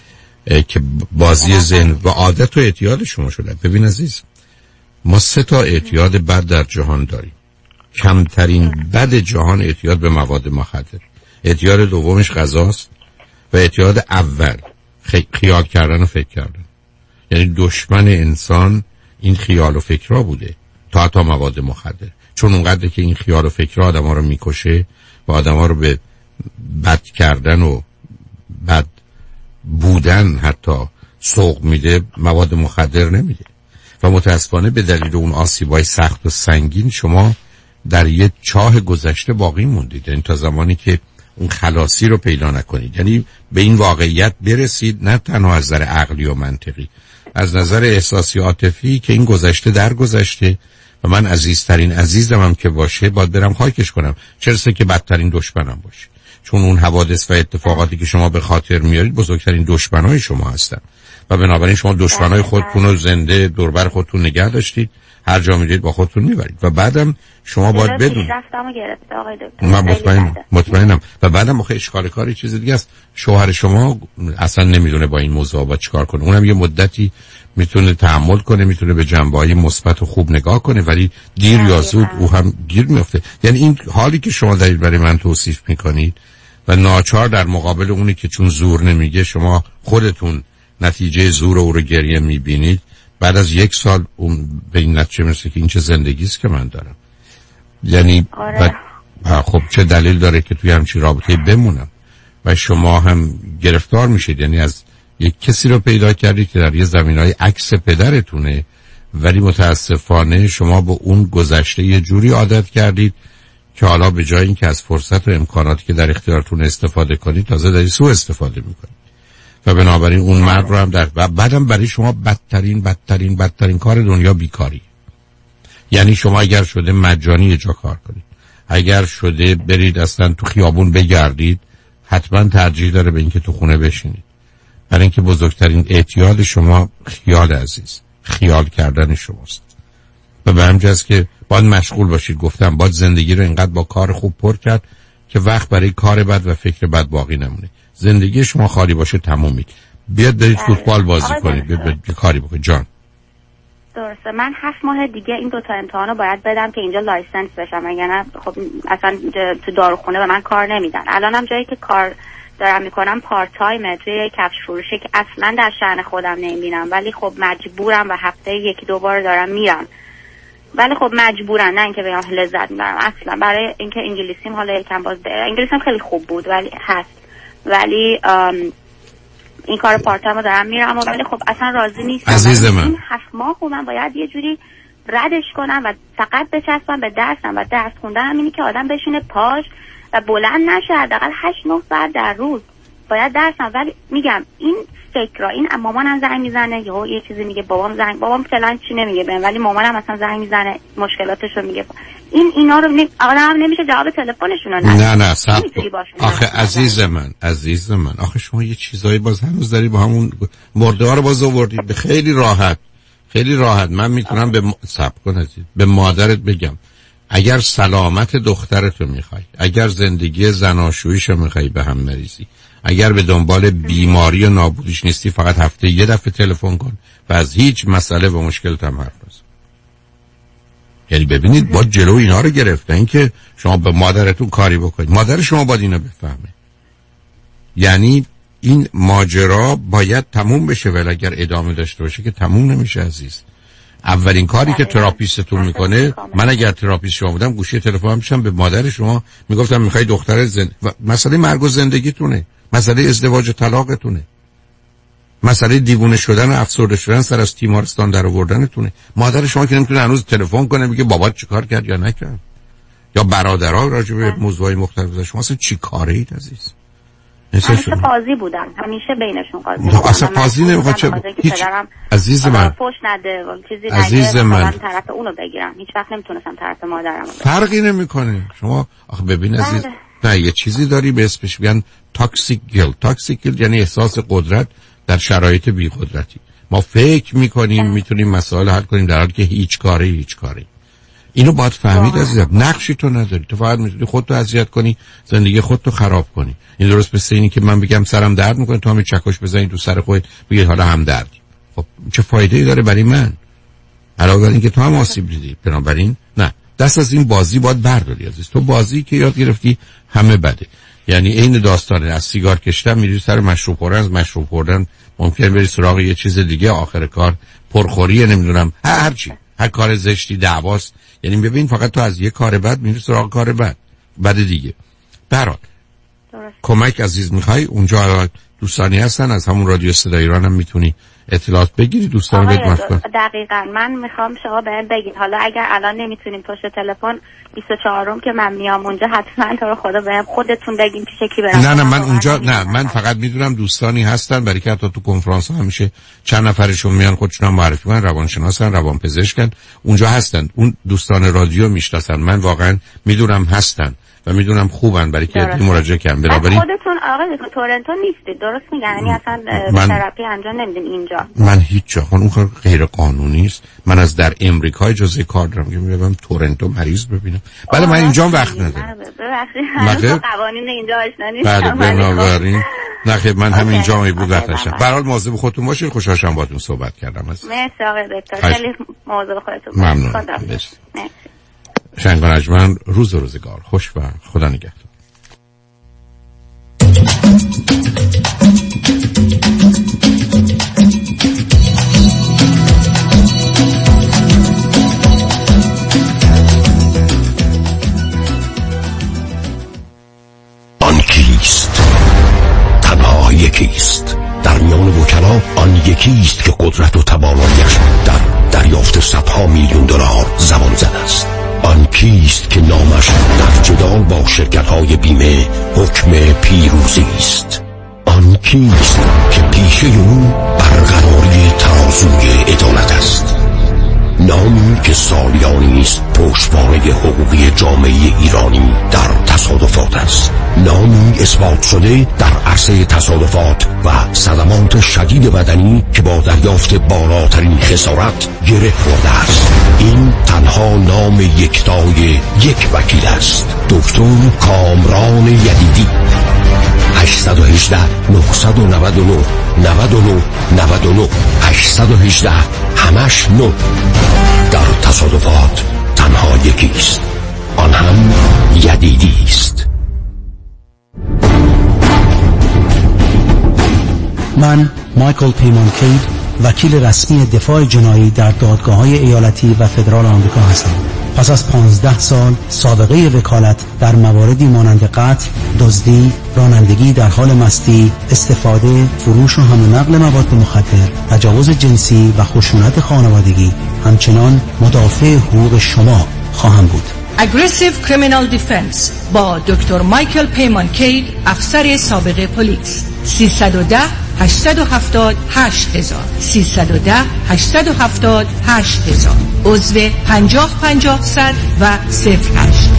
که بازی ذهن و عادت و اعتیاد شما شده. ببین عزیز، ما سه تا اعتیاد بد در جهان داریم. کمترین بد جهان اعتیاد به مواد مخدر، اعتیاد دومش غذاست و اعتیاد اول خیال کردن و فکر کردن. یعنی دشمن انسان این خیال و فکرها بوده تا تا مواد مخدر، چون اونقدر که این خیال و فکرها آدم ها رو میکشه و آدم ها رو به بد کردن و بد بودن حتی سوق میده، مواد مخدر نمیده. و متاسفانه به دلیل اون آسیبای سخت و سنگین شما در یه چاه گذشته باقی موندید، یعنی تا زمانی که اون خلاصی رو پیدا نکنید. یعنی به این واقعیت برسید، نه تنها از نظر عقلی و منطقی، از نظر احساسی عاطفی، که این گذشته در گذشته و من عزیزترین عزیزم هم که باشه باید برم خاکش کنم، چرسه که بدترین دشمنم باشه، چون اون حوادث و اتفاقاتی که شما به خاطر میارید بزرگترین دشمنای شما هستن و بنابراین شما دشمنای خودتون رو زنده دوربر خودتون نگه داشتید، هر جا میرید با خودتون میبرید و بعدم شما باید بدونید. من مطمئنم مطمئنم و بعدم آخه اشکال کاری چیز دیگه است. شوهر شما اصلا نمیدونه با این موضوع با چیکار کنه. اونم یه مدتی میتونه تحمل کنه، میتونه به جنبه‌های مثبت و خوب نگاه کنه، ولی دیر یا زود او هم گیر میفته. یعنی این حالی که شما دارید برای من توصیف میکنید و ناچار در مقابل اونی که چون زور نمیگه شما خودتون نتیجه زور او رو گریه میبینید، بعد از یک سال اون به این نتیجه میرسه که این چه زندگیست که من دارم. یعنی آره. خب چه دلیل داره که توی همچین رابطه بمونم؟ و شما هم گرفتار میشید. یعنی از یک کسی رو پیدا کردید که در یه زمینهای عکس پدرتونه، ولی متاسفانه شما به اون گذشته یه جوری عادت کردید که حالا به جای اینکه از فرصت و امکاناتی که در اختیارتون استفاده کنید، تازه دارید سوء استفاده میکنید و بنابراین اون مرد رو هم در و بعدم برای شما بدترین بدترین بدترین کار دنیا بیکاری. یعنی شما اگر شده مجانی یه جا کار کنید، اگر شده برید اصلا تو خیابون بگردید، حتما ترجیح داره به اینکه تو خونه بشینید، برای اینکه بزرگترین اعتیاد شما خیال عزیز، خیال کردن شماست و به همین جاست که باید مشغول باشید. گفتم باید زندگی رو اینقدر با کار خوب پر کرد که وقت برای کار بد و فکر بد باقی نمونه. زندگی شما خالی باشه تمومید. بیاد برید فوتبال بازی کنید، بیاد کاری بکنید. جان درسته. من هفت ماه دیگه این دوتا امتحان رو باید بدم که اینجا لایسنس بشم، اگر نه خب اصلا تو داروخونه به من کار نمیدن. الانم جایی که کار دارم میکنم پارت تایمه توی کفش فروشه که اصلا در شأن خودم نمیبینم، ولی خب مجبورم و هفته یکی دو بار دارم میرم، ولی خب مجبورم، نه اینکه بگم لذت میبرم اصلا. برای اینکه انگلیسیم حالا یکم باز انگلیسیم خیلی خوب بود ولی هست، ولی این کار پارت تایم رو دارم میرم ولی خب اصلا راضی نیستم. عزیز من این هفت ماه خب من باید یه جوری ردش کنم و فقط بچسبم به درسم و درس خوندن اینی که آدم بشینه پاش و بلند نشه، حداقل هشت نه ساعت در روز باید درسم. ولی میگم این فکر این مامانم زنگ میزنه یهو یه چیزی میگه، بابام زنگ بابام فلان چی نمیگه بهم، ولی مامانم مثلا زنگ میزنه مشکلاتشو میگه. این اینا رو نی... آدم نمیشه جواب تلفنشون رو نه نه صبر. آخه عزیز من عزیز من آخه شما یه چیزایی باز هنوز داری با همون مرده ها رو باز آوردید به خیلی راحت خیلی راحت. من میتونم به صبر کن عزیز به مادرت بگم اگر سلامت دخترتو میخوای، اگر زندگی زناشوییشو میخوای به هم مریزی، اگر به دنبال بیماری و نابودیش نیستی، فقط هفته یه دفعه تلفن کن و از هیچ مسئله و مشکلت هم حرف نزن. یعنی ببینید با جلو اینا رو گرفتن که شما به مادرتون کاری بکنید، مادر شما باید اینو بفهمه. یعنی این ماجرا باید تموم بشه، ولی اگر ادامه داشته باشه که تموم نمیشه عزیز. اولین کاری که تراپیستتون میکنه، من اگر تراپیست شما بودم گوشی تلفن میشم به مادر شما میگفتم میخوای دختر زن... مسئله مرگ و زندگیتونه، مسئله ازدواج و طلاقتونه، مسئله دیوونه شدن و افسرده شدن سر از تیمارستان در آوردنتونه. مادر شما که نمیتونه هنوز تلفن کنه میگه بابات چیکار کرد یا نکرد، یا برادرها راجع به موضوعای مختلف. شما اصلا چی کاره اید عزیز؟ همیشه قاضی بودم، همیشه بینشون قاضی بودم. اصلا قاضی نمیخواد چه هیچ عزیز من فوش نده چیزی عزیز نگه من طرف اونو بگیرم. هیچ وقت نمیتونستم طرف مادرم بگیرم. فرقی نمیکنه. شما آخه ببین عزیز، نه یه چیزی داری به اسمش میگن تاکسیک گیل. تاکسیک گیل یعنی احساس قدرت در شرایط بی قدرتی. ما فکر میکنیم میتونیم مسائل حل کنیم در حالی که هیچ کاری هیچ کاری. اینو باید فهمید عزیزم. نقشی تو نداری، تو فقط میتونی خودتو اذیت کنی، زندگی خودتو خراب کنی. این درست مثل اینی که من بگم سرم درد میکنه، تو هم چکش بزنی تو سر خودت بگی حالا هم درد. خب چه فایده‌ای داره برای من؟ علاوه بر اینکه تو هم آسیب دیدی. بنابراین نه، دست از این بازی باید برداری عزیز. تو بازی که یاد گرفتی همه بده. یعنی این داستانه از سیگار کشیدن میری سر مشروب خوردن، از مشروب خوردن ممکن بری سراغ یه چیز دیگه، آخر کار پرخوریه، نمیدونم هر چی، هر کار زشتی، دعواست. یعنی ببین فقط تو از یه کار بد میری سراغ کار بد بد دیگه. برات کمک عزیز میخوای، اونجا دوستانی هستن از همون رادیو صدای ایران هم میتونی اطلاعات بگیری. دوستان بهت مفکر دقیقاً من میخوام شما بهم بگید حالا اگر الان نمیتونیم پشت تلفن بیست و چهارم که من میام اونجا، حتما تو رو خدا بهم خودتون بگین پیش کی برم. نه نه من اونجا نه، من فقط میدونم دوستانی هستن، برای که حتی تو کنفرانس ها همیشه چند نفرشون میان خودشون هم معرفی کنن، روانشناسن، روانپزشکن، اونجا هستن. اون دوستان رادیو میشناسن، من واقعا میدونم هستن و میدونم خوبن، برای که مراجعه کردم. بنابراین خودتون آقای تورنتو نیستید، درست میگن؟ یعنی اصلا من... تراپی انجام نمیدین اینجا؟ من هیچ جا، اون کار غیر قانونی است. من از در امریکا اجازه کار دارم که میرم تورنتو مریض ببینم. بله من اینجا وقت ندارم. ببخشید قوانین اینجا آشنا نیستم. بله بنابراین نه خیلی من هم اینجا می بود وقت داشتم. به هر حال مواظب خودتون باشید. خوشحال شدم باهاتون صحبت کردم. مرسی آقای دکتر، خیلی مواظب خودتون باشید. ممنون. شنگان اجمن، روز و روزگار خوش و خدا نگهدار. آن کیست؟ تنها یکیست در میان وکلا. آن یکیست که قدرت و تواناییش در دریافت صدها میلیون دلار زبان زده است. آن کیست که نامش در جدال با شرکت‌های بیمه حکم پیروزی است؟ آن کیست که پیشه او برقراری ترازوی عدالت است؟ نامی که سالیانی است پشتوانه حقوقی جامعه ایرانی در تصادفات است. نامی اثبات شده در عرصه تصادفات و صدمات شدید بدنی که با دریافت بالاترین خسارت گره خورده است. این تنها نام یکتای یک وکیل است، دکتر کامران یدیدی. هشت یک هشت نه نه نه نه نه نه نه هشت یک هشت همش نو. در تصادفات تنها یکیست، آن هم یدیدی است. من مایکل پیمان کید، وکیل رسمی دفاع جنایی در دادگاه‌های ایالتی و فدرال آمریکا هستم. پس از پانزده سال سابقه وکالت در مواردی مانند قتل، دزدی، رانندگی در حال مستی، استفاده، فروش و حمل و نقل مواد مخدر، تجاوز جنسی و خشونت خانوادگی، همچنان مدافع حقوق شما خواهم بود. Aggressive Criminal Defense با دکتر مایکل پیمان کید، افسر سابق پلیس. سیصد و ده هشتصد و هفتاد هشت هزار سیصد و ده هشتصد و هفتاد هشت هزار عضو پنجاه پنجاه صد و صفر هشت.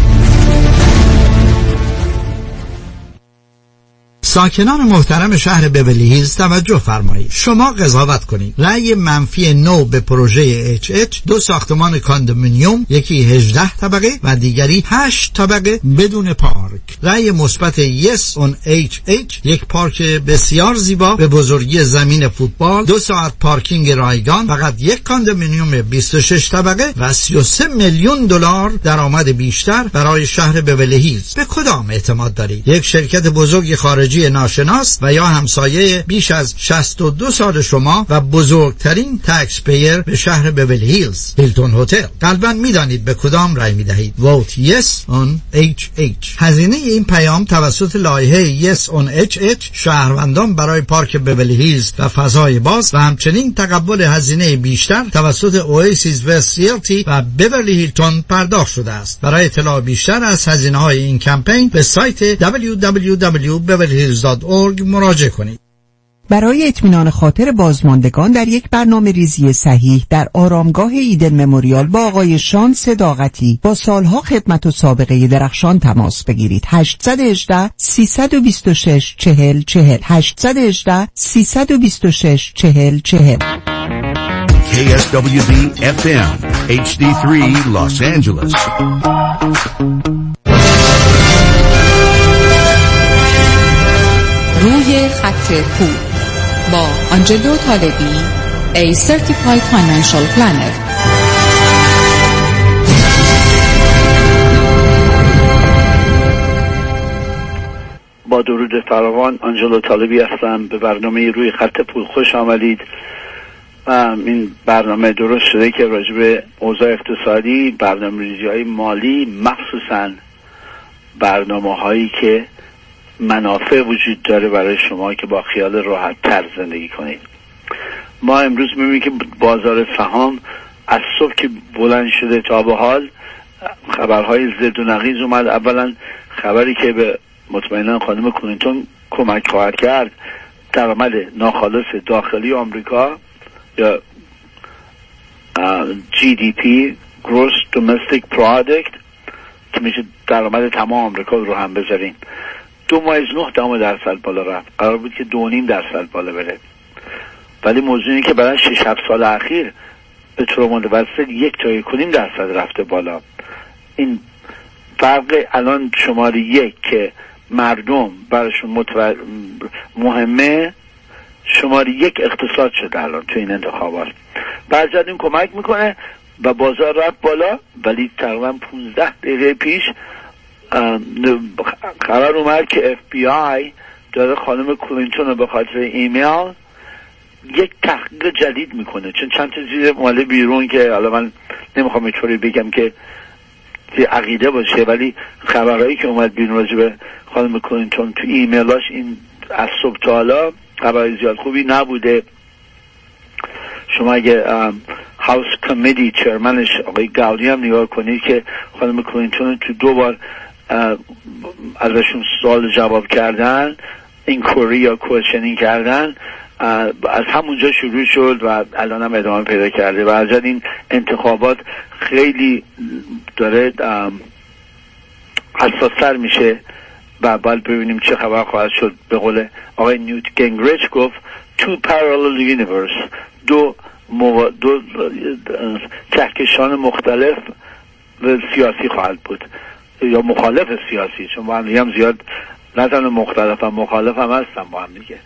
ساکنان محترم شهر بیولی هیلز توجه فرمایید. شما قضاوت کنید. رأی منفی نو به پروژه اچ اچ، دو ساختمان کاندومینیوم، یکی هجده طبقه و دیگری هشت طبقه بدون پارک. رأی مثبت یس اون اچ اچ، یک پارک بسیار زیبا به بزرگی زمین فوتبال، دو ساعت پارکینگ رایگان، فقط یک کاندومینیوم بیست و شش طبقه و سی و سه میلیون دلار درآمد بیشتر برای شهر بیولی هیلز. به کدام اعتماد دارید؟ یک شرکت بزرگ خارجی همسایه ناشناس و یا همسایه بیش از شصت و دو سال شما و بزرگترین تکس پیر به شهر بیولی هیلز، هیلتون هتل. قلباً میدانید به کدام رای میدهید. Vote yes on اچ اچ. هزینه این پیام توسط لایحه Yes on اچ اچ شهروندان برای پارک بیولی هیلز و فضای باز و همچنین تقبل هزینه بیشتر توسط اواسیس وست ریلتی و بیولی هیلتون پرداخت شده است. برای اطلاع بیشتر از هزینه‌های این کمپین به سایت دبلیو دبلیو دبلیو دات بیولی هیلز دات اورگ مراجعه کنید. برای اطمینان خاطر بازماندگان در یک برنامه ریزی صحیح در آرامگاه ایدن مموریال با آقای شان صداقتی با سالها خدمت و سابقه درخشان تماس بگیرید. هشت یک هشت سه دو شش چهل چهل هشت یک هشت سه دو شش چهل چهل. کی اس دبلیو دی اف ام اچ دی سه Los Angeles. روی خط پول با آنجلو طالبی، A Certified Financial Planner. با درود فراوان، آنجلو طالبی هستم. به برنامه روی خط پول خوش آمدید. این برنامه درست شده که راجع به اوضاع اقتصادی، برنامه‌ریزی های مالی، مخصوصاً برنامه هایی که منافع وجود داره برای شما که با خیال راحت تر زندگی کنید. ما امروز می‌بینیم که بازار سهام از صبح که بلند شده تا به حال خبرهای زد و نقیض اومد. اولا خبری که به مطمئنا خانم کلینتون کمک خواهد کرد، درآمد ناخالص داخلی آمریکا یا جی دی پی Gross Domestic Product که میشه درآمد تمام آمریکا رو هم بذاریم، دو ممیز نه دهم درصد بالا رفت. قرار بود که دو نیم درصد بالا بره، ولی موضوع اینه که برای شش هفت سال اخیر به طور متوسط یک تا یک و نیم درصد رفته بالا. این فرق الان شماره یک که مردم براشون متو... مهمه، شماره یک اقتصاد شده الان تو این انتخابات. بعضی این کمک میکنه و بازار رفت بالا، ولی تقریبا پانزده دقیقه پیش قرار اومد که اف بی آی داره خانم کلینتون رو به خاطر ایمیل یک تحقیق جدید میکنه، چون چند تا چیز اومده بیرون که حالا من نمیخوام اینطوری بگم که عقیده باشه، ولی خبرهایی که اومد بیرون راجع به خانم کلینتون تو ایمیلاش این از صبح تا حالا خبرهای زیاد خوبی نبوده. شما اگه هاوس کمیتی چرمنش آقای گاودی هم نگاه کنید که خانم کلینتون تو دو بار ازشون سوال جواب کردن، اینکوری یا کوشنینگ کردن، از همونجا شروع شد و الان هم ادامه پیدا کرده و از این انتخابات خیلی داره حساس‌تر میشه و باید ببینیم چه خبر خواهد شد. به قول آقای نیوت گینگریچ گفت two parallel universe، دو مو... دو کهکشان مختلف و سیاسی خواهد بود یا مخالف سیاسی، چون با هم دیگه هم زیاد نه تنها مختلف هم مخالف هم هستن با هم دیگه.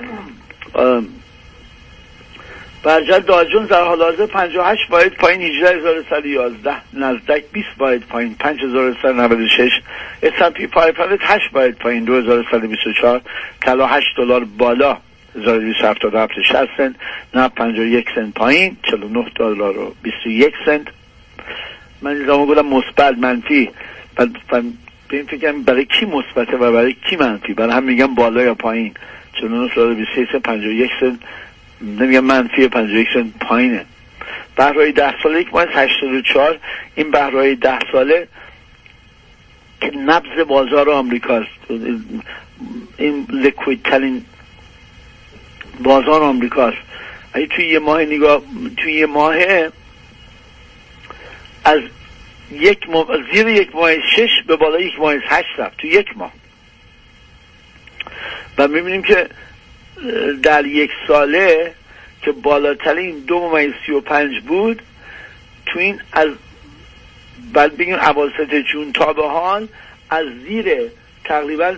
برجل داجونز در حال حاضر پنجاه و هشت باید پایین هجده هزار و صد و یازده، نزدک بیست باید پایین پنج هزار و صد و نود و شش، اس اند پی پانصد هشت باید پایین دو هزار و صد و بیست و چهار، طلا هشت دلار بالا هزار و دویست و هفتاد و هفت شصت سنت، نه پنجاه و یک سنت پایین چهل و نه دلار و بیست و یک سنت. من زمان گفتم مثبت منفی، بعد به این فکرم برای کی مثبته و برای کی منفی، برای هم میگم بالا یا پایین. چهل و نه دلار و بیست و یک سنت، پنجاه و یک سنت نمیگم منفی، پنجاه و یک سنت پایینه. بهرهای ده ساله یک مایز هشتاد و چهار، این بهرهای ده ساله که نبض بازار آمریکاست، این لیکوید ترین بازار آمریکاست. اگه توی یه ماه نگاه توی یه ماه از یک ماه زیر یک ماه شش به بالا یک ماه هشت رفت توی یک ماه و میبینیم که در یک ساله که بالاترین دو ممیز سی و پنج بود، تو این از بعد بگیم اواسط جون تا به حال از زیر تقریبا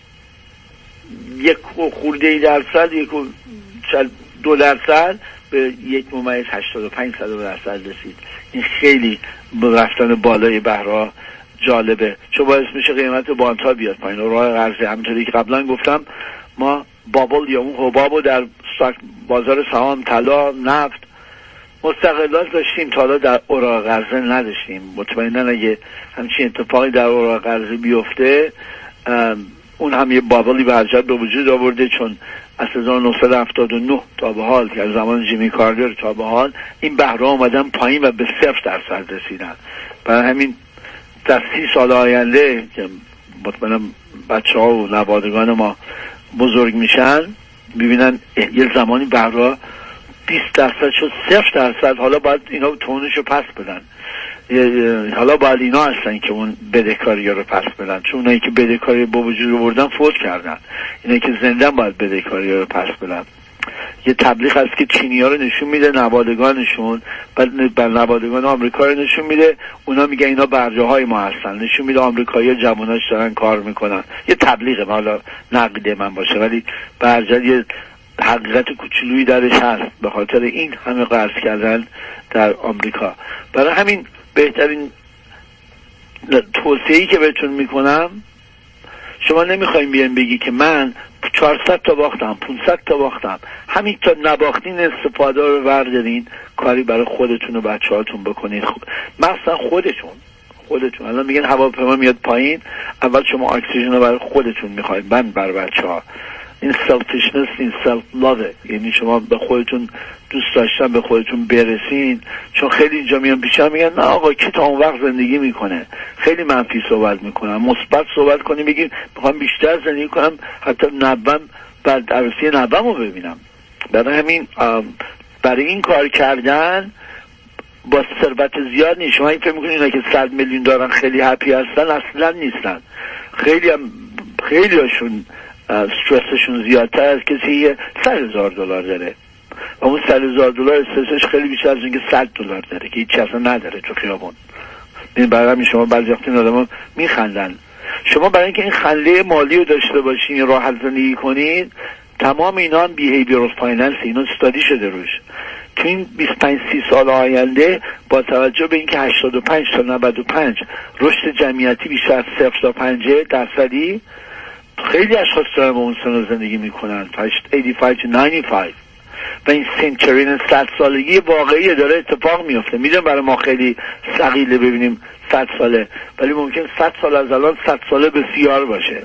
یک خورده درصد، یک دو درصد به یک ممیز هشتاد و پنج درصد رسید. این خیلی رفتن بالای بهرها جالبه، چون باعث میشه قیمت بانت ها بیاد پایین و راه قرضه. همونطوری که قبلا گفتم ما بابل یا اون حباب در بازار سهام، طلا، نفت، مستقلات داشتیم، تا حالا در اوراق قرضه نداشتیم. مطمئنا اگه همچین اتفاقی در اوراق قرضه بیفته اون هم یه بابلی برجت به وجود آورده، چون از هزار و نهصد و هفتاد و نه تا به حال که از زمان جیمی کارتر تا به حال این بهره اومدن پایین و به صفر درصد رسیدن. برای همین در سی سال آینده که مطمئنا بچه ها و نوادگان ما بزرگ میشن ببینن یه زمانی بهره بیست درصد شد صفر درصد، حالا باید اینا تونشو پس بدن. حالا باید اینا هستن که اون بدهکاری رو پس بدن، چون اونایی که بدهکاری با وجود آوردن فوت کردن، اینایی که زنده باید بدهکاری رو پس بدن. یه تبلیغ هست که چینی ها رو نشون میده نوادگانشون، بعد بر نوادگان آمریکا رو نشون میده، اونا میگن اینا برجه های ما هستن، نشون میده آمریکایی ها جواناش دارن کار میکنن. یه تبلیغه، حالا نقده من باشه ولی برجه یه حقیقت کوچولویی درش هست به خاطر این همه قرض کردن در آمریکا. برای همین بهترین توصیه‌ای که بهتون میکنم، شما نمیخوایم بیان بگی که من چهارصد تا باختم، پانصد تا باختم، همین تا نباختین استفاده رو بردارین کاری برای خودتون و بچه هاتون بکنین، مثلا خودتون خودتون الان میگن هواپیما میاد پایین، اول شما اکسیژن رو برای خودتون میخواین، من برای بچه ها. این سلفیشنس، این سلف لاوه، یعنی شما به خودتون دوست داشتن به خودتون برسین. چون خیلی اینجا میان پیشم میگن نه آقا کی تا اون وقت زندگی میکنه، خیلی منفی صحبت میکنم، مثبت صحبت کنی بگی میخوام بیشتر زندگی کنم، حتی نوام بعد عروسی نوامو ببینم. برای همین برای این کار کردن با ثروت زیاد نیست. شما این فکر میکنین اینا که صد میلیون دارن خیلی هپی هستن، اصلا نیستن. خیلی هم خیلی هاشون استرسشون زیادتر از کسی صد هزار دلار داره و اون صد هزار دلار استرسش خیلی بیشتر از اینکه صد دلار داره که هیچ اصلا نداره تو خیابون. این برای همین شما بعضی وقتا این آدما میخندن. شما برای اینکه این خنده مالی رو داشته باشین، راحت زندگی کنید، تمام اینا هم بیهیویرال فایننس، اینا استادی شده روش. تو این بیست و پنج سی سال آینده با توجه به اینکه هشتاد و پنج تا نود و پنج رشد جمعیتی بیشتر از صفر تا پنج درصدی، خیلی اشخاص دارن با اون سن زندگی میکنن، هشتاد و پنج تا نود و پنج، و این سنچرین صد سالگی واقعی داره اتفاق میفته. میدونم برای ما خیلی ثقیله ببینیم صد ساله، ولی ممکن صد سال از الان صد ساله بسیار باشه.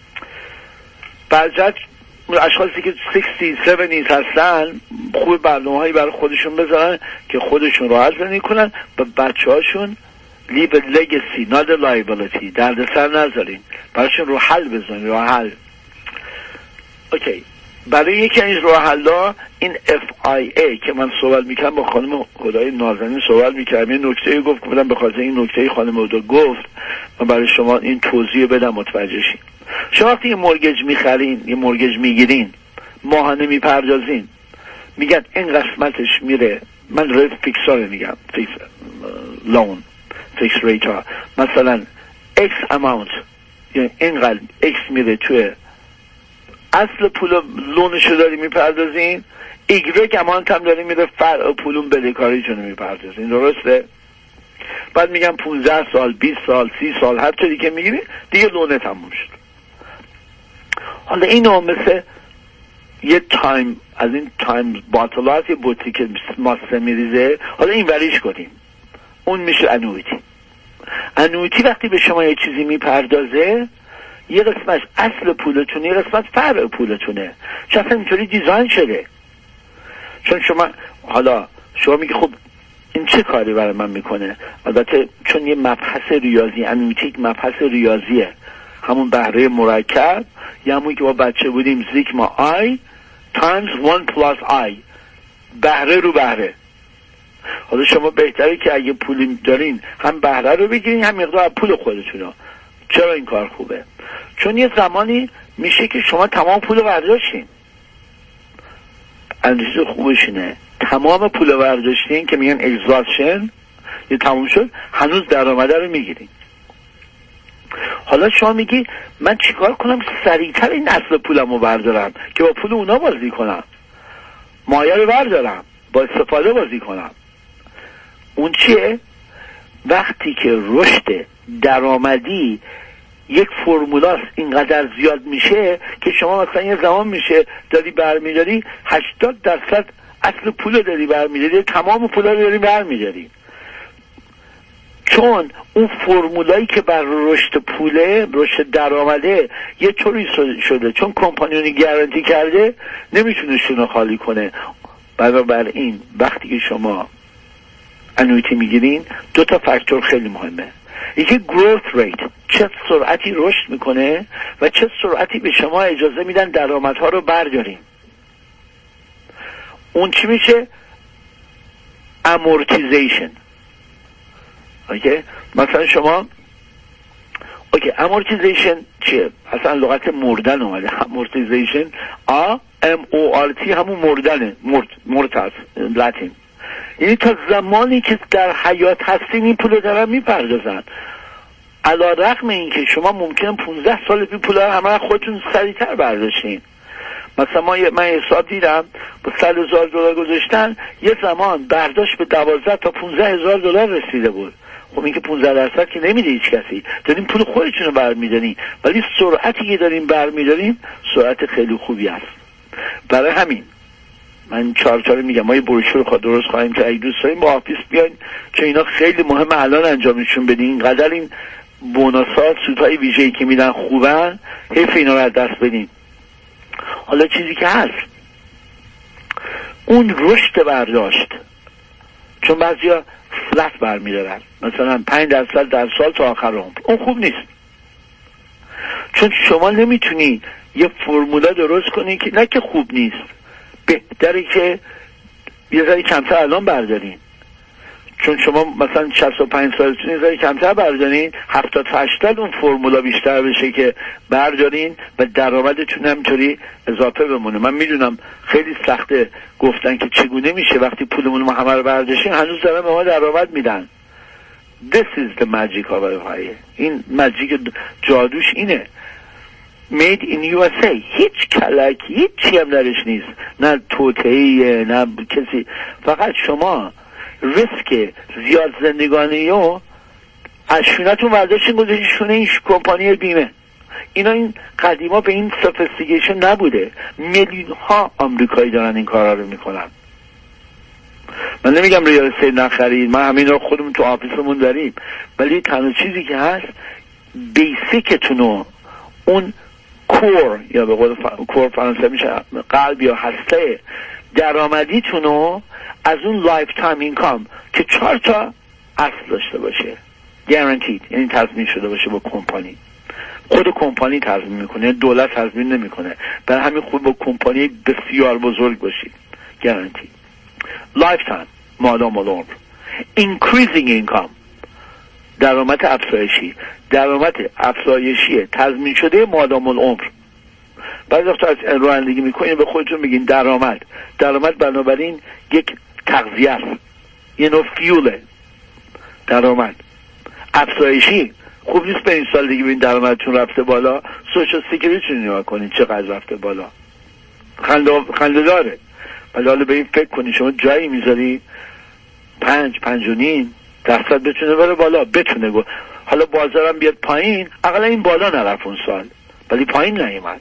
برجت اشخاصی که شصت، هفتاد هستن خوب برنامه‌هایی برای خودشون بذارن که خودشون راحت زندگی کنن و بچه‌هاشون leave a legacy not a liability، درد سر نذارین، براشون رو حل بزنین، رو حل. اوکی، برای یکی از راه حل‌ها این اف آی ای که من صحبت میکنم با خانم خدای نازنین صحبت میکردم، یه نکته گفت که بدم به خاطر این نکته خانم خدا گفت من برای شما این توضیح بدم متوجه شین. شما وقتی یه مورگج میخرین، یه مورگج میگیرین، ماهانه میپردازین، میگن این قسمتش میره، من روی فیکسار میگم، فیکس لون، فیکس ریت ها، مثلا X amount، یعنی اینقدر X میره توی اصل پول لونشو داری میپردازین، ایگرگ امانت هم داری میره فرع پولون بدهکاریشون میپردازین، درسته؟ بعد میگم پونزده سال، بیست سال، سی سال، هر طوری که میگیری دیگه لونه تموم شد. حالا اینو مثل یه تایم از این تایم باطلات یه بوتی که ماسه میریزه، حالا این وریش کنیم، اون میشه انویتی. انویتی وقتی به شما یه چیزی میپردازه، یه قسمتش اصل پولتونه، یه قسمت فرع پولتونه، چون اصلا اینطوری دیزاین شده. چون شما حالا شما میگی خب این چه کاری برای من میکنه؟ البته چون یه مبحث ریاضی، انویتی یک مبحث ریاضیه، همون بهره مرکب، یا همون که با بچه بودیم زیگما آی تایمز وان پلاس آی، بهره رو بهره. حالا شما بهتره که اگه پولی دارین هم بهره رو بگیرین هم مقدار پول خودتون. چرا این کار خوبه؟ چون یه زمانی میشه که شما تمام پول برداشتین. اندیشه خوبش اینه تمام پول برداشتین که میگن اگزاشن، یه تموم شد، هنوز درآمده رو میگیرین. حالا شما میگی من چیکار کنم سریعتر این اصل پولم رو بردارم که با پول اونا بازی کنم، مایه رو بردارم با استفاده بازی کنم. اون چیه؟ وقتی که رشد درآمدی یک فرمولاست اینقدر زیاد میشه که شما مثلا یه زمان میشه داری برمیداری هشتاد درصد اصل پول داری برمیداری، تمام پول رو داری برمیداری، چون اون فرمولایی که بر رشد پوله، رشد درآمده یه طوری شده چون کمپانی اون گارانتی کرده نمیتونه شونو خالی کنه. بنابراین وقتی که شما انویتی میگیرین دو تا فاکتور خیلی مهمه، یکی growth rate، چه سرعتی رشد میکنه و چه سرعتی به شما اجازه میدن درآمدها رو بردارین. اون چی میشه؟ amortization. اوکی، مثلا شما اوکی amortization چیه؟ اصلا لغت مردن اومده. amortization a m o r t همون مردنه، مرد مرد هست لاتین. یعنی تا زمانی که در حیات هستین این پول دارن میپردازن، علی رغم این که شما ممکنه پونزده سال بی پول همه خودتون سریعتر برداشتین. مثلا ما من حساب دیدم با صد هزار دلار گذاشتن یه زمان برداشت به دوازده تا پونزده هزار دلار رسیده بود. خب این که پونزده درصد که نمیده هیچ کسی، دارین پول خودتون رو برمیدارین، ولی سرعتی که دارین برمیدارین سرعت خیلی خوبی است. برای همین من چهار چهار میگم ما یه بروشور خود درست خواهیم که اگه دوست دارین با آفیس بیاین، چون اینا خیلی مهمه الان انجامشون بدین. اینقدر این بوناسات سودهای ویژه‌ای که میدن خوبن، حیف اینا رو از دست بدین. حالا چیزی که هست اون رشد برداشت، چون بعضیا فلت برمیدارن مثلا پنج درصد در سال تا آخر عمر، اون خوب نیست، چون شما نمیتونی یه فرمولا درست کنی که نه که خوب نیست، بهتره که یه ذره کمتر الان بردارین، چون شما مثلا شصت و پنج سالتون یه ذره کمتر بردارین، هفتاد تا هشتاد اون فرمولا بیشتر بشه که بردارین و درآمدتون همینطوری اضافه بمونه. من میدونم خیلی سخته گفتن که چگونه میشه وقتی پولمون ما همه رو برداشتیم هنوز دارن به ما درآمد میدن. This is the magic of it. این ماجیک جادوش اینه. Made in یو اس ای، هیچ کلکی هیچ چی هم درش نیست، نه توطئه‌ایه نه کسی، فقط شما ریسک زیاد زندگانی رو از شونتون برداشتین گذاشتین شونه این کمپانی بیمه. اینا این قدیما به این سوفیستیکیشن نبوده، میلیون ها آمریکایی دارن این کارا رو میکنن. من نمیگم ریال استیت نخرید، من همین رو خودمون تو آفیسمون داریم، ولی تنها چیزی که هست بیسیکتونو، اون کور یا به قول کور فرانسه میشه قلب یا هسته درآمدیتونو از اون لایف تایم اینکام که چهار تا اصل داشته باشه، گارانتید، یعنی تضمین شده باشه با کمپانی. خود کمپانی تضمین میکنه، دولت تضمین نمیکنه، برای همین خود با کمپانی بسیار بزرگ باشید. گارانتید لایف تایم، مادام العمر. اینکریزینگ اینکام، درآمد افزایشی، درآمد افزایشی تضمین شده مادام العمر. بعضی وقتا از رانندگی میکنین به خودتون میگین درآمد، درآمد بنابراین یک تغذیه است، یه نوع فیوله. درآمد افزایشی خوب نیست به این سال دیگه ببین درآمدتون رفته بالا، سوشال سکیوریتی نگاه کنین چقدر رفته بالا، خنده خنده داره. ولی حالا به این فکر کنین شما جایی میذاری پنج پنج و نیم درصد بتونه بره بالا، بتونه گو. حالا بازارم بیاد پایین، اقلا این بالا نرفت اون سال ولی پایین نیومد.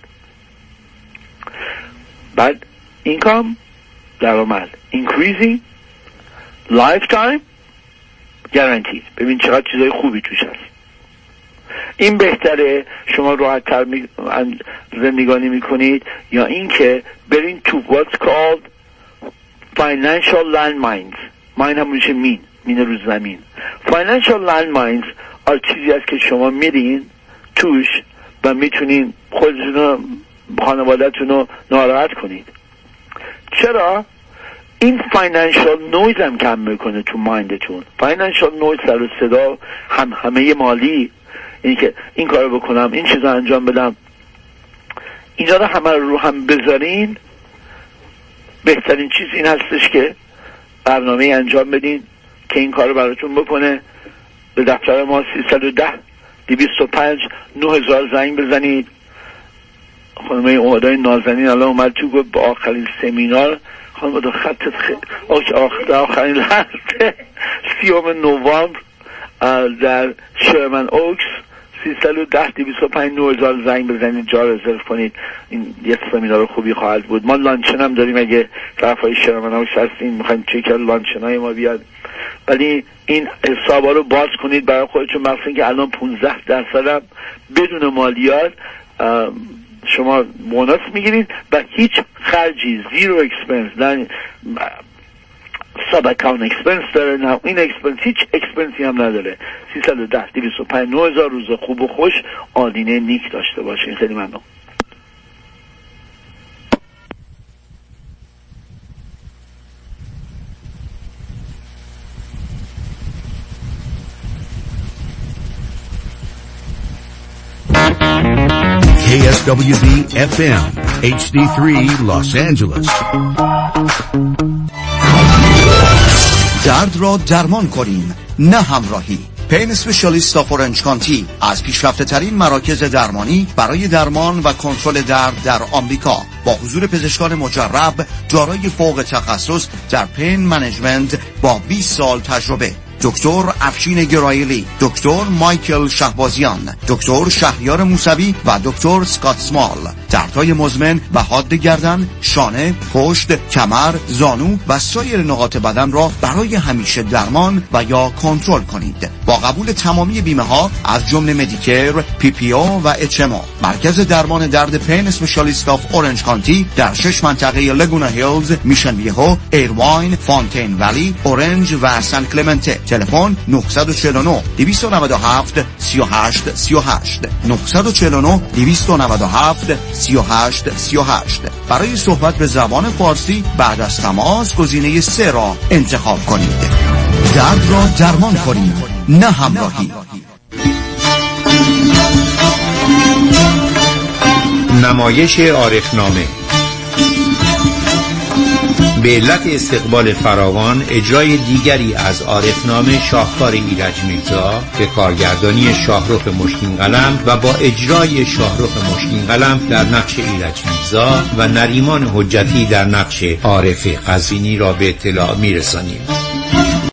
بعد اینکام، درآمد، increasing, lifetime, guaranteed. ببین چقدر چیزای خوبی توش هست. این بهتره شما راحت تر می... زندگانی میکنید یا اینکه برین تو what's called financial landmines. ماین هم میشه مین، مین رو زمین. financial landmines آر چیزی هست که شما میرین توش و میتونین خودتون رو، خانواده‌تون رو ناراحت کنید. چرا؟ این فاینانشال نویز هم کم میکنه تو مایندتون. فاینانشال نویز، سر و صدا، هم همه مالی، این که این کارو بکنم، این چیزا انجام بدم، اینا رو همه رو هم بذارین. بهترین چیز این هستش که برنامه انجام بدین که این کارو براتون بکنه. به دفتر ما سیصد و ده دویست و پنج نه هزار زنگ بزنید. خانمه اومدای نازنین الان اومد تو گفت با آخرین سمینار خانم دو خطت خیلی آخر آخرین لحظه سیوم نوامبر در شرمن اوکس سیصد و ده دویست و پنج نه هزار زنگ بزنید، جا رزرو کنید. این یه سمینار خوبی خواهد بود. ما لانچن هم داریم اگه طرفای شرمناوش هستین میخواین چه که لانچنای ما بیاد، ولی این حسابا رو باز کنید برای خودتون، مخصوصا که الان پانزده درصد هم بدون مالیات شما بونوس میگیرید و هیچ خرجی، زیرو اکسپنس، نه ساب اکاونت اکسپنس داره نه این اکسپنس، هیچ اکسپنسی هم نداره. سیصد و ده دویست و پنج نه هزار. روز خوب و خوش آدینه نیک داشته باشین. خیلی ممنون. کی اس دبلیو دی اف ام اچ دی سه Los Angeles. درد را درمان کنیم، نه همراهی. پین اسپشیالیست آف اورنج کانتی از پیشرفته ترین مراکز درمانی برای درمان و کنترل درد در آمریکا با حضور پزشکان مجرب دارای فوق تخصص در پین منیجمنت با بیست سال تجربه. دکتر افشین گرایلی، دکتر مایکل شهبازیان، دکتر شهریار موسوی و دکتر سکات سمال. دردهای مزمن و حاد گردن، شانه، پشت، کمر، زانو و سایر نقاط بدن را برای همیشه درمان و یا کنترل کنید. با قبول تمامی بیمه ها از جمله مدیکر، پی پی او و اچ ام او. مرکز درمان درد پین اسپشیالیست آف اورنج کانتی در شش منطقه لگونا هیلز، میشن ویهو، ایرواین، فونتین ولی، اورنج و سان کلمنته. تلفن نه چهار نه دویست و نود و هفت سی و هشت سی و هشت نه چهار نه دویست و نود و هفت سی و هشت سی و هشت. برای صحبت به زبان فارسی بعد از تماس گزینه سه را انتخاب کنید. درد را درمان کنید، نه همراهی. نمایش عارفنامه به علت استقبال فراوان اجرای دیگری از عارفنامه شاهکار ایرج میرزا به کارگردانی شاهرخ مشکین قلم و با اجرای شاهرخ مشکین قلم در نقش ایرج میرزا و نریمان حجتی در نقش عارف قزوینی را به اطلاع میرسانیم.